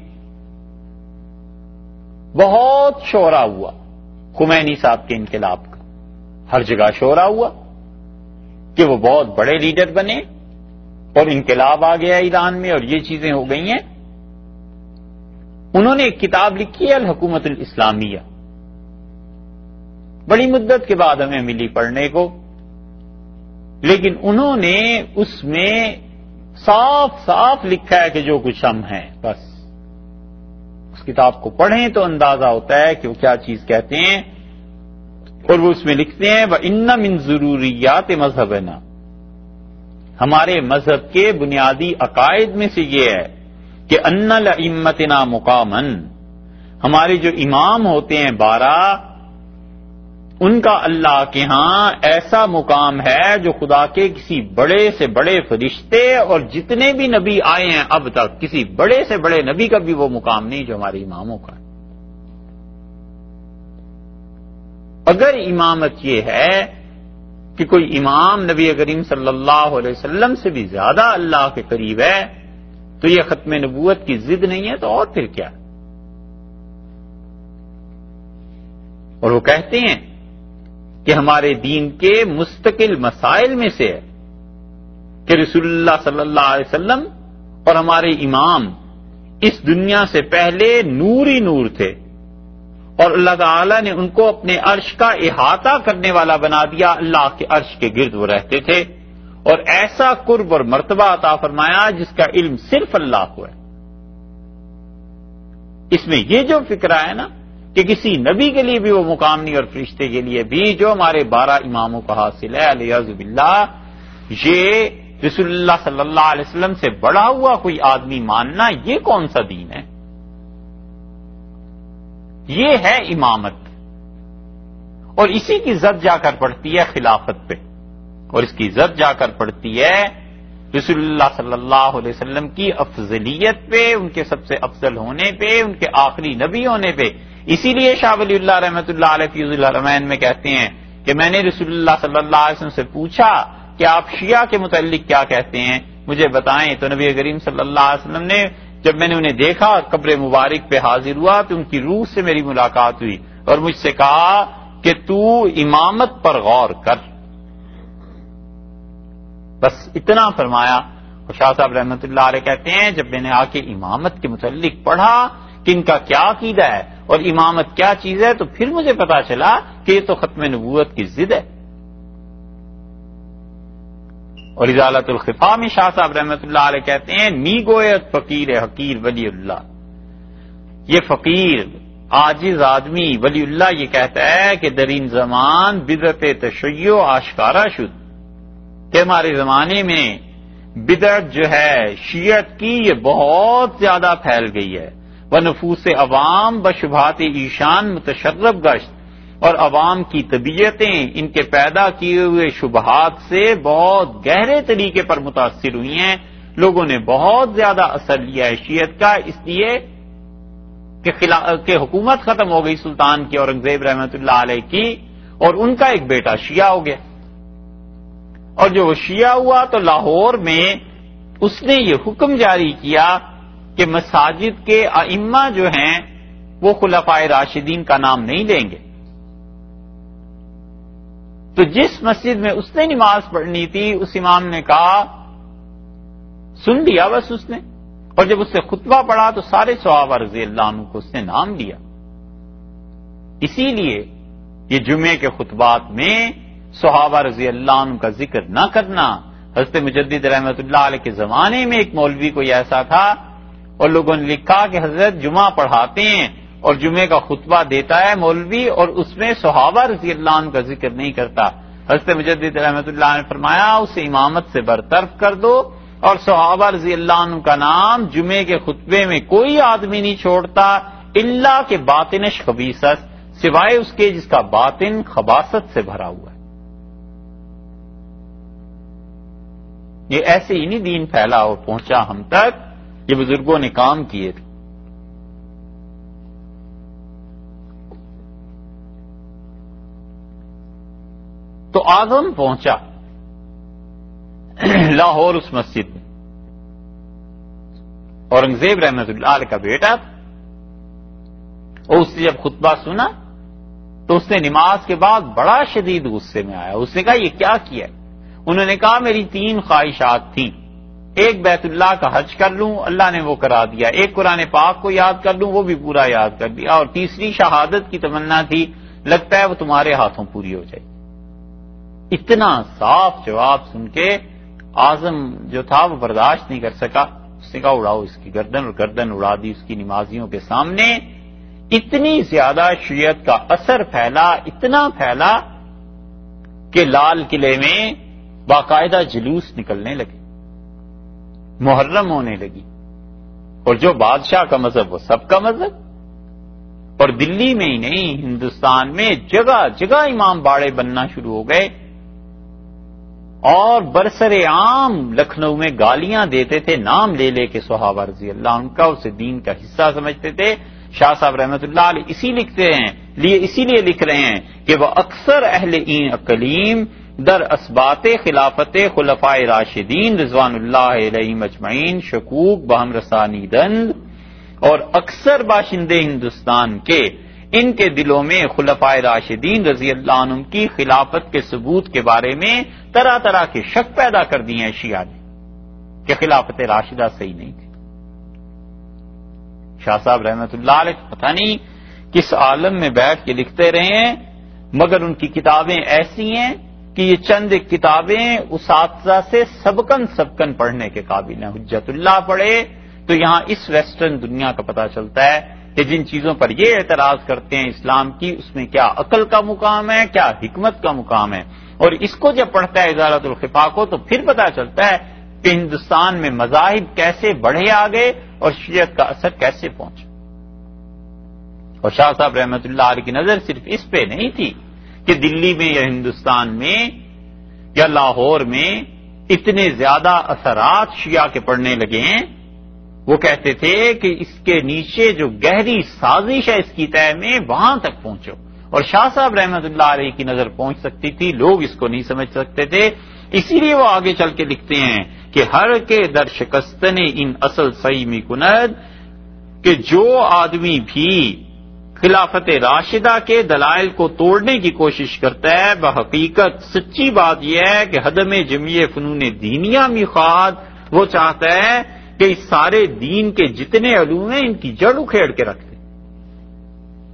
[SPEAKER 1] بہت شورا ہوا خمینی صاحب کے انقلاب کا، ہر جگہ شورا ہوا کہ وہ بہت بڑے لیڈر بنے اور انقلاب آ گیا ایران میں اور یہ چیزیں ہو گئی ہیں. انہوں نے ایک کتاب لکھی ہے الحکومت الاسلامیہ، بڑی مدت کے بعد ہمیں ملی پڑھنے کو، لیکن انہوں نے اس میں صاف صاف لکھا ہے کہ جو کچھ ہم ہیں بس اس کتاب کو پڑھیں تو اندازہ ہوتا ہے کہ وہ کیا چیز کہتے ہیں. اور وہ اس میں لکھتے ہیں وَإِنَّ مِن ضروریات مذہبنا، ہمارے مذہب کے بنیادی عقائد میں سے یہ ہے کہ ان لائمتنا مقاماً، ہمارے جو امام ہوتے ہیں 12 ان کا اللہ کے ہاں ایسا مقام ہے جو خدا کے کسی بڑے سے بڑے فرشتے اور جتنے بھی نبی آئے ہیں اب تک کسی بڑے سے بڑے نبی کا بھی وہ مقام نہیں جو ہمارے اماموں کا ہے. اگر امامت یہ ہے کہ کوئی امام نبی کریم صلی اللہ علیہ وسلم سے بھی زیادہ اللہ کے قریب ہے تو یہ ختم نبوت کی ضد نہیں ہے تو اور پھر کیا. اور وہ کہتے ہیں کہ ہمارے دین کے مستقل مسائل میں سے ہے کہ رسول اللہ صلی اللہ علیہ وسلم اور ہمارے امام اس دنیا سے پہلے نور ہی نور تھے اور اللہ تعالیٰ نے ان کو اپنے عرش کا احاطہ کرنے والا بنا دیا. اللہ کے عرش کے گرد وہ رہتے تھے اور ایسا قرب اور مرتبہ عطا فرمایا جس کا علم صرف اللہ کو ہے. اس میں یہ جو فکرہ ہے نا کہ کسی نبی کے لیے بھی وہ مقام نہیں اور فرشتے کے لیے بھی جو ہمارے 12 اماموں کا حاصل ہے علیہ باللہ، یہ رسول اللہ صلی اللہ علیہ وسلم سے بڑا ہوا کوئی آدمی ماننا یہ کون سا دین ہے؟ یہ ہے امامت. اور اسی کی زد جا کر پڑتی ہے خلافت پہ اور اس کی زد جا کر پڑتی ہے رسول اللہ صلی اللہ علیہ وسلم کی افضلیت پہ، ان کے سب سے افضل ہونے پہ، ان کے آخری نبی ہونے پہ. اسی لیے شاہ ولی اللہ رحمۃ اللہ علیہ فیض الحرمین میں کہتے ہیں کہ میں نے رسول اللہ صلی اللہ علیہ وسلم سے پوچھا کہ آپ شیعہ کے متعلق کیا کہتے ہیں، مجھے بتائیں. تو نبی کریم صلی اللہ علیہ وسلم نے جب میں نے انہیں دیکھا قبر مبارک پہ حاضر ہوا تو ان کی روح سے میری ملاقات ہوئی اور مجھ سے کہا کہ تو امامت پر غور کر. بس اتنا فرمایا. اور شاہ صاحب رحمۃ اللہ علیہ کہتے ہیں جب میں نے آ کے امامت کے متعلق پڑھا کہ ان کا کیا عقیدہ ہے اور امامت کیا چیز ہے، تو پھر مجھے پتا چلا کہ یہ تو ختم نبوت کی ضد ہے۔ اور ازالت الخفا میں شاہ صاحب رحمۃ اللہ علیہ کہتے ہیں نی گویت فقیر حقیر ولی اللہ، یہ فقیر عاجز آدمی ولی اللہ یہ کہتا ہے کہ درین زمان بدعت تشیع آشکارا شد، کہ ہمارے زمانے میں بدعت جو ہے شیعت کی یہ بہت زیادہ پھیل گئی ہے، وہ نفوس عوام بشبہات ایشان متشرب گشت، اور عوام کی طبیعتیں ان کے پیدا کیے ہوئے شبہات سے بہت گہرے طریقے پر متاثر ہوئی ہیں، لوگوں نے بہت زیادہ اثر لیا ہے شیعت کا، اس لیے کہ حکومت ختم ہو گئی سلطان کی اورنگزیب رحمۃ اللہ علیہ کی، اور ان کا ایک بیٹا شیعہ ہو گیا، اور جو وہ شیعہ ہوا تو لاہور میں اس نے یہ حکم جاری کیا کہ مساجد کے ائمہ جو ہیں وہ خلفائے راشدین کا نام نہیں لیں گے۔ تو جس مسجد میں اس نے نماز پڑھنی تھی اس امام نے کہا، سن لیا بس اس نے، اور جب اس سے خطبہ پڑھا تو سارے صحابہ رضی اللہ عنہ کو اس نے نام لیا۔ اسی لیے یہ جمعے کے خطبات میں صحابہ رضی اللہ عنہ کا ذکر نہ کرنا، حضرت مجدد رحمۃ اللہ علیہ کے زمانے میں ایک مولوی کوئی ایسا تھا اور لوگوں نے لکھا کہ حضرت جمعہ پڑھاتے ہیں اور جمعے کا خطبہ دیتا ہے مولوی اور اس میں صحابہ رضی اللہ عنہ کا ذکر نہیں کرتا۔ حضرت مجدد رحمۃ اللہ نے فرمایا اسے امامت سے برطرف کر دو، اور صحابہ رضی اللہ عنہ کا نام جمعے کے خطبے میں کوئی آدمی نہیں چھوڑتا الا کہ باطنش خبیثت، سوائے اس کے جس کا باطن خباثت سے بھرا ہوا ہے۔ یہ ایسے ہی نہیں دین پھیلا اور پہنچا ہم تک، یہ بزرگوں نے کام کیے تھے۔ تو اعظم پہنچا لاہور اس مسجد میں، اورنگزیب رحمۃ اللہ علیہ کا بیٹا تھا، اور اس نے جب خطبہ سنا تو اس نے نماز کے بعد بڑا شدید غصے میں آیا، اس نے کہا یہ کیا کیا؟ انہوں نے کہا میری 3 خواہشات تھیں، ایک بیت اللہ کا حج کر لوں، اللہ نے وہ کرا دیا، ایک قرآن پاک کو یاد کر لوں، وہ بھی پورا یاد کر دیا، اور تیسری شہادت کی تمنا تھی، لگتا ہے وہ تمہارے ہاتھوں پوری ہو جائے۔ اتنا صاف جواب سن کے اعظم جو تھا وہ برداشت نہیں کر سکا، اس نے کہا اڑاؤ اس کی گردن، اور گردن اڑا دی اس کی نمازیوں کے سامنے۔ اتنی زیادہ شیعت کا اثر پھیلا، اتنا پھیلا کہ لال قلعے میں باقاعدہ جلوس نکلنے لگے، محرم ہونے لگی، اور جو بادشاہ کا مذہب وہ سب کا مذہب، اور دلی میں ہی نہیں ہندوستان میں جگہ جگہ امام باڑے بننا شروع ہو گئے، اور برسر عام لکھنؤ میں گالیاں دیتے تھے نام لے لے کے صحابہ رضی اللہ عنہ کا، اسے دین کا حصہ سمجھتے تھے۔ شاہ صاحب رحمۃ اللہ علیہ اسی لیے لکھ رہے ہیں کہ وہ اکثر اہل این اقلیم در اسبات خلافت خلفائے راشدین رضوان اللہ علیہم اجمعین شکوک بہم رسانی دند، اور اکثر باشندے ہندوستان کے ان کے دلوں میں خلفائے راشدین رضی اللہ عنہ کی خلافت کے ثبوت کے بارے میں طرح طرح کے شک پیدا کر دیے ہیں شیعہ نے کہ خلافت راشدہ صحیح نہیں تھی۔ شاہ صاحب رحمۃ اللہ علیہ پتہ نہیں کس عالم میں بیٹھ کے لکھتے رہے ہیں، مگر ان کی کتابیں ایسی ہیں کہ یہ چند کتابیں اساتذہ سے سبکن پڑھنے کے قابل ہیں۔ حجت اللہ پڑھے تو یہاں اس ویسٹرن دنیا کا پتہ چلتا ہے کہ جن چیزوں پر یہ اعتراض کرتے ہیں اسلام کی، اس میں کیا عقل کا مقام ہے، کیا حکمت کا مقام ہے، اور اس کو جب پڑھتا ہے ازالت الخفا کو تو پھر پتہ چلتا ہے کہ ہندوستان میں مذاہب کیسے بڑھے آگے اور شیعت کا اثر کیسے پہنچا۔ اور شاہ صاحب رحمۃ اللہ علیہ کی نظر صرف اس پہ نہیں تھی کہ دلی میں یا ہندوستان میں یا لاہور میں اتنے زیادہ اثرات شیعہ کے پڑنے لگے ہیں، وہ کہتے تھے کہ اس کے نیچے جو گہری سازش ہے اس کی طے میں وہاں تک پہنچو، اور شاہ صاحب رحمۃ اللہ علیہ کی نظر پہنچ سکتی تھی، لوگ اس کو نہیں سمجھ سکتے تھے، اسی لیے وہ آگے چل کے لکھتے ہیں کہ ہر کے در شکستن ان اصل صحیح می کند، کہ جو آدمی بھی خلافت راشدہ کے دلائل کو توڑنے کی کوشش کرتا ہے بحقیقت سچی بات یہ ہے کہ حدم جمیع فنون دینیہ می خواہد، وہ چاہتا ہے کہ اس سارے دین کے جتنے علوم ہیں ان کی جڑ اکھیڑ کے رکھ دے،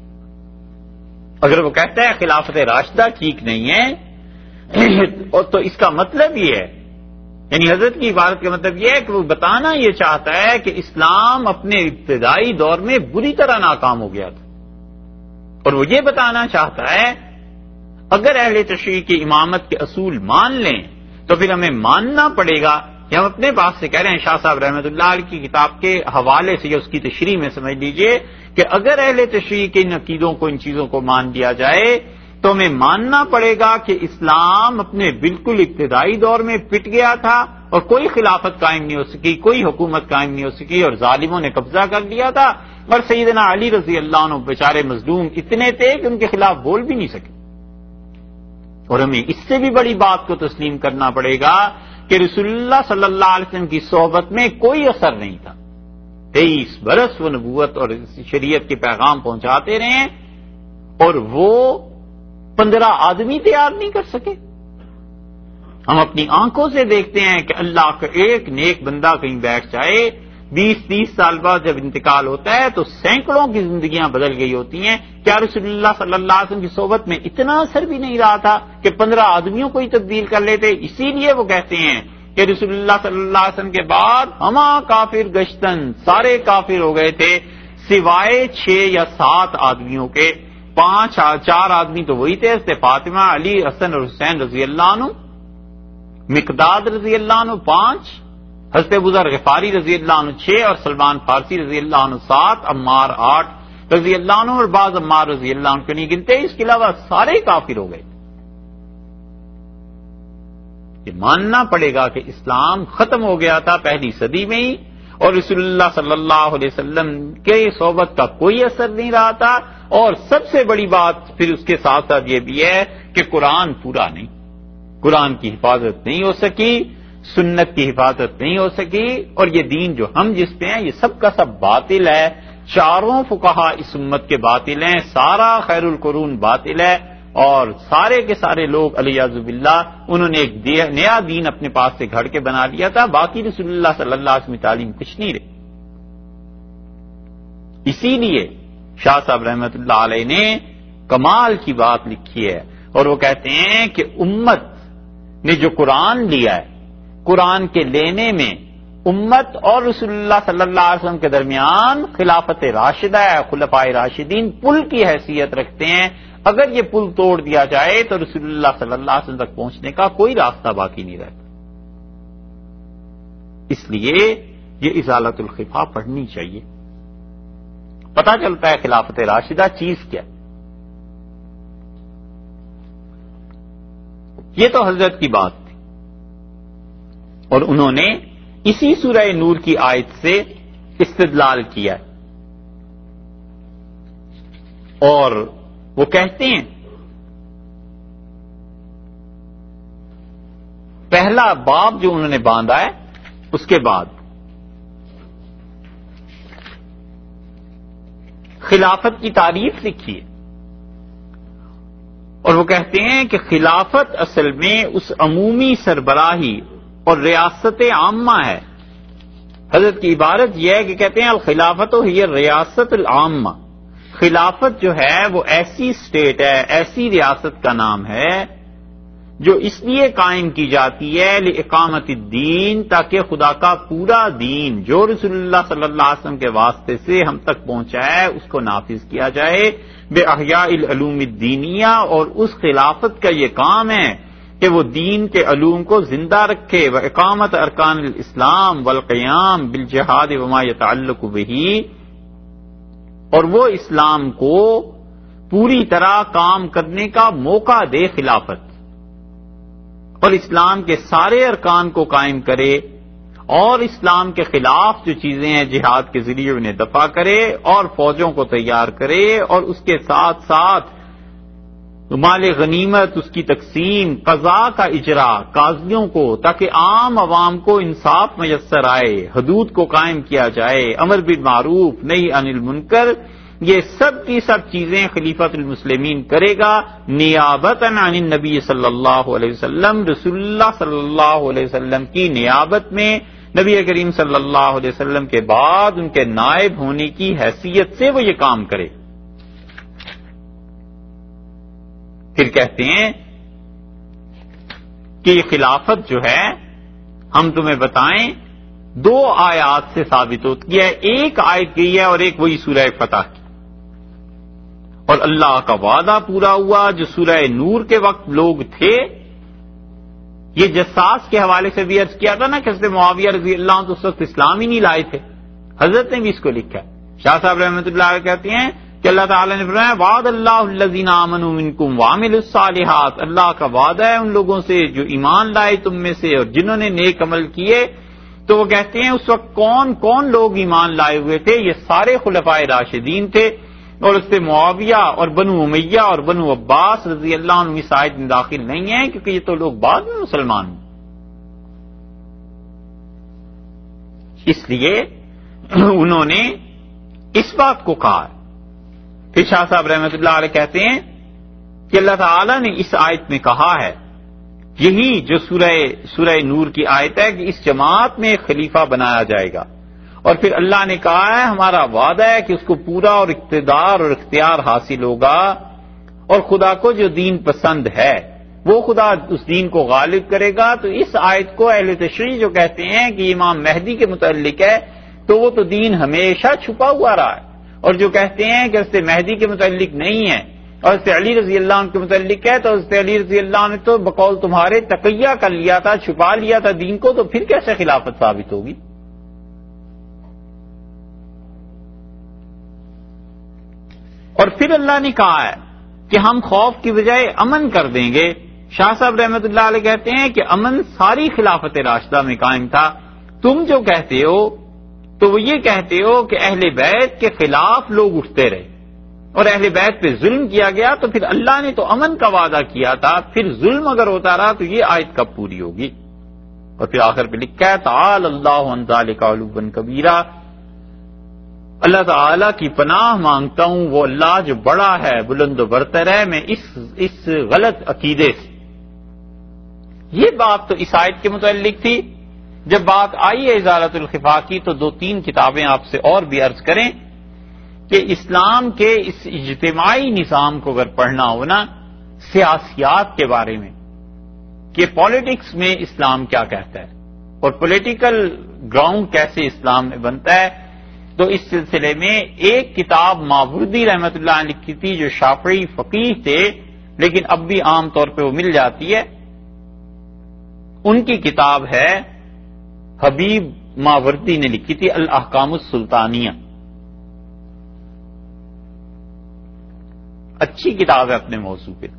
[SPEAKER 1] اگر وہ کہتا ہے خلافت راشدہ ٹھیک نہیں ہے تو اس کا مطلب یہ ہے، یعنی حضرت کی عبارت کا مطلب یہ ہے کہ وہ بتانا یہ چاہتا ہے کہ اسلام اپنے ابتدائی دور میں بری طرح ناکام ہو گیا تھا، اور وہ یہ بتانا چاہتا ہے اگر اہل تشریع کی امامت کے اصول مان لیں تو پھر ہمیں ماننا پڑے گا کہ ہم اپنے پاس سے کہہ رہے ہیں، شاہ صاحب رحمۃ اللہ علیہ کی کتاب کے حوالے سے یا اس کی تشریح میں سمجھ لیجئے کہ اگر اہل تشریع کے ان عقیدوں کو، ان چیزوں کو مان لیا جائے تو ہمیں ماننا پڑے گا کہ اسلام اپنے بالکل ابتدائی دور میں پٹ گیا تھا اور کوئی خلافت قائم نہیں ہو سکی، کوئی حکومت قائم نہیں ہو سکی، اور ظالموں نے قبضہ کر لیا تھا، اور سیدنا علی رضی اللہ عنہ بیچارے مظلوم اتنے تھے کہ ان کے خلاف بول بھی نہیں سکے۔ اور ہمیں اس سے بھی بڑی بات کو تسلیم کرنا پڑے گا کہ رسول اللہ صلی اللہ علیہ وسلم کی صحبت میں کوئی اثر نہیں تھا، 23 برس وہ نبوت اور شریعت کے پیغام پہنچاتے رہے اور وہ 15 آدمی تیار نہیں کر سکے۔ ہم اپنی آنکھوں سے دیکھتے ہیں کہ اللہ کا ایک نیک بندہ کہیں بیٹھ جائے، 20-30 سال بعد جب انتقال ہوتا ہے تو سینکڑوں کی زندگیاں بدل گئی ہوتی ہیں۔ کیا رسول اللہ صلی اللہ علیہ وسلم کی صحبت میں اتنا اثر بھی نہیں رہا تھا کہ 15 آدمیوں کو ہی تبدیل کر لیتے؟ اسی لیے وہ کہتے ہیں کہ رسول اللہ صلی اللہ علیہ وسلم کے بعد ہما کافر گشتن، سارے کافر ہو گئے تھے سوائے 6 یا 7 آدمیوں کے۔ 4 آدمی تو وہی تھے، حضرت فاطمہ، علی، حسن اور حسین رضی اللہ عنہ، مقداد رضی اللہ عنہ 5، حضرت ابوذر غفاری رضی اللہ عنہ 6، اور سلمان فارسی رضی اللہ عنہ 7، عمار 8 رضی اللہ عنہ، اور بعض عمار رضی اللہ عنہ کو نہیں گنتے، اس کے علاوہ سارے کافر ہو گئے۔ یہ ماننا پڑے گا کہ اسلام ختم ہو گیا تھا پہلی صدی میں ہی، اور رسول اللہ صلی اللہ علیہ وسلم کے صحبت کا کوئی اثر نہیں رہا تھا، اور سب سے بڑی بات پھر اس کے ساتھ ساتھ یہ بھی ہے کہ قرآن پورا نہیں، قرآن کی حفاظت نہیں ہو سکی، سنت کی حفاظت نہیں ہو سکی، اور یہ دین جو ہم جس پہ ہیں یہ سب کا سب باطل ہے۔ چاروں فقہا اس امت کے باطل ہیں، سارا خیر القرون باطل ہے، اور سارے کے سارے لوگ علیہ باللہ انہوں نے ایک نیا دین اپنے پاس سے گھڑ کے بنا لیا تھا، باقی رسول اللہ صلی اللہ علیہ وسلم کی تعلیم کچھ نہیں رہی۔ اسی لیے شاہ صاحب رحمۃ اللہ علیہ نے کمال کی بات لکھی ہے، اور وہ کہتے ہیں کہ امت نے جو قرآن لیا ہے، قرآن کے لینے میں امت اور رسول اللہ صلی اللہ علیہ وسلم کے درمیان خلافت راشدہ ہے، خلفائے راشدین پل کی حیثیت رکھتے ہیں۔ اگر یہ پل توڑ دیا جائے تو رسول اللہ صلی اللہ علیہ وسلم تک پہنچنے کا کوئی راستہ باقی نہیں رہتا۔ اس لیے یہ ازالۃ الخفا پڑھنی چاہیے، پتہ چلتا ہے خلافت راشدہ چیز کیا۔ یہ تو حضرت کی بات تھی، اور انہوں نے اسی سورہ نور کی آیت سے استدلال کیا، اور وہ کہتے ہیں پہلا باب جو انہوں نے باندھا ہے اس کے بعد خلافت کی تعریف لکھی ہے، اور وہ کہتے ہیں کہ خلافت اصل میں اس عمومی سربراہی اور ریاست عامہ ہے۔ حضرت کی عبارت یہ ہے کہ کہتے ہیں الخلافت ہی ریاست العامہ، خلافت جو ہے وہ ایسی اسٹیٹ ہے، ایسی ریاست کا نام ہے جو اس لیے قائم کی جاتی ہے لإقامت الدین، تاکہ خدا کا پورا دین جو رسول اللہ صلی اللہ علیہ وسلم کے واسطے سے ہم تک پہنچا ہے اس کو نافذ کیا جائے، بإحیاء العلوم الدینیہ، اور اس خلافت کا یہ کام ہے کہ وہ دین کے علوم کو زندہ رکھے، وإقامت ارکان الاسلام والقیام بالجہاد وما يتعلق به، اور وہ اسلام کو پوری طرح کام کرنے کا موقع دے خلافت، اور اسلام کے سارے ارکان کو قائم کرے، اور اسلام کے خلاف جو چیزیں ہیں جہاد کے ذریعے انہیں دفع کرے، اور فوجوں کو تیار کرے، اور اس کے ساتھ ساتھ مال غنیمت اس کی تقسیم، قضاء کا اجرا، قاضیوں کو، تاکہ عام عوام کو انصاف میسر آئے، حدود کو قائم کیا جائے، امر بالمعروف نہی عن المنکر، یہ سب کی سب چیزیں خلیفۃ المسلمین کرے گا نیابتاً عن النبی صلی اللہ علیہ وسلم، رسول اللہ صلی اللہ علیہ وسلم کی نیابت میں، نبی کریم صلی اللہ علیہ وسلم کے بعد ان کے نائب ہونے کی حیثیت سے وہ یہ کام کرے۔ پھر کہتے ہیں کہ یہ خلافت جو ہے ہم تمہیں بتائیں 2 آیات سے ثابت ہوتی ہے، ایک آیت کی ہے اور ایک وہی سورہ فتح کی، اور اللہ کا وعدہ پورا ہوا جو سورہ نور کے وقت لوگ تھے. یہ جساس کے حوالے سے بھی عرض کیا تھا نا کہ حضرت معاویہ رضی اللہ عنہ تو اس وقت اسلام ہی نہیں لائے تھے، حضرت نے بھی اس کو لکھا ہے. شاہ صاحب رحمۃ اللہ علیہ کہتے ہیں کہ اللہ تعالیٰ نے فرمایا وعد اللہ الذین آمنوا منکم وعملوا الصالحات، اللہ کا وعدہ ہے ان لوگوں سے جو ایمان لائے تم میں سے اور جنہوں نے نیک عمل کیے. تو وہ کہتے ہیں اس وقت کون کون لوگ ایمان لائے ہوئے تھے؟ یہ سارے خلفائے راشدین تھے، اور اس سے معاویہ اور بنو امیہ اور بنو عباس رضی اللہ عنہ اس آیت میں داخل نہیں ہیں کیونکہ یہ تو لوگ بعد میں مسلمان ہیں. اس لیے انہوں نے اس بات کو کہا. پھر شاہ صاحب رحمۃ اللہ علیہ کہتے ہیں کہ اللہ تعالی نے اس آیت میں کہا ہے، یہی جو سورہ نور کی آیت ہے کہ اس جماعت میں ایک خلیفہ بنایا جائے گا، اور پھر اللہ نے کہا ہے ہمارا وعدہ ہے کہ اس کو پورا اور اقتدار اور اختیار حاصل ہوگا، اور خدا کو جو دین پسند ہے وہ خدا اس دین کو غالب کرے گا. تو اس آیت کو اہل تشریح جو کہتے ہیں کہ امام مہدی کے متعلق ہے تو وہ تو دین ہمیشہ چھپا ہوا رہا ہے، اور جو کہتے ہیں کہ حضرت مہدی کے متعلق نہیں ہے اور حضرت علی رضی اللہ عنہ کے متعلق ہے، تو حضرت علی رضی اللہ عنہ نے تو بقول تمہارے تقیہ کر لیا تھا، چھپا لیا تھا دین کو، تو پھر کیسے خلافت ثابت ہوگی؟ اور پھر اللہ نے کہا ہے کہ ہم خوف کی بجائے امن کر دیں گے. شاہ صاحب رحمۃ اللہ علیہ کہتے ہیں کہ امن ساری خلافت راشدہ میں قائم تھا. تم جو کہتے ہو تو وہ یہ کہتے ہو کہ اہل بیت کے خلاف لوگ اٹھتے رہے اور اہل بیت پہ ظلم کیا گیا، تو پھر اللہ نے تو امن کا وعدہ کیا تھا، پھر ظلم اگر ہوتا رہا تو یہ آیت کب پوری ہوگی؟ اور پھر آخر پہ لکھا ہے تعالی اللہ عن ذلک علوا کبیرا، اللہ تعالی کی پناہ مانگتا ہوں، وہ اللہ جو بڑا ہے بلند و برتر ہے، میں اس غلط عقیدے سے. یہ بات تو اس آیت کے متعلق تھی. جب بات آئی ہے ازالۃ الخفا کی تو 2-3 کتابیں آپ سے اور بھی عرض کریں کہ اسلام کے اس اجتماعی نظام کو اگر پڑھنا ہو نا سیاسیات کے بارے میں کہ پالیٹکس میں اسلام کیا کہتا ہے اور پولیٹیکل گراؤنڈ کیسے اسلام میں بنتا ہے، تو اس سلسلے میں ایک کتاب ماوردی رحمۃ اللہ علیہ لکھی تھی جو شافعی فقیہ تھے لیکن اب بھی عام طور پہ وہ مل جاتی ہے. ان کی کتاب ہے حبیب ماوردی نے لکھی تھی الاحکام السلطانیہ. اچھی کتاب ہے اپنے موضوع پہ.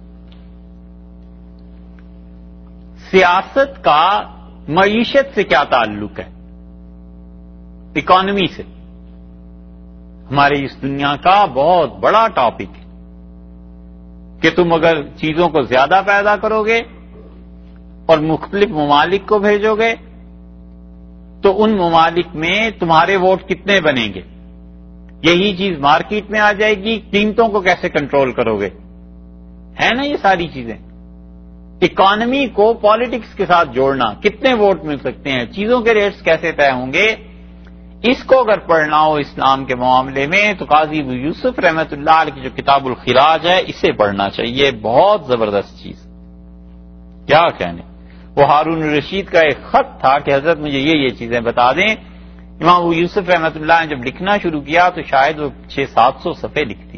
[SPEAKER 1] سیاست کا معیشت سے کیا تعلق ہے؟ اکانومی سے. ہماری اس دنیا کا بہت بڑا ٹاپک ہے کہ تم اگر چیزوں کو زیادہ پیدا کرو گے اور مختلف ممالک کو بھیجو گے تو ان ممالک میں تمہارے ووٹ کتنے بنیں گے، یہی چیز مارکیٹ میں آ جائے گی. قیمتوں کو کیسے کنٹرول کرو گے؟ ہے نا یہ ساری چیزیں. اکانومی کو پالیٹکس کے ساتھ جوڑنا، کتنے ووٹ مل سکتے ہیں، چیزوں کے ریٹس کیسے طے ہوں گے، اس کو اگر پڑھنا ہو اسلام کے معاملے میں تو قاضی ابو یوسف رحمۃ اللہ علیہ کی جو کتاب الخراج ہے اسے پڑھنا چاہیے. بہت زبردست چیز. کیا کہنے، وہ ہارون الرشید کا ایک خط تھا کہ حضرت مجھے یہ چیزیں بتا دیں. امام ابو یوسف رحمۃ اللہ نے جب لکھنا شروع کیا تو شاید وہ 600-700 صفحے لکھتی.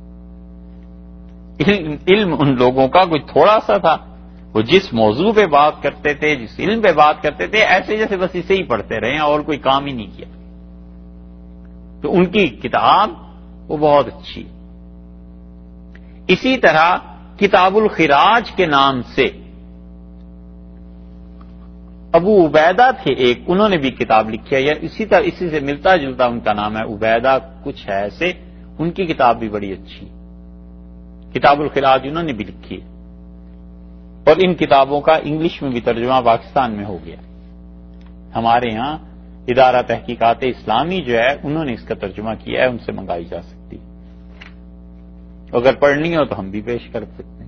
[SPEAKER 1] علم ان لوگوں کا کوئی تھوڑا سا تھا، وہ جس موضوع پہ بات کرتے تھے، جس علم پہ بات کرتے تھے، ایسے جیسے بس اسے ہی پڑھتے رہے اور کوئی کام ہی نہیں کیا. تو ان کی کتاب وہ بہت اچھی. اسی طرح کتاب الخراج کے نام سے ابو عبیدہ تھے ایک، انہوں نے بھی کتاب لکھی ہے، یا اسی سے ملتا جلتا ان کا نام ہے، عبیدہ کچھ ہے ایسے. ان کی کتاب بھی بڑی اچھی، کتاب الخراج انہوں نے بھی لکھی ہے. اور ان کتابوں کا انگلش میں بھی ترجمہ پاکستان میں ہو گیا. ہمارے ہاں ادارہ تحقیقات اسلامی جو ہے انہوں نے اس کا ترجمہ کیا ہے، ان سے منگائی جا سکتی. اگر پڑھنی ہو تو ہم بھی پیش کر سکتے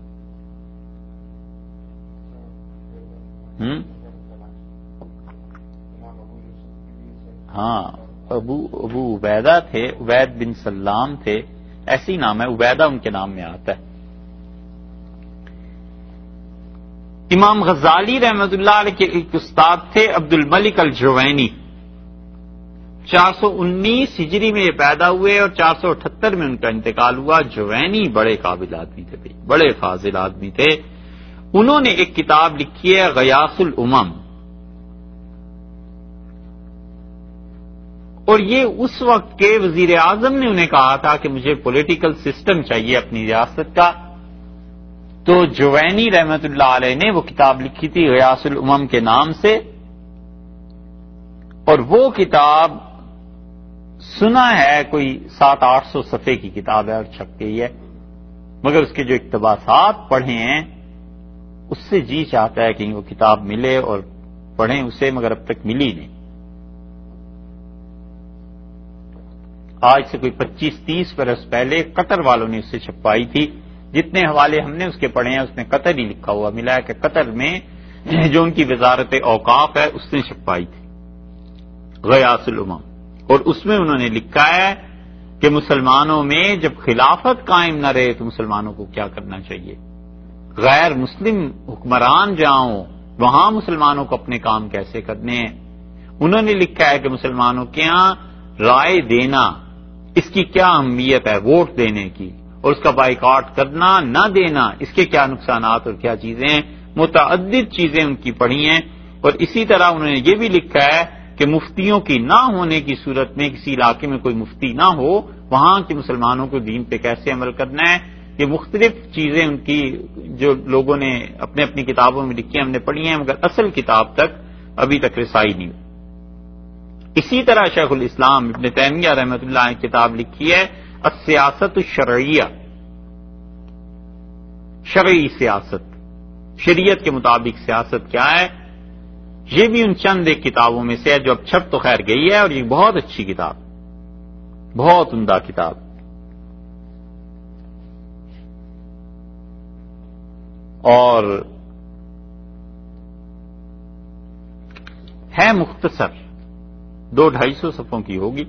[SPEAKER 1] ہیں. ہاں ابو عبیدہ تھے، عبید بن سلام تھے، ایسی نام ہے، عبیدہ ان کے نام میں آتا ہے. امام غزالی رحمۃ اللہ علیہ کے ایک استاد تھے عبد الملک الجوینی، 419 ہجری میں یہ پیدا ہوئے اور 478 میں ان کا انتقال ہوا۔ جوینی بڑے قابل آدمی تھے، بڑے فاضل آدمی تھے۔ انہوں نے ایک کتاب لکھی ہے غیاث الامم، اور یہ اس وقت کے وزیر اعظم نے انہیں کہا تھا کہ مجھے پولیٹیکل سسٹم چاہیے اپنی ریاست کا، تو جوینی رحمت اللہ علیہ نے وہ کتاب لکھی تھی غیاث الامم کے نام سے، اور وہ کتاب سنا ہے کوئی 700-800 صفحے کی کتاب ہے اور چھپ گئی ہے، مگر اس کے جو اقتباسات پڑھے ہیں اس سے جی چاہتا ہے کہ وہ کتاب ملے اور پڑھیں اسے، مگر اب تک ملی نہیں۔ آج سے کوئی 25-30 برس پہلے قطر والوں نے اسے چھپائی تھی، جتنے حوالے ہم نے اس کے پڑھے ہیں اس میں قطر ہی لکھا ہوا ملا ہے کہ قطر میں جو ان کی وزارت اوقاف ہے اس نے چھپائی تھی غیاث الامم، اور اس میں انہوں نے لکھا ہے کہ مسلمانوں میں جب خلافت قائم نہ رہے تو مسلمانوں کو کیا کرنا چاہیے، غیر مسلم حکمران جہاں ہوں وہاں مسلمانوں کو اپنے کام کیسے کرنے ہیں۔ انہوں نے لکھا ہے کہ مسلمانوں کے ہاں رائے دینا اس کی کیا اہمیت ہے، ووٹ دینے کی، اور اس کا بائیکاٹ کرنا نہ دینا اس کے کیا نقصانات اور کیا چیزیں ہیں، متعدد چیزیں ان کی پڑھی ہیں۔ اور اسی طرح انہوں نے یہ بھی لکھا ہے کہ مفتیوں کی نہ ہونے کی صورت میں کسی علاقے میں کوئی مفتی نہ ہو وہاں کے مسلمانوں کو دین پہ کیسے عمل کرنا ہے۔ یہ مختلف چیزیں ان کی جو لوگوں نے اپنے اپنی کتابوں میں لکھی ہیں ہم نے پڑھی ہیں، مگر اصل کتاب تک ابھی تک رسائی نہیں ہوئی۔ اسی طرح شیخ الاسلام ابن تیمیہ رحمۃ اللہ نے کتاب لکھی ہے السیاست الشرعیہ، شرعی سیاست، شریعت کے مطابق سیاست کیا ہے، یہ بھی ان چند ایک کتابوں میں سے ہے جو اب چھپ تو خیر گئی ہے، اور یہ بہت اچھی کتاب، بہت عمدہ کتاب۔ اور ہے مختصر، 200-250 صفحوں کی ہوگی،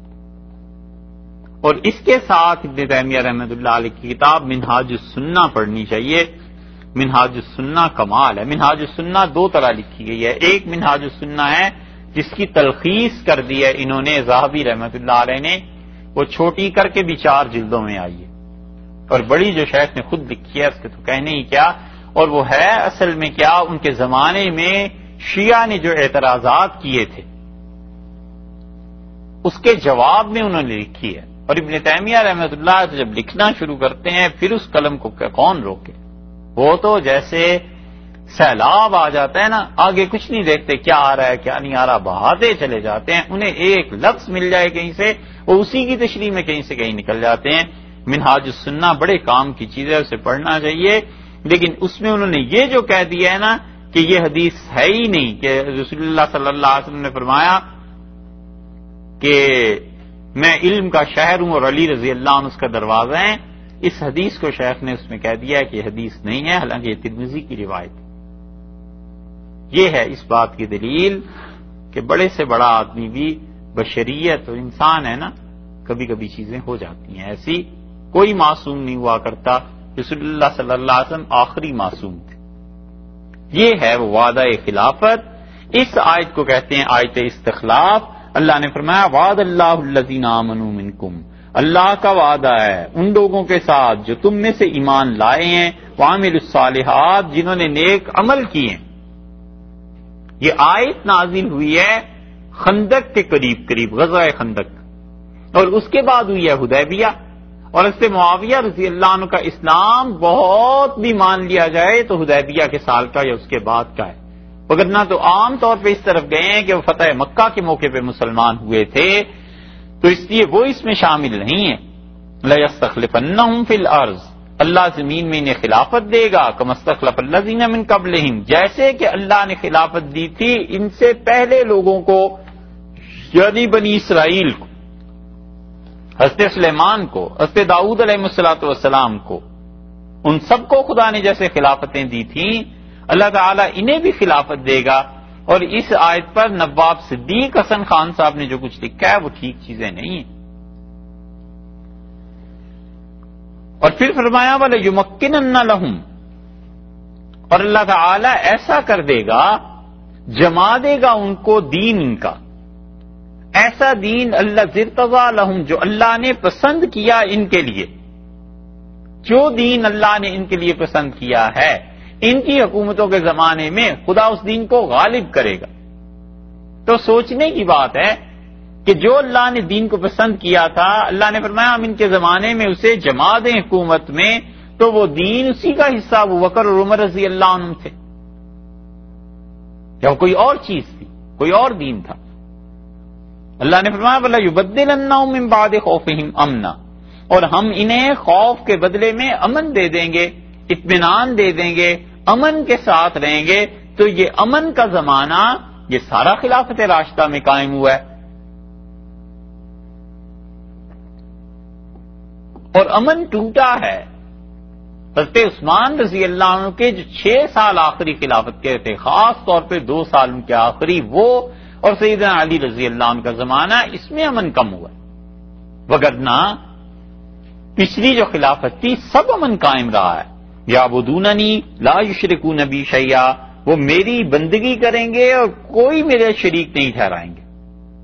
[SPEAKER 1] اور اس کے ساتھ ابن تیمیہ رحمۃ اللہ علیہ کی کتاب منہاج السنہ پڑھنی چاہیے۔ منہاج السنہ کمال ہے۔ منہاج السنہ 2 طرح لکھی گئی ہے، ایک منہاج السنہ ہے جس کی تلخیص کر دی ہے انہوں نے ذہبی رحمۃ اللہ علیہ نے، وہ چھوٹی کر کے بھی 4 جلدوں میں آئی ہے، اور بڑی جو شیخ نے خود لکھی ہے اس کے تو کہنے ہی کیا، اور وہ ہے اصل میں کیا ان کے زمانے میں شیعہ نے جو اعتراضات کیے تھے اس کے جواب میں انہوں نے لکھی ہے۔ اور ابن تیمیہ رحمۃ اللہ جب لکھنا شروع کرتے ہیں پھر اس قلم کو کون روکے، وہ تو جیسے سیلاب آ جاتا ہے نا، آگے کچھ نہیں دیکھتے کیا آ رہا ہے کیا نہیں آ رہا، بہاتے چلے جاتے ہیں، انہیں ایک لفظ مل جائے کہیں سے وہ اسی کی تشریح میں کہیں سے کہیں نکل جاتے ہیں۔ منہاج السنہ بڑے کام کی چیز ہے، اسے پڑھنا چاہیے، لیکن اس میں انہوں نے یہ جو کہہ دیا ہے نا کہ یہ حدیث ہے ہی نہیں کہ رسول اللہ صلی اللہ علیہ وسلم نے فرمایا کہ میں علم کا شہر ہوں اور علی رضی اللہ عنہ اس کا دروازہ ہے، اس حدیث کو شیخ نے اس میں کہہ دیا ہے کہ یہ حدیث نہیں ہے، حالانکہ یہ ترمذی کی روایت ہے۔ یہ ہے اس بات کی دلیل کہ بڑے سے بڑا آدمی بھی بشریت اور انسان ہے نا، کبھی کبھی چیزیں ہو جاتی ہیں ایسی، کوئی معصوم نہیں ہوا کرتا، رسول اللہ صلی اللہ علیہ وسلم آخری معصوم تھے۔ یہ ہے وہ وعدہ خلافت، اس آیت کو کہتے ہیں آیت استخلاف۔ اللہ نے فرمایا وعد اللہ الذین آمنوا منکم، اللہ کا وعدہ ہے ان لوگوں کے ساتھ جو تم میں سے ایمان لائے ہیں، وعملوا الصالحات، جنہوں نے نیک عمل کیے ہیں۔ یہ آیت نازل ہوئی ہے خندق کے قریب قریب، غزوہ خندق، اور اس کے بعد ہوئی ہے حدیبیہ، اور اس سے معاویہ رضی اللہ عنہ کا اسلام بہت بھی مان لیا جائے تو حدیبیہ کے سال کا یا اس کے بعد کا ہے، وگرنہ تو عام طور پہ اس طرف گئے ہیں کہ وہ فتح مکہ کے موقع پہ مسلمان ہوئے تھے، تو اس لیے وہ اس میں شامل نہیں ہے۔ لَيَسْتَخْلِفَنَّهُمْ فِي الْأَرْضِ، اللہ زمین میں انہیں خلافت دے گا، كَمَا اسْتَخْلَفَ الَّذِينَ مِن قَبْلِهِمْ، جیسے کہ اللہ نے خلافت دی تھی ان سے پہلے لوگوں کو، یعنی بنی اسرائیل کو، حضرت سلیمان کو، حضرت داؤد علیہ السلام کو، ان سب کو خدا نے جیسے خلافتیں دی تھیں اللہ تعالیٰ انہیں بھی خلافت دے گا۔ اور اس آیت پر نواب صدیق حسن خان صاحب نے جو کچھ لکھا ہے وہ ٹھیک چیزیں نہیں ہیں۔ اور پھر فرمایا وَلَيُمَكِّنَنَّ لَهُمْ، اور اللہ تعالی ایسا کر دے گا، جما دے گا ان کو دین ان کا، ایسا دین اللہ ارتضی لہم، جو اللہ نے پسند کیا ان کے لیے، جو دین اللہ نے ان کے لیے پسند کیا ہے، ان کی حکومتوں کے زمانے میں خدا اس دین کو غالب کرے گا۔ تو سوچنے کی بات ہے کہ جو اللہ نے دین کو پسند کیا تھا، اللہ نے فرمایا ہم ان کے زمانے میں اسے جما دیں حکومت میں، تو وہ دین اسی کا حصہ ابو بکر اور عمر رضی اللہ عنہ تھے، یا کوئی اور چیز تھی، کوئی اور دین تھا۔ اللہ نے فرمایا وَلَا يُبَدِّلَنَّهُم مِّن بَعْدِ خَوْفِهِمْ أَمْنًا، اور ہم انہیں خوف کے بدلے میں امن دے دیں گے، اطمینان دے دیں گے، امن کے ساتھ رہیں گے۔ تو یہ امن کا زمانہ یہ سارا خلافت راشدہ میں قائم ہوا ہے، اور امن ٹوٹا ہے حضرت عثمان رضی اللہ عنہ کے جو 6 سال آخری خلافت کے تھے، خاص طور پہ 2 سال ان کے آخری، وہ اور سیدنا علی رضی اللہ عنہ کا زمانہ، اس میں امن کم ہوا، وگرنہ پچھلی جو خلافت تھی سب امن قائم رہا ہے۔ یعبدوننی لا یشرکون بی شیئا، وہ میری بندگی کریں گے اور کوئی میرے شریک نہیں ٹھہرائیں گے۔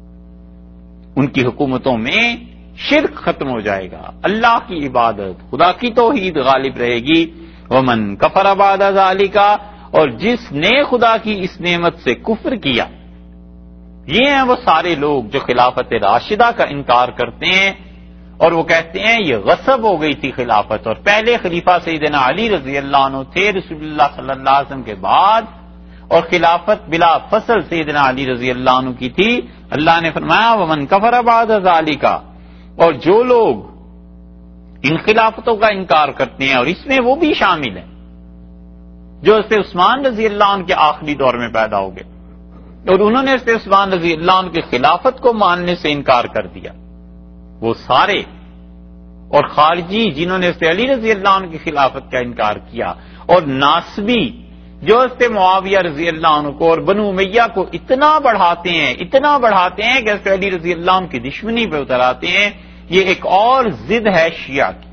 [SPEAKER 1] ان کی حکومتوں میں شرک ختم ہو جائے گا، اللہ کی عبادت، خدا کی توحید غالب رہے گی۔ ومن کفر بعد ذالک، اور جس نے خدا کی اس نعمت سے کفر کیا، یہ ہیں وہ سارے لوگ جو خلافت راشدہ کا انکار کرتے ہیں، اور وہ کہتے ہیں یہ غصب ہو گئی تھی خلافت، اور پہلے خلیفہ سیدنا علی رضی اللہ عنہ تھے رسول اللہ صلی اللہ علیہ وسلم کے بعد، اور خلافت بلا فصل سیدنا علی رضی اللہ عنہ کی تھی۔ اللہ نے فرمایا ومن کفر بعد ذالک، اور جو لوگ ان خلافتوں کا انکار کرتے ہیں، اور اس میں وہ بھی شامل ہیں جو حضرت عثمان رضی اللہ عنہ کے آخری دور میں پیدا ہو گئے، اور انہوں نے حضرت عثمان رضی اللہ عنہ کی خلافت کو ماننے سے انکار کر دیا، وہ سارے، اور خارجی جنہوں نے حضرت علی رضی اللہ عنہ کی خلافت کا انکار کیا، اور ناسبی جو حضرت معاویہ رضی اللہ عنہ کو اور بنو امیہ کو اتنا بڑھاتے ہیں کہ حضرت علی رضی اللہ عنہ کی دشمنی پہ اتر آتے ہیں۔ یہ ایک اور ضد ہے شیعہ کی،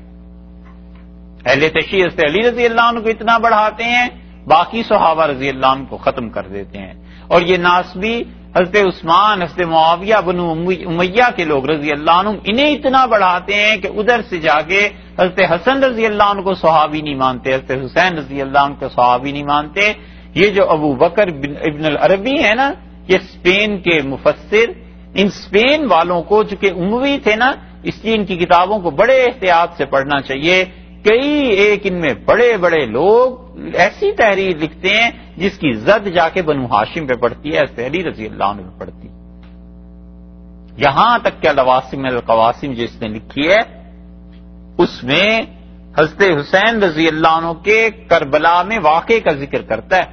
[SPEAKER 1] اہل تشیع حضرت علی رضی اللہ عنہ کو اتنا بڑھاتے ہیں، باقی صحابہ رضی اللہ عنہ کو ختم کر دیتے ہیں، اور یہ ناسبی حضرت عثمان، حضرت معاویہ، بنو امیہ کے لوگ رضی اللہ عنہ انہیں اتنا بڑھاتے ہیں کہ ادھر سے جا کے حضرت حسن رضی اللہ عنہ کو صحابی نہیں مانتے، حضرت حسین رضی اللہ عنہ کو صحابی نہیں مانتے۔ یہ جو ابو بکر ابن العربی ہے نا، یہ اسپین کے مفسر، ان اسپین والوں کو جو کہ اموی تھے نا، اس لیے ان کی کتابوں کو بڑے احتیاط سے پڑھنا چاہیے۔ کئی ایک ان میں بڑے بڑے لوگ ایسی تحریر لکھتے ہیں جس کی زد جا کے بنو ہاشم پہ پڑتی ہے، حضرت علی رضی اللہ عنہ پہ پڑتی ہے، یہاں تک کہ الواسم القواسم جس نے لکھی ہے اس میں حضرت حسین رضی اللہ عنہ کے کربلا میں واقعے کا ذکر کرتا ہے۔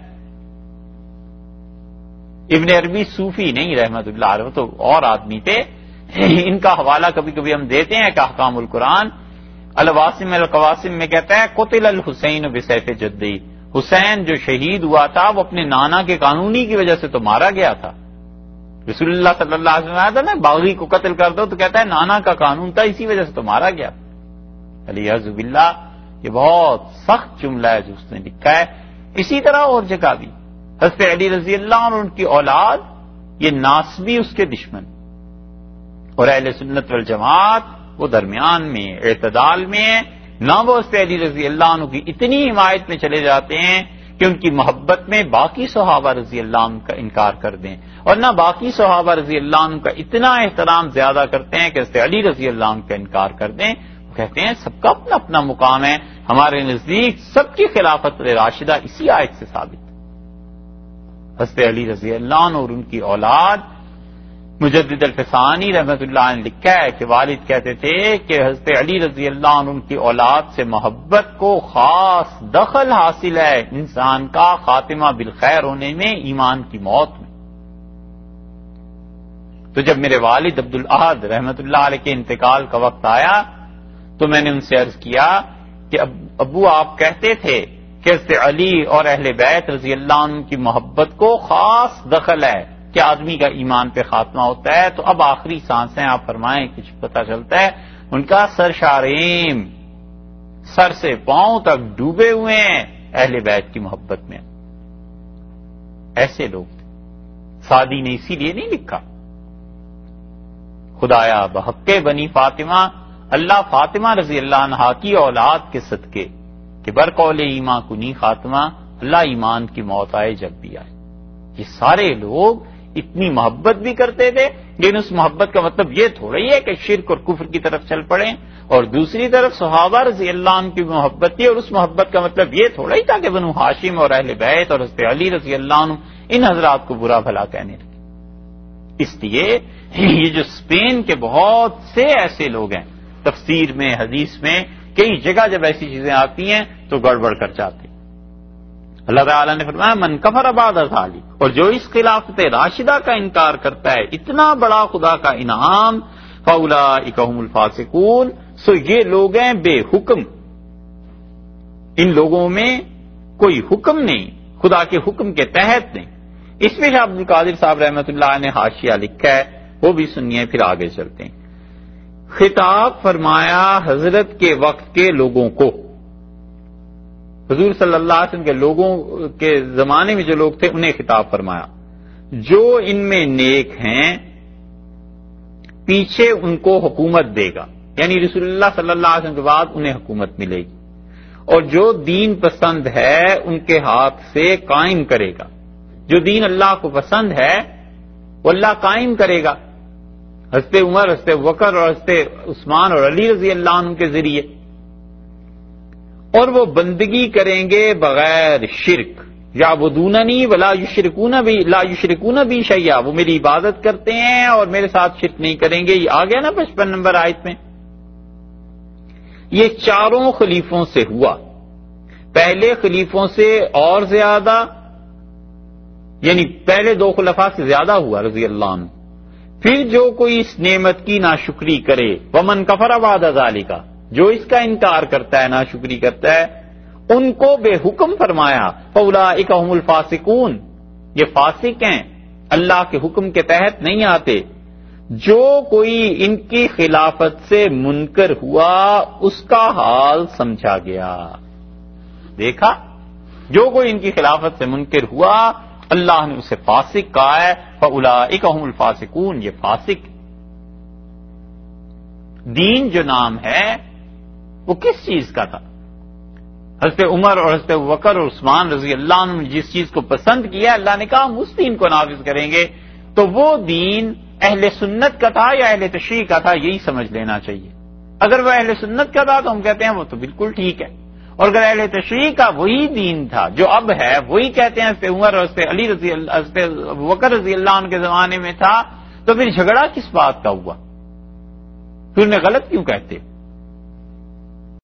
[SPEAKER 1] ابن عربی صوفی نہیں رحمت اللہ علیہ، تو اور آدمی تھے، ان کا حوالہ کبھی کبھی ہم دیتے ہیں کہ احکام القرآن الواسم القواسم میں کہتا ہے قتل الحسین بسیف جدی، حسین جو شہید ہوا تھا وہ اپنے نانا کے قانونی کی وجہ سے تو مارا گیا تھا۔ رسول اللہ صلی اللہ علیہ وسلم آیا تھا نا، باغی کو قتل کر دو، تو کہتا ہے نانا کا قانون تھا اسی وجہ سے تو مارا گیا۔ علیہ باللہ، یہ بہت سخت جملہ ہے جو اس نے لکھا ہے۔ اسی طرح اور جگہ بھی حضرت علی رضی اللہ عنہ ان کی اولاد یہ ناسبی اس کے دشمن، اور اہل سنت والجماعت وہ درمیان میں اعتدال میں ہیں، نہ وہ حضرت علی رضی اللہ عنہ کی اتنی حمایت میں چلے جاتے ہیں کہ ان کی محبت میں باقی صحابہ رضی اللہ عنہ کا انکار کر دیں، اور نہ باقی صحابہ رضی اللہ عنہ کا اتنا احترام زیادہ کرتے ہیں کہ حضرت علی رضی اللہ عنہ کا انکار کر دیں۔ وہ کہتے ہیں سب کا اپنا اپنا مقام ہے، ہمارے نزدیک سب کی خلافت راشدہ اسی آیت سے ثابت ہے۔ حضرت علی رضی اللہ عنہ اور ان کی اولاد، مجدد الفسانی رحمت اللہ عنہ لکھا ہے کہ والد کہتے تھے کہ حضرت علی رضی اللہ عنہ ان کی اولاد سے محبت کو خاص دخل حاصل ہے انسان کا خاتمہ بالخیر ہونے میں، ایمان کی موت میں۔ تو جب میرے والد عبدالاحد رحمت اللہ علیہ کے انتقال کا وقت آیا تو میں نے ان سے عرض کیا کہ ابو آپ کہتے تھے کہ حضرت علی اور اہل بیت رضی اللہ عنہ کی محبت کو خاص دخل ہے کہ آدمی کا ایمان پہ خاتمہ ہوتا ہے، تو اب آخری سانسیں آپ فرمائیں، کچھ پتہ چلتا ہے ان کا سر شاریم، سر سے پاؤں تک ڈوبے ہوئے ہیں اہل بیت کی محبت میں. ایسے لوگ تھے. سعدی نے اسی لیے نہیں لکھا خدایا بحق بنی فاطمہ، اللہ فاطمہ رضی اللہ عنہا کی اولاد کے صدقے کہ برقول ایمان کنی خاتمہ، اللہ ایمان کی موت آئے جب بھی آئے. یہ سارے لوگ اتنی محبت بھی کرتے تھے، لیکن اس محبت کا مطلب یہ تھوڑا ہی ہے کہ شرک اور کفر کی طرف چل پڑیں. اور دوسری طرف صحابہ رضی اللہ عنہ کی محبت تھی، اور اس محبت کا مطلب یہ تھوڑا ہی تھا کہ بنو ہاشم اور اہل بیت اور حضرت علی رضی اللہ عنہ ان حضرات کو برا بھلا کہنے لگے. اس لیے یہ جو اسپین کے بہت سے ایسے لوگ ہیں، تفسیر میں حدیث میں کئی جگہ جب ایسی چیزیں آتی ہیں تو گڑبڑ کر جاتے ہیں. اللہ تعالیٰ نے فرمایا من کفر بعد ذلک، اور جو اس خلافت راشدہ کا انکار کرتا ہے، اتنا بڑا خدا کا انعام، فاولئک هم الفاسقون، سو یہ لوگ ہیں بے حکم. ان لوگوں میں کوئی حکم نہیں، خدا کے حکم کے تحت نہیں. اس میں شاہ عبد القادر صاحب رحمۃ اللہ نے حاشیہ لکھا ہے، وہ بھی سنیے پھر آگے چلتے ہیں. خطاب فرمایا حضرت کے وقت کے لوگوں کو، حضور صلی اللہ علیہ وسلم کے لوگوں کے زمانے میں جو لوگ تھے انہیں خطاب فرمایا. جو ان میں نیک ہیں پیچھے ان کو حکومت دے گا، یعنی رسول اللہ صلی اللہ علیہ وسلم کے بعد انہیں حکومت ملے گی. اور جو دین پسند ہے ان کے ہاتھ سے قائم کرے گا. جو دین اللہ کو پسند ہے وہ اللہ قائم کرے گا، حضرت عمر، حضرت بکر اور حضرت عثمان اور علی رضی اللہ عنہ کے ذریعے. اور وہ بندگی کریں گے بغیر شرک، یعبدوننی ولا یشرکون بی شیئا، وہ میری عبادت کرتے ہیں اور میرے ساتھ شرک نہیں کریں گے. یہ آ گیا نا 55 نمبر آیت میں. یہ چاروں خلیفوں سے ہوا، پہلے خلیفوں سے اور زیادہ، یعنی پہلے 2 خلفاء سے زیادہ ہوا رضی اللہ عنہ. پھر جو کوئی اس نعمت کی ناشکری کرے، ومن کفر بعد ذالک، جو اس کا انکار کرتا ہے، ناشکری کرتا ہے، ان کو بے حکم فرمایا فاولئک هم الفاسقون، یہ فاسق ہیں، اللہ کے حکم کے تحت نہیں آتے. جو کوئی ان کی خلافت سے منکر ہوا اس کا حال سمجھا گیا. دیکھا، جو کوئی ان کی خلافت سے منکر ہوا اللہ نے اسے فاسق کہا ہے، فاولئک هم الفاسقون، یہ فاسق. دین جو نام ہے وہ کس چیز کا تھا؟ حضرت عمر اور حضرت بکر اور عثمان رضی اللہ عنہ نے جس چیز کو پسند کیا اللہ نے کہا ہم اس دین کو نافذ کریں گے. تو وہ دین اہل سنت کا تھا یا اہل تشریع کا تھا، یہی سمجھ لینا چاہیے. اگر وہ اہل سنت کا تھا تو ہم کہتے ہیں وہ تو بالکل ٹھیک ہے، اور اگر اہل تشریع کا وہی دین تھا جو اب ہے، وہی کہتے ہیں حضرت عمر اور حضرت علی حضرت بکر رضی اللہ عنہ کے زمانے میں تھا، تو پھر جھگڑا کس بات کا ہوا؟ پھر انہیں غلط کیوں کہتے؟